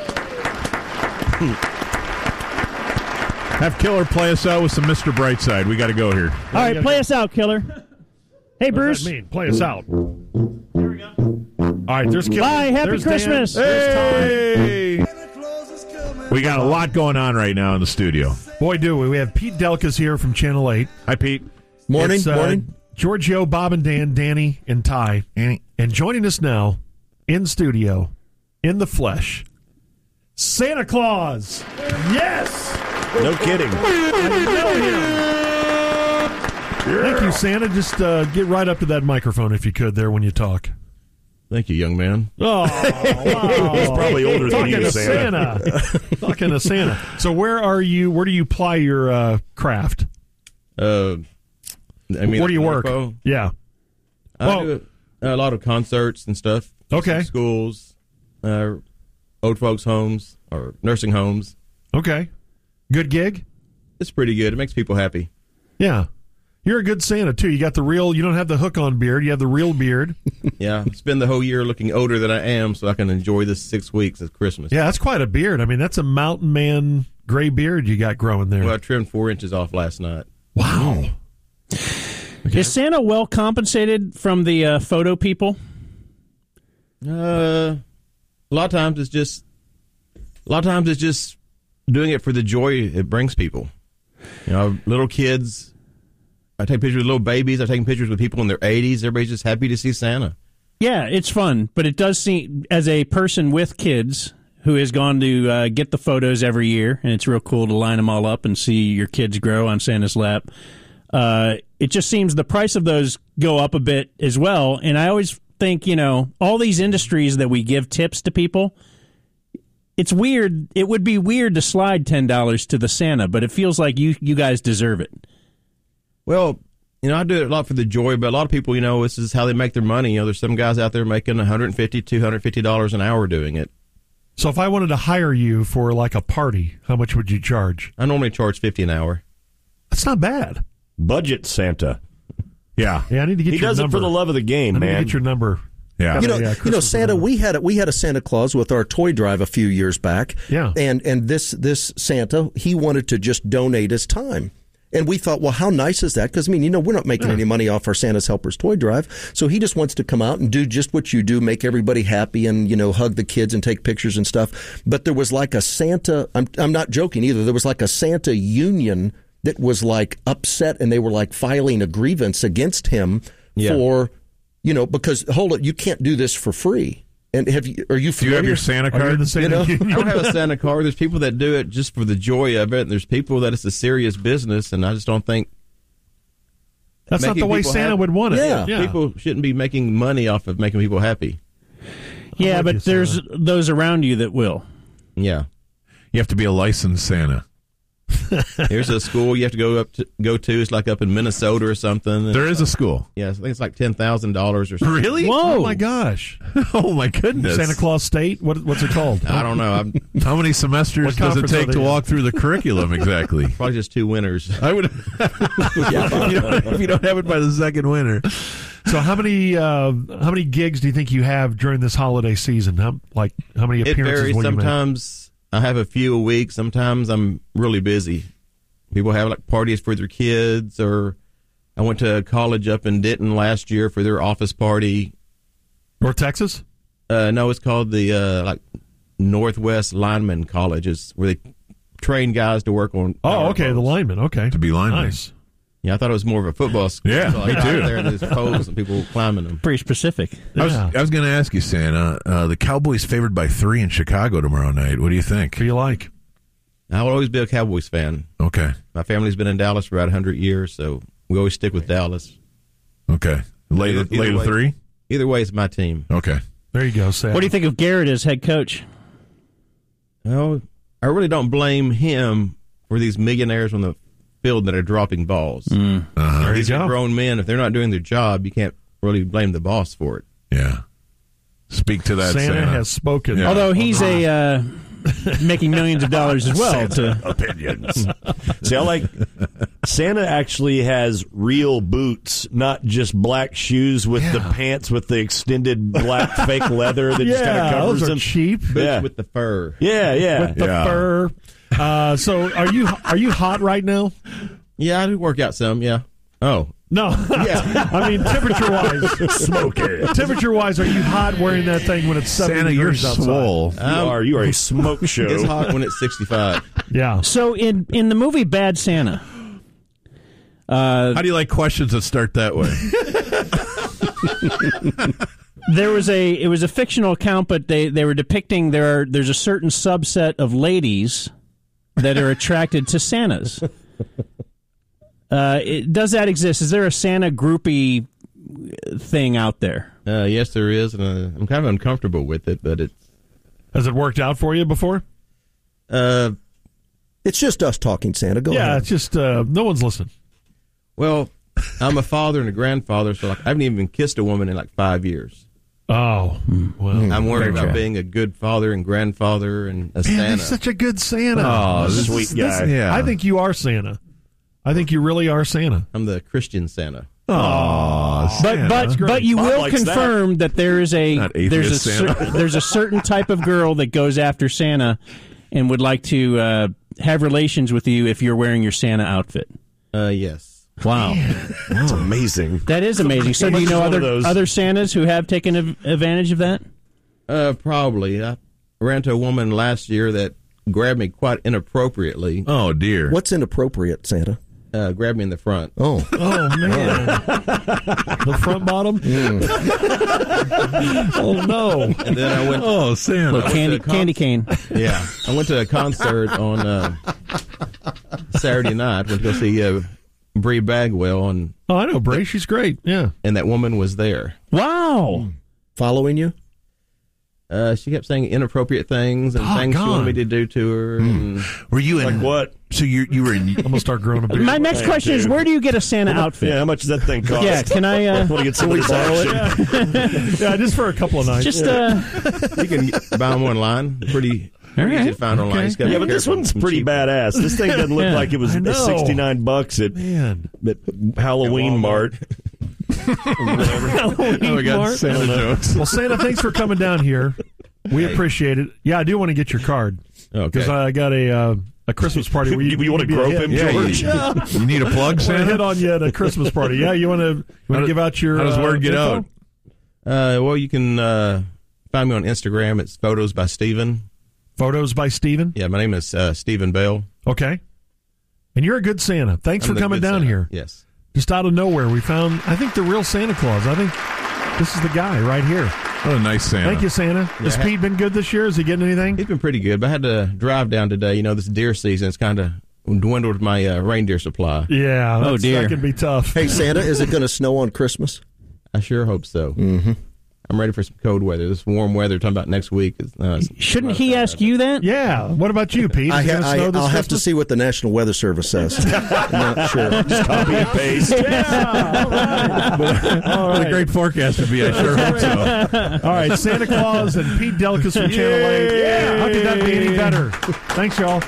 Have Killer play us out with some Mister Brightside. We got to go here. All right, play us out, Killer. Hey, What Bruce. does that mean? Play us out. All right, there's Killer. Bye. Happy There's Dan. Christmas. Hey! We got a lot going on right now in the studio. Boy, do we. We have Pete Delkas here from Channel eight. Hi, Pete. Morning, It's, uh, morning. Giorgio, Bob and Dan, Danny, and Ty. Annie. And joining us now, in studio, in the flesh. Santa Claus! Yes! No kidding. I know him. Thank you, Santa. Just uh, get right up to that microphone if you could there when you talk. Thank you, young man. Oh, wow. He's probably older than Talking you, to Santa. Santa. Talking to Santa. So where are you? Where do you ply your uh, craft? Uh, I mean, where do you work? Info? Yeah. I Well- do a lot of concerts and stuff. Okay. Schools, uh, old folks' homes, or nursing homes. Okay. Good gig? It's pretty good. It makes people happy. Yeah. You're a good Santa, too. You got the real, you don't have the hook-on beard. You have the real beard. Yeah. Spend the whole year looking older than I am so I can enjoy this six weeks of Christmas. Yeah, that's quite a beard. I mean, that's a mountain man gray beard you got growing there. Well, I trimmed four inches off last night. Wow. Is Santa well compensated from the uh, photo people? Uh, a lot of times it's just, a lot of times it's just doing it for the joy it brings people. You know, little kids. I take pictures with little babies. I've taken pictures with people in their eighties. Everybody's just happy to see Santa. Yeah, it's fun, but it does seem, as a person with kids who has gone to uh, get the photos every year, and it's real cool to line them all up and see your kids grow on Santa's lap. Uh, it just seems the price of those go up a bit as well. And I always think, you know, all these industries that we give tips to people, it's weird. It would be weird to slide ten dollars to the Santa, but it feels like you, you guys deserve it. Well, you know, I do it a lot for the joy, but a lot of people, you know, this is how they make their money. You know, there's some guys out there making one hundred fifty dollars, two hundred fifty dollars an hour doing it. So if I wanted to hire you for like a party, how much would you charge? I normally charge fifty dollars an hour. That's not bad. Budget Santa. Yeah. Yeah, I need to get he your does number. it for the love of the game, I need man. to get your number. Yeah. You know, Yeah, you know, Christmas Santa. number. We had a, we had a Santa Claus with our toy drive a few years back. Yeah. And and this this Santa, he wanted to just donate his time. And we thought, well, how nice is that? Because, I mean, you know, we're not making Yeah. any money off our Santa's Helpers toy drive. So he just wants to come out and do just what you do, make everybody happy and, you know, hug the kids and take pictures and stuff. But there was like a Santa, I'm, I'm not joking either, there was like a Santa union that was like upset and they were like filing a grievance against him Yeah. for, you know, because, hold it, you can't do this for free. And have you, are you Do you familiar? have your Santa Are you card? the Santa You know? Union? I don't have a Santa card. There's people that do it just for the joy of it, and there's people that it's a serious business, and I just don't think That's not making the way people Santa happy- would want it. Yeah. yeah. People shouldn't be making money off of making people happy. Yeah, with but you, there's Santa. those around you that will. Yeah. You have to be a licensed Santa. Here's a school you have to go up to go to. It's like up in Minnesota or something. There is a school. Yeah, I think it's like ten thousand dollars or something. Really? Whoa! Oh my gosh! Oh my goodness! Santa Claus State. What, what's it called? I don't know. I'm How many semesters What does it conference take are to they in? walk through the curriculum exactly? probably just two winners. I would. if, you don't, if you don't have it by the second winter. So how many uh, how many gigs do you think you have during this holiday season? How, like how many It appearances varies. will you make? Sometimes I have a few a week. Sometimes I'm really busy. People have like parties for their kids, or I went to a college up in Denton last year for their office party. North Texas? Uh, no, it's called the uh, like Northwest Lineman College. It's where they train guys to work on. Oh, power okay, the poles. lineman. Okay, To be lineman. nice. Yeah, I thought it was more of a football school. Yeah, so I me got too. There and there's poles and people climbing them. Pretty specific. I was, Yeah. I was going to ask you, Santa. Uh, the Cowboys favored by three in Chicago tomorrow night. What do you think? Who you like? I will always be a Cowboys fan. Okay. My family's been in Dallas for about one hundred years, so we always stick with Dallas. Okay. Lay Either- the, lay either the way- three? Either way, it's my team. Okay. There you go, Sam. What do you think of Garrett as head coach? Well, I really don't blame him for these millionaires on the field that are dropping balls. Uh-huh. There you These are go. grown men. If they're not doing their job, you can't really blame the boss for it. Yeah. Speak to that, Santa, Santa. has spoken. Yeah. Although he's a uh, making millions of dollars as well. To, Opinions. See, I like Santa actually has real boots, not just black shoes with the pants with the extended black fake leather that just kind Yeah, of covers those are them. cheap. Boots Yeah. with the fur. Yeah, yeah. With the Yeah. fur. Uh, so are you are you hot right now? Yeah, I do work out some, yeah. Oh. No. Yeah. I mean, temperature wise, Smoky. temperature wise, are you hot wearing that thing when it's seventy Santa, you're degrees outside? swole. You are you are a smoke show. It's hot when it's sixty-five. Yeah. so in in the movie Bad Santa, uh, How do you like questions that start that way? There was a it was a fictional account, but they, they were depicting there are, there's a certain subset of ladies that are attracted to Santas. Uh, it, does that exist? Is there a Santa groupie thing out there? Uh, yes, there is, and uh, I'm kind of uncomfortable with it, but it's... Has it worked out for you before? Uh, it's just us talking, Santa. Go yeah, ahead. it's just uh, no one's listening. Well, I'm a father and a grandfather, so like, I haven't even kissed a woman in like five years. Oh, well. I'm worried about okay. being a good father and grandfather and a Man, Santa. you're such a good Santa. Oh, This sweet is- guy. this- Yeah. I think you are Santa. I think you really are Santa. I'm the Christian Santa. Oh, But but but you will confirm that. that there is a Not there's a atheist Santa. cer- there's a certain type of girl that goes after Santa and would like to uh, have relations with you if you're wearing your Santa outfit. Uh, yes. Wow, That's amazing. that is amazing. So do you know One of other those. other Santas who have taken av- advantage of that? Uh, probably. I ran into a woman last year that grabbed me quite inappropriately. Oh dear. What's inappropriate, Santa? Uh, grabbed me in the front. Oh. Oh, man. The front bottom? Oh, no. And then I went. Oh, Santa. Little candy to a con- candy cane. Yeah, I went to a concert on uh, Saturday night. Went to go see uh, Bree Bagwell, and Oh, I know, Bray. She's great. Yeah. and that woman was there. Wow. Following you? Uh, she kept saying inappropriate things and Oh, things she God. wanted me to do to her. And Were you in Like what? So you you were in. I'm going to start growing a beard. My next question is, where do you get a Santa outfit? Yeah, how much does that thing cost? Yeah, can I? Uh, Want to get some of this action? Yeah, just for a couple of nights. just uh, you can buy them online. Pretty, pretty easy to find online. Okay. You just gotta Yeah, be but this careful. one's Some pretty cheap- badass. This thing doesn't look Yeah. like it was I know. sixty-nine bucks at, Man. at Halloween Mart. Oh, we got Santa jokes. Well, Santa, thanks for coming down here. We appreciate it. Yeah, I do want to get your card. Okay. Because I got a uh, a Christmas party where you, You wanna be a grope hit. him, Yeah, George? You, You need a plug, want to Santa? hit on you at a Christmas party. Yeah, you want to you How want to do- give out your how does uh, word get info? out? Uh, well, you can uh, find me on Instagram. It's Photos by Steven. Photos by Steven? Yeah, my name is uh, Stephen Bell. Okay. And you're a good Santa. Thanks I'm for the coming good down Santa. here. Yes. Just out of nowhere, we found, I think, the real Santa Claus. I think this is the guy right here. What a nice Santa. Thank you, Santa. Has Yeah. Pete been good this year? Is he getting anything? He's been pretty good, but I had to drive down today. You know, this deer season, it's kind of dwindled my uh, reindeer supply. Yeah. Oh, that's- dear. That can be tough. Hey, Santa, is it going to snow on Christmas? I sure hope so. Mm-hmm. I'm ready for some cold weather. This warm weather, talking about next week. Is, uh, shouldn't he ask you that? Yeah. What about you, Pete? Is I it ha- gonna I, snow this I'll have to Christmas? see what the National Weather Service says. I'm not sure. Just copy and paste. Yeah. All right. All What a right. great forecast would be. I sure hope so. All right, Santa Claus and Pete Delkus from Channel eight. Yeah, how could that be any better? Thanks, y'all.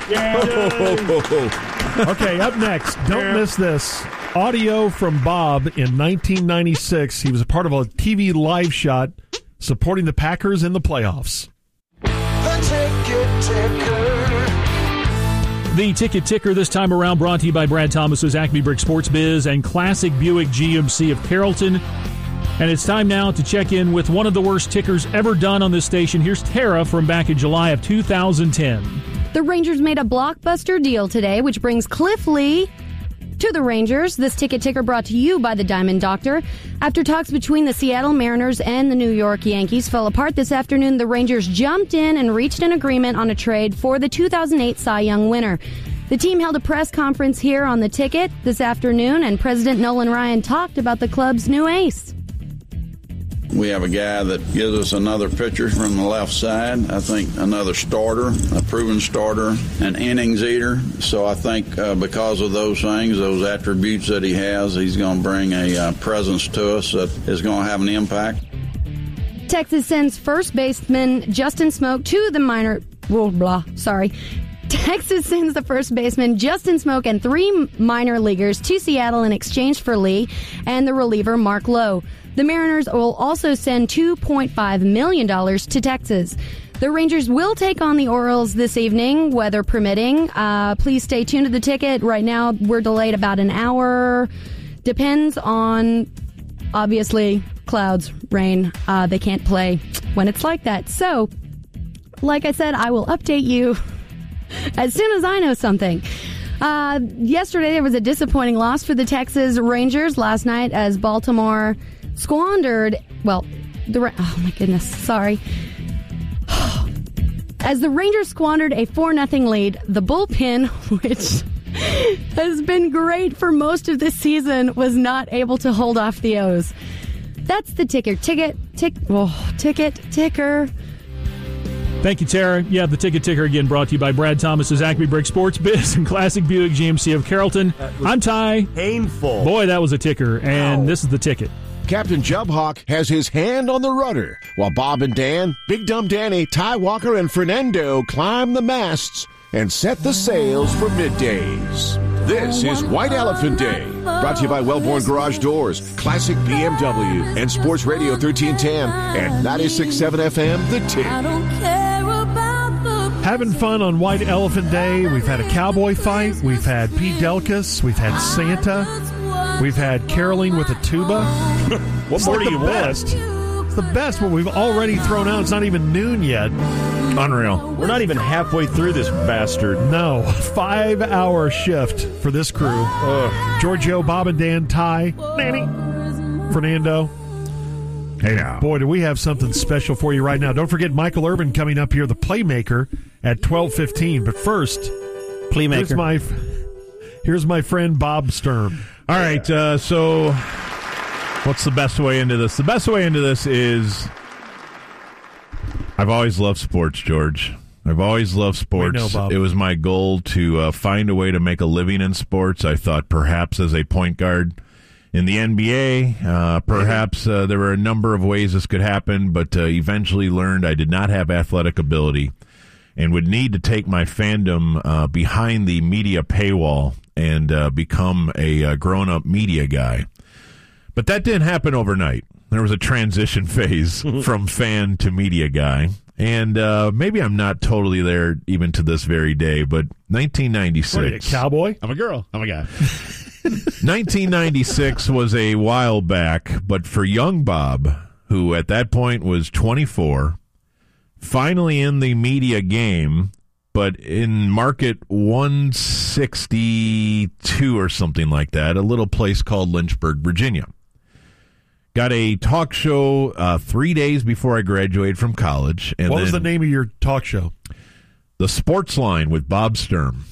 Okay, up next, don't miss this. Audio from Bob in nineteen ninety-six. He was a part of a T V live shot supporting the Packers in the playoffs. The Ticket Ticker this time around brought to you by Brad Thomas's Acme Brick Sports Biz and Classic Buick G M C of Carrollton. And it's time now to check in with one of the worst tickers ever done on this station. Here's Tara from back in July of two thousand ten. The Rangers made a blockbuster deal today, which brings Cliff Lee to the Rangers. This ticket ticker brought to you by the Diamond Doctor. After talks between the Seattle Mariners and the New York Yankees fell apart this afternoon, the Rangers jumped in and reached an agreement on a trade for the two thousand eight Cy Young winner. The team held a press conference here on the ticket this afternoon, and President Nolan Ryan talked about the club's new ace. We have a guy that gives us another pitcher from the left side. I think another starter, a proven starter, an innings eater. So I think uh, because of those things, those attributes that he has, he's going to bring a uh, presence to us that is going to have an impact. Texas sends first baseman Justin Smoke to the minor... Blah, blah, sorry. Texas sends the first baseman Justin Smoke and three minor leaguers to Seattle in exchange for Lee and the reliever Mark Lowe. The Mariners will also send two point five million dollars to Texas. The Rangers will take on the Orioles this evening, weather permitting. Uh, please stay tuned to the ticket. Right now, we're delayed about an hour. Depends on, obviously, clouds, rain. Uh, they can't play when it's like that. So, like I said, I will update you as soon as I know something. Uh, yesterday, there was a disappointing loss for the Texas Rangers last night as Baltimore squandered, well, the oh my goodness, sorry. As the Rangers squandered a four nothing lead, the bullpen, which has been great for most of this season, was not able to hold off the O's. That's the ticker. Ticket, tick, oh, ticket, ticker. Thank you, Tara. Yeah, the ticket ticker again brought to you by Brad Thomas's Acme Brick Sports Biz and Classic Buick G M C of Carrollton. I'm Ty. Painful. Boy, that was a ticker, and Ow. This is the ticket. Captain Jubhawk has his hand on the rudder, while Bob and Dan, Big Dumb Danny, Ty Walker, and Fernando climb the masts and set the sails for middays. This is White Elephant Day, brought to you by Wellborn Garage Doors, Classic B M W, and Sports Radio thirteen ten, and ninety-six point seven F M, The Tick. Having fun on White Elephant Day. We've had a cowboy fight. We've had Pete Delkus. We've had Santa. We've had caroling with a tuba. What It's more like do the you best. want? It's the best what we've already thrown out. It's not even noon yet. Unreal. We're not even halfway through this bastard. No. Five-hour shift for this crew. Ugh. Giorgio, Bob and Dan, Ty, Nanny, Fernando. Hey now. Boy, do we have something special for you right now. Don't forget Michael Irvin coming up here, the Playmaker, at twelve fifteen. But first, Playmaker. Here's my, here's my friend Bob Sturm. All right, uh, so what's the best way into this? The best way into this is I've always loved sports, George. I've always loved sports. We know, Bob. It was my goal to uh, find a way to make a living in sports. I thought perhaps as a point guard in the N B A, uh, perhaps uh, there were a number of ways this could happen, but uh, eventually learned I did not have athletic ability and would need to take my fandom uh, behind the media paywall and uh, become a uh, grown-up media guy. But that didn't happen overnight. There was a transition phase from fan to media guy. And uh, maybe I'm not totally there even to this very day, but nineteen ninety-six. What are you, a cowboy? I'm a girl. I'm a guy. nineteen ninety-six was a while back, but for young Bob, who at that point was twenty-four, finally in the media game, but in market one sixty-two or something like that, a little place called Lynchburg, Virginia. Got a talk show uh, three days before I graduated from college. And what was then the name of your talk show? The Sports Line with Bob Sturm.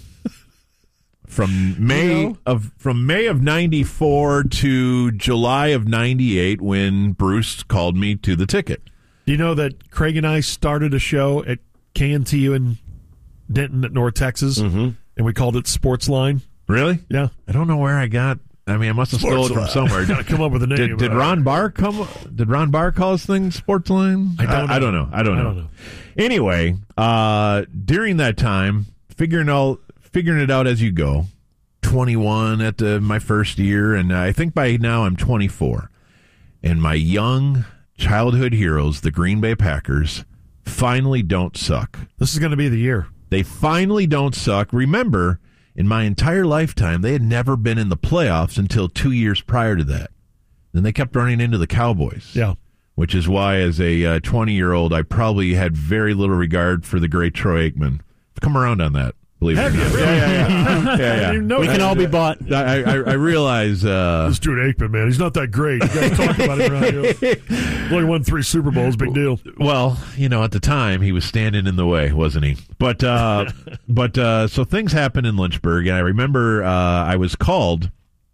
From May You know? of from May of ninety-four to July of ninety-eight, when Bruce called me to the ticket. Do you know that Craig and I started a show at K N T U in Denton at North Texas, Mm-hmm. and we called it Sports Line? Really? Yeah. I don't know where I got. I mean, I must have Sports stolen it from Line. somewhere. Gotta come up with a name. Did, did Ron Barr come? Did Ron Barr call his thing Sports Line? I don't know. I, I don't know. I don't know. I don't know. Anyway, uh, during that time, figuring out figuring it out as you go. twenty-one at the, my first year, and I think by now I'm twenty-four. And my young childhood heroes, the Green Bay Packers, finally don't suck. This is going to be the year. They finally don't suck. Remember, in my entire lifetime, they had never been in the playoffs until two years prior to that. Then they kept running into the Cowboys. Yeah. Which is why, as a uh, twenty-year-old, I probably had very little regard for the great Troy Aikman. I've come around on that. Believe it or Have not. you? Really? Yeah, yeah, yeah. yeah, yeah. I didn't know We that. can all be bought. I, I, I realize. Uh, This dude Aikman, man, he's not that great. You guys talk about him around here. Only won three Super Bowls, big deal. Well, you know, at the time he was standing in the way, wasn't he? But uh, but uh, so things happened in Lynchburg, and I remember uh, I was called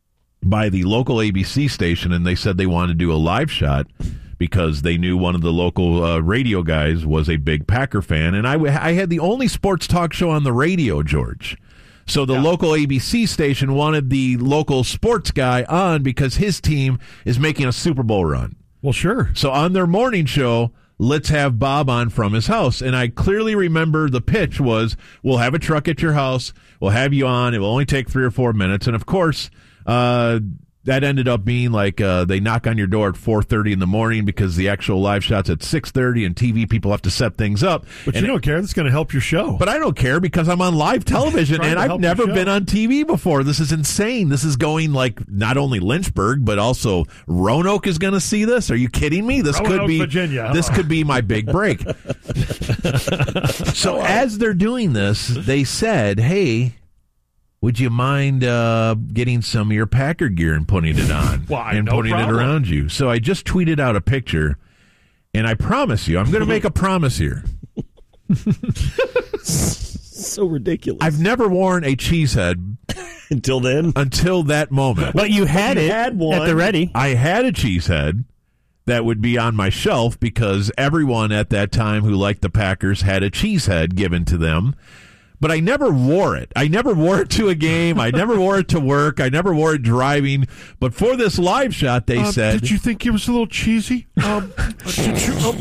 by the local A B C station, and they said they wanted to do a live shot because they knew one of the local uh, radio guys was a big Packer fan, and I, w- I had the only sports talk show on the radio, George. So the local A B C station wanted the local sports guy on because his team is making a Super Bowl run. Well, sure. So on their morning show, let's have Bob on from his house. And I clearly remember the pitch was, we'll have a truck at your house, we'll have you on, it will only take three or four minutes. And of course, uh, that ended up being like uh, they knock on your door at four thirty in the morning because the actual live shot's at six thirty and T V people have to set things up. But and you don't care. That's going to help your show. But I don't care because I'm on live television Trying and to I've help your never show. been on T V before. This is insane. This is going like not only Lynchburg, but also Roanoke is going to see this. Are you kidding me? This Roanoke, could be Virginia. This could be my big break. So as they're doing this, they said, "Hey, would you mind uh, getting some of your Packer gear and putting it on Why, and no putting problem. it around you?" So I just tweeted out a picture, And I promise you, I'm going to make a promise here. So ridiculous. I've never worn a cheesehead until then. Until that moment. But you had You it had one. at the ready. I had a cheesehead that would be on my shelf because everyone at that time who liked the Packers had a cheesehead given to them. But I never wore it. I never wore it to a game. I never wore it to work. I never wore it driving. But for this live shot, they Um, said... Did you think it was a little cheesy? Um, did you, um,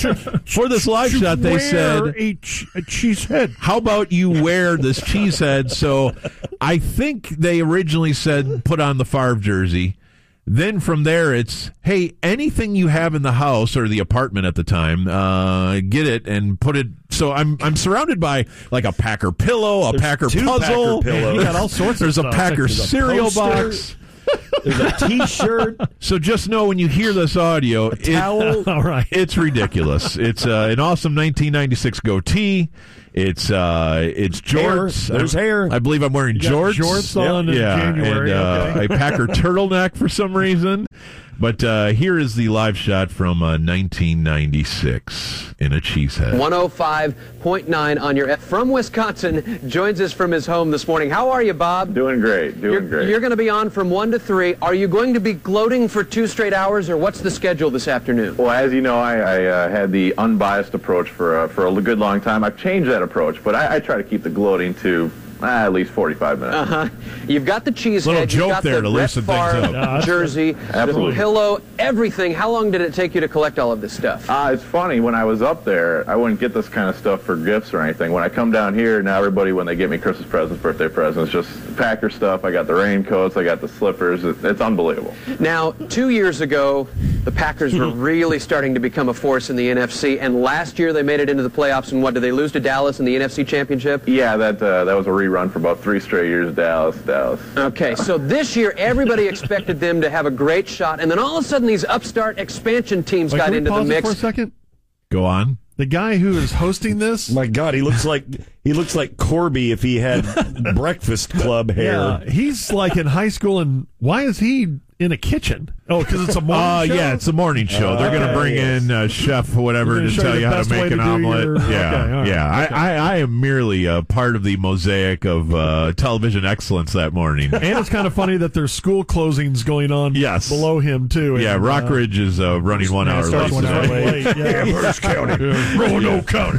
for this live did you shot, they wear said... a, ch- a cheese head. How about you wear this cheese head? So I think they originally said put on the Favre jersey. Then from there, it's, hey, anything you have in the house or the apartment at the time, uh, get it and put it. So I'm I'm surrounded by like a Packer pillow, a There's Packer two puzzle. Packer pillows. You got all sorts of There's a stuff. Packer There's a cereal poster. box. There's a T-shirt. So just know when you hear this audio, it, towel. All right. it's ridiculous. It's uh, an awesome nineteen ninety-six goatee. It's uh, it's jorts. Hair. There's I, hair. I believe I'm wearing You got jorts. jorts on in yeah, January, and uh, okay. a Packer turtleneck for some reason. But uh, here is the live shot from uh, nineteen ninety-six in a cheesehead. one oh five point nine on your... From Wisconsin, joins us from his home this morning. How are you, Bob? Doing great, doing you're, great. You're going to be on from one to three. Are you going to be gloating for two straight hours, or what's the schedule this afternoon? Well, as you know, I, I uh, had the unbiased approach for uh, for a good long time. I've changed that approach, but I, I try to keep the gloating to uh, at least forty-five minutes. Uh-huh. You've got the cheese Little head. You've joke got there the to Brett loosen things Favre up. jersey, Absolutely. the pillow, everything. How long did it take you to collect all of this stuff? Uh, it's funny, when I was up there, I wouldn't get this kind of stuff for gifts or anything. When I come down here, now everybody, when they get me Christmas presents, birthday presents, just Packer stuff. I got the raincoats, I got the slippers. It, it's unbelievable. Now, two years ago, the Packers were really starting to become a force in the N F C, and last year they made it into the playoffs, and what, did they lose to Dallas in the N F C Championship? Yeah, that uh, that was a rerun for about three straight years, Dallas, Dallas. Okay, so this year everybody expected them to have a great shot, and then all of a sudden these upstart expansion teams Wait, got can we into the pause it mix. for a second? Go on. The guy who is hosting this. My God, he looks like he looks like Corby if he had Breakfast Club hair. Yeah, he's like in high school, and why is he in a kitchen? Oh, because it's a morning Uh, show? yeah, it's a morning show. Uh, They're going to okay, bring yes. in uh, chef whatever They're to gonna show tell you you the how to best way make to an do omelet. your- Yeah, okay, all right, yeah. okay. I, I, I am merely a part of the mosaic of uh, television excellence that morning. And it's kind of funny that there's school closings going on Yes. below him, too. Yeah, And, uh, Rockridge is uh, running one yeah, hour starts late. one hour today. late, yeah. Amherst County, Roanoke County.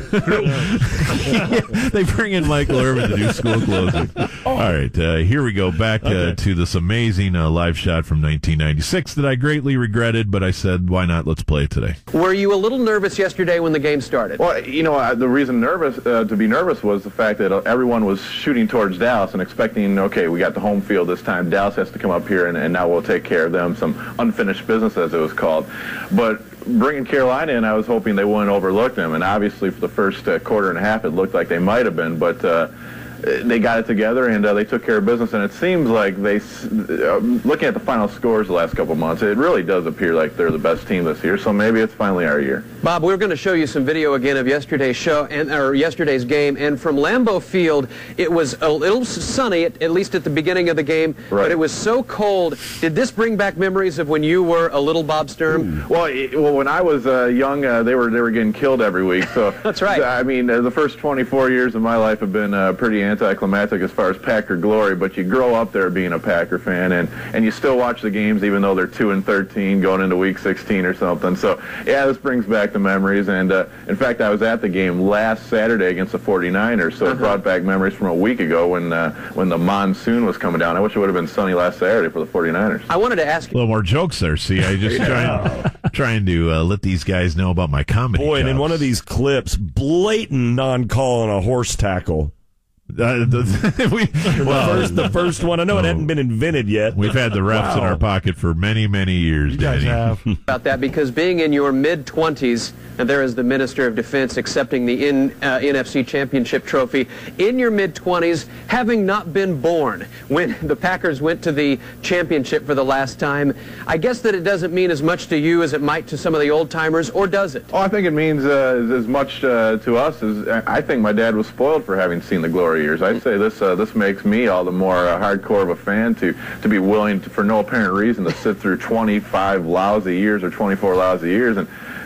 They bring in Michael Irvin to do school closing. All right, uh, here we go. Back uh, Okay. to this amazing uh, live shot from nineteen ninety-six that I greatly regretted, but I said, why not? Let's play it today. Were you a little nervous yesterday when the game started? Well, you know, uh, the reason nervous uh, to be nervous was the fact that uh, everyone was shooting towards Dallas and expecting, okay, we got the home field this time. Dallas has to come up here, and, and now we'll take care of them. Some unfinished business, as it was called. But bringing Carolina in, I was hoping they wouldn't overlook them. And obviously, for the first uh, quarter and a half, it looked like they might have been. But uh, they got it together, and uh, they took care of business. And it seems like they, uh, looking at the final scores the last couple of months, it really does appear like they're the best team this year. So maybe it's finally our year. Bob, we're going to show you some video again of yesterday's show and or yesterday's game, and from Lambeau Field, it was a little sunny, at, at least at the beginning of the game, Right. but it was so cold. Did this bring back memories of when you were a little Bob Sturm? Well, it- well, when I was uh, young, uh, they were they were getting killed every week. So That's right. I mean, uh, the first twenty-four years of my life have been uh, pretty anticlimactic as far as Packer glory. But you grow up there being a Packer fan, and, and you still watch the games even though they're two and thirteen going into week sixteen or something. So yeah, this brings back the memories. And uh, in fact, I was at the game last Saturday against the forty-niners, so Uh-huh. it brought back memories from a week ago when uh, when the monsoon was coming down. I wish it would have been sunny last Saturday for the forty-niners. I wanted to ask A little more jokes there. See, I just trying trying to uh, let these guys know about my comedy. Boy, and in chops. one of these clips, blatant non-call on a horse tackle. Uh, the, we, well, the, first, the first one. I know it hadn't been invented yet. We've had the refs in Wow. our pocket for many, many years. You guys Danny. have. about that, because being in your mid-twenties, and there is the Minister of Defense accepting the in, uh, N F C Championship trophy, in your mid-twenties, having not been born when the Packers went to the championship for the last time, I guess that it doesn't mean as much to you as it might to some of the old-timers, or does it? Oh, I think it means uh, as, as much uh, to us as I think my dad was spoiled for having seen the glory years. I'd say this uh, this makes me all the more uh, hardcore of a fan to to be willing to, for no apparent reason, to sit through twenty-five lousy years or twenty-four lousy years and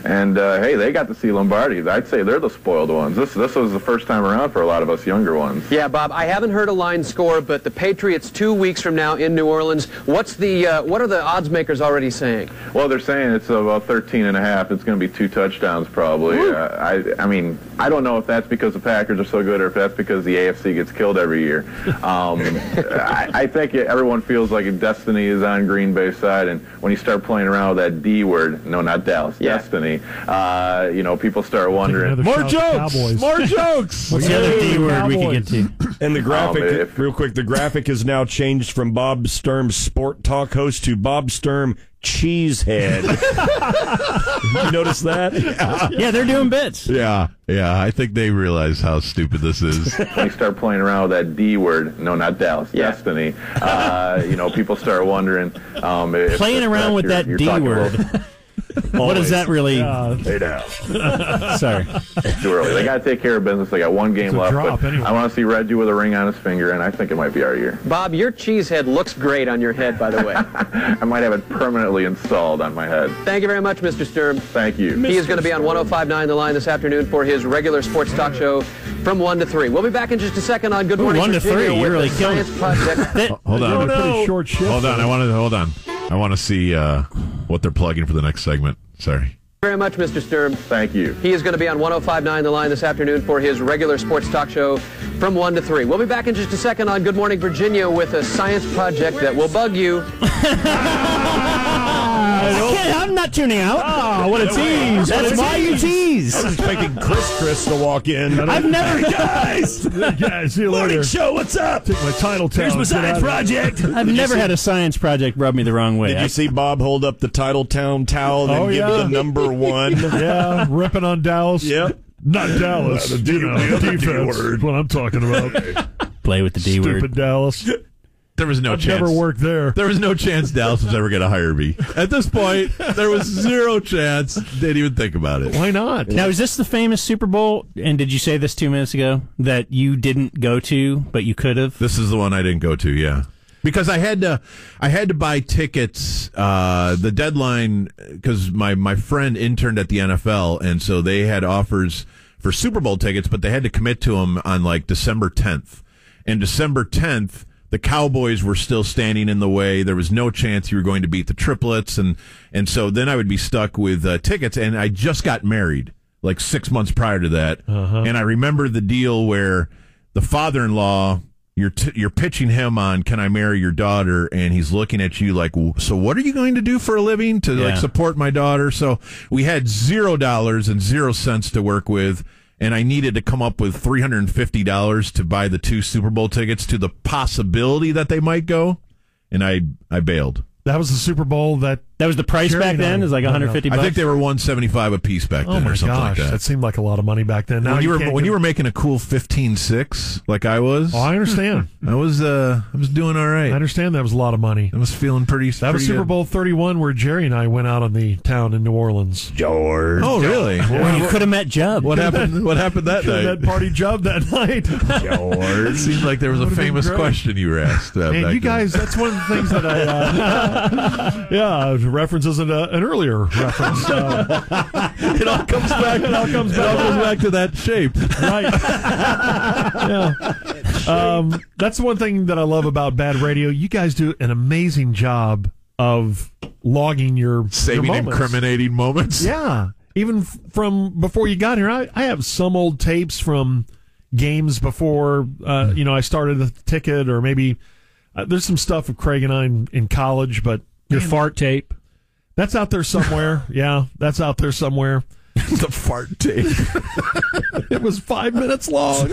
And uh, hey, they got to see Lombardi. I'd say they're the spoiled ones. This this was the first time around for a lot of us younger ones. Yeah, Bob, I haven't heard a line score, but the Patriots two weeks from now in New Orleans. What's the uh, what are the odds makers already saying? Well, they're saying it's about thirteen and a half. It's going to be two touchdowns probably. Uh, I I mean, I don't know if that's because the Packers are so good or if that's because the A F C gets killed every year. Um, I, I think everyone feels like destiny is on Green Bay's side, and when you start playing around with that D word, no, not Dallas, yeah. Destiny, uh, you know, people start wondering. More jokes! More jokes! What's the other D word we can get to? And the graphic, Um, if- real quick, the graphic is now changed from Bob Sturm Sport Talk host to Bob Sturm Cheesehead. You notice that? Yeah. yeah, they're doing bits. Yeah, yeah. I think they realize how stupid this is. When you start playing around with that D word, no, not Dallas, Yeah. Destiny, uh, you know, people start wondering. Um, if, Playing if around with you're- that you're D talking word. about- What does that really? Hey now. Sorry. It's too early. They got to take care of business. They got one game It's a left. drop, but anyway. I want to see Reggie with a ring on his finger, and I think it might be our year. Bob, your cheese head looks great on your head, by the way. I might have it permanently installed on my head. Thank you very much, Mister Sturm. Thank you. He is going to be on one oh five point nine The Line this afternoon for his regular sports talk show from one to three. We'll be back in just a second on Good Ooh, Morning one to Virginia three. You with really the killed Science Project. That- Hold on. Oh, Hold no. Pretty short shift. on. I want to hold on. I want to see uh, what they're plugging for the next segment. Sorry. Very much, Mister Sturm. Thank you. He is going to be on one oh five point nine The Line this afternoon for his regular sports talk show from one to three. We'll be back in just a second on Good Morning Virginia with a science project that will bug you. I can't, I'm not tuning out. Ah, what a tease. That's What a why you tease. I was expecting Chris Chris to walk in. I've never. Guys! Guys, see you Morning later. show, what's up? Take my title Here's town. my Get science out of here. project. I've Did you never see- had a science project rub me the wrong way. Did I- you see Bob hold up the Titletown towel and Oh, give yeah. the number one? Yeah, ripping on Dallas. Yep. Not Dallas. Uh, the D- you know, the other D defense word. is what I'm talking about. Play with the D word. Stupid Dallas. There was no I've chance. never worked there. There was no chance Dallas was ever going to hire me. At this point, there was zero chance they'd even think about it. Why not? Now, is this the famous Super Bowl? And did you say this two minutes ago that you didn't go to, but you could have? This is the one I didn't go to, yeah. Because I had to, I had to buy tickets. Uh, the deadline, because my my friend interned at the N F L, and so they had offers for Super Bowl tickets, but they had to commit to them on like December tenth. And December tenth, the Cowboys were still standing in the way. There was no chance you were going to beat the triplets, and and so then I would be stuck with uh, tickets. And I just got married like six months prior to that, Uh-huh. and I remember the deal where the father-in-law. You're t- you're pitching him on, can I marry your daughter? And he's looking at you like, so what are you going to do for a living to Yeah. like support my daughter? So we had zero dollars and zero cents to work with, and I needed to come up with three hundred and fifty dollars to buy the two Super Bowl tickets to the possibility that they might go, and I I bailed. That was the Super Bowl that That was the price Jerry back and I- then? Is like I one don't hundred fifty I bucks? think they were one seventy five a piece back Oh then, my or something gosh, like that. that seemed like a lot of money back then. Now when you were can't when get- you were making a cool fifteen six like I was, Oh, I understand. I was uh I was doing all right. I understand that was a lot of money. I was feeling pretty. That was pretty Super good. Bowl thirty-one where Jerry and I went out on the town in New Orleans. George. Oh, really? Well, you could have met Jubb. What happened? What happened that night? That party job that night. George. It seemed like there was a Would've been famous great. question you were asked. Uh, And back you guys, then. that's one of the things that I, uh, yeah, references an, uh, an earlier reference. Uh, it all comes back. It all comes It all back. goes back to that shape. Right. Yeah. Um, that's the one thing that I love about Bad Radio. You guys do an amazing job of logging your Saving your moments. incriminating moments. Yeah. Even f- from before you got here, I, I have some old tapes from games before, uh, you know, I started the ticket, or maybe uh, there's some stuff of Craig and I in, in college, but Your fart tape. that's out there somewhere. Yeah, that's out there somewhere. The fart tape. It was five minutes long.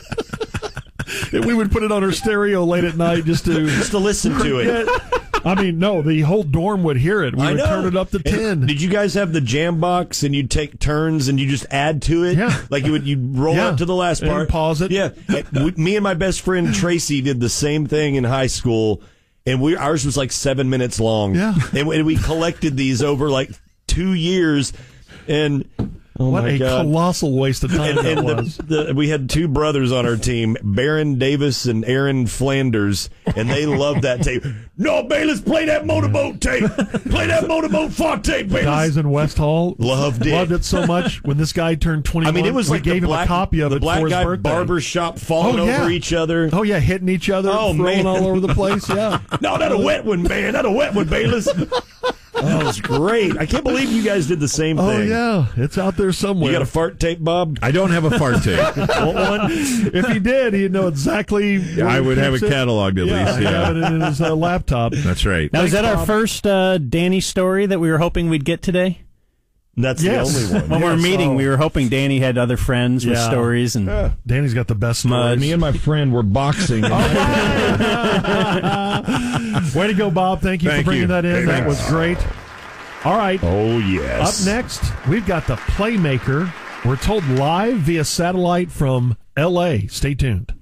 And we would put it on our stereo late at night just to Just to listen to it. forget. I mean, no, the whole dorm would hear it. We I would know. turn it up to And ten. Did you guys have the jam box and you'd take turns and you just add to it? Yeah. Like you would you roll Yeah. up to the last And part, pause it. Yeah. And we- me and my best friend Tracy did the same thing in high school, and we ours was like seven minutes long. Yeah. And, we- and we collected these over like two years, and Oh what my a God. colossal waste of time And, that and was. the, the, we had two brothers on our team, Baron Davis and Aaron Flanders, and they loved that tape. No, Bayless, play that motorboat tape. Play that motorboat fart tape, Bayless. Guys in West Hall Loved it. Loved it so much. When this guy turned twenty-one, I mean, it was we like gave the him black, a copy of the it black for his guy birthday. barber shop falling Oh, yeah. over each other. Oh yeah, hitting each other, Oh, throwing man. all over the place. Yeah. No, that a wet one, man. That a wet one, Bayless. Oh, it was great. I can't believe you guys did the same thing. Oh yeah, it's out there somewhere. You got a fart tape, Bob? I don't have a fart tape. Want one? If he did, he'd know exactly. where I he would have keeps it cataloged at yeah, least. he'd Yeah, have it in his uh, laptop. That's right. Now, is Thanks, that our Bob. first uh, Danny story that we were hoping we'd get today? That's Yes. the only one. When we were Yes, meeting, oh. we were hoping Danny had other friends with Yeah. stories. And Yeah. Danny's got the best story. Mud. Me and my friend were boxing. Way to go, Bob. Thank you Thank for bringing you. that in. Hey, that thanks. was great. All right. Oh, yes. Up next, we've got the Playmaker. We're told live via satellite from L A. Stay tuned.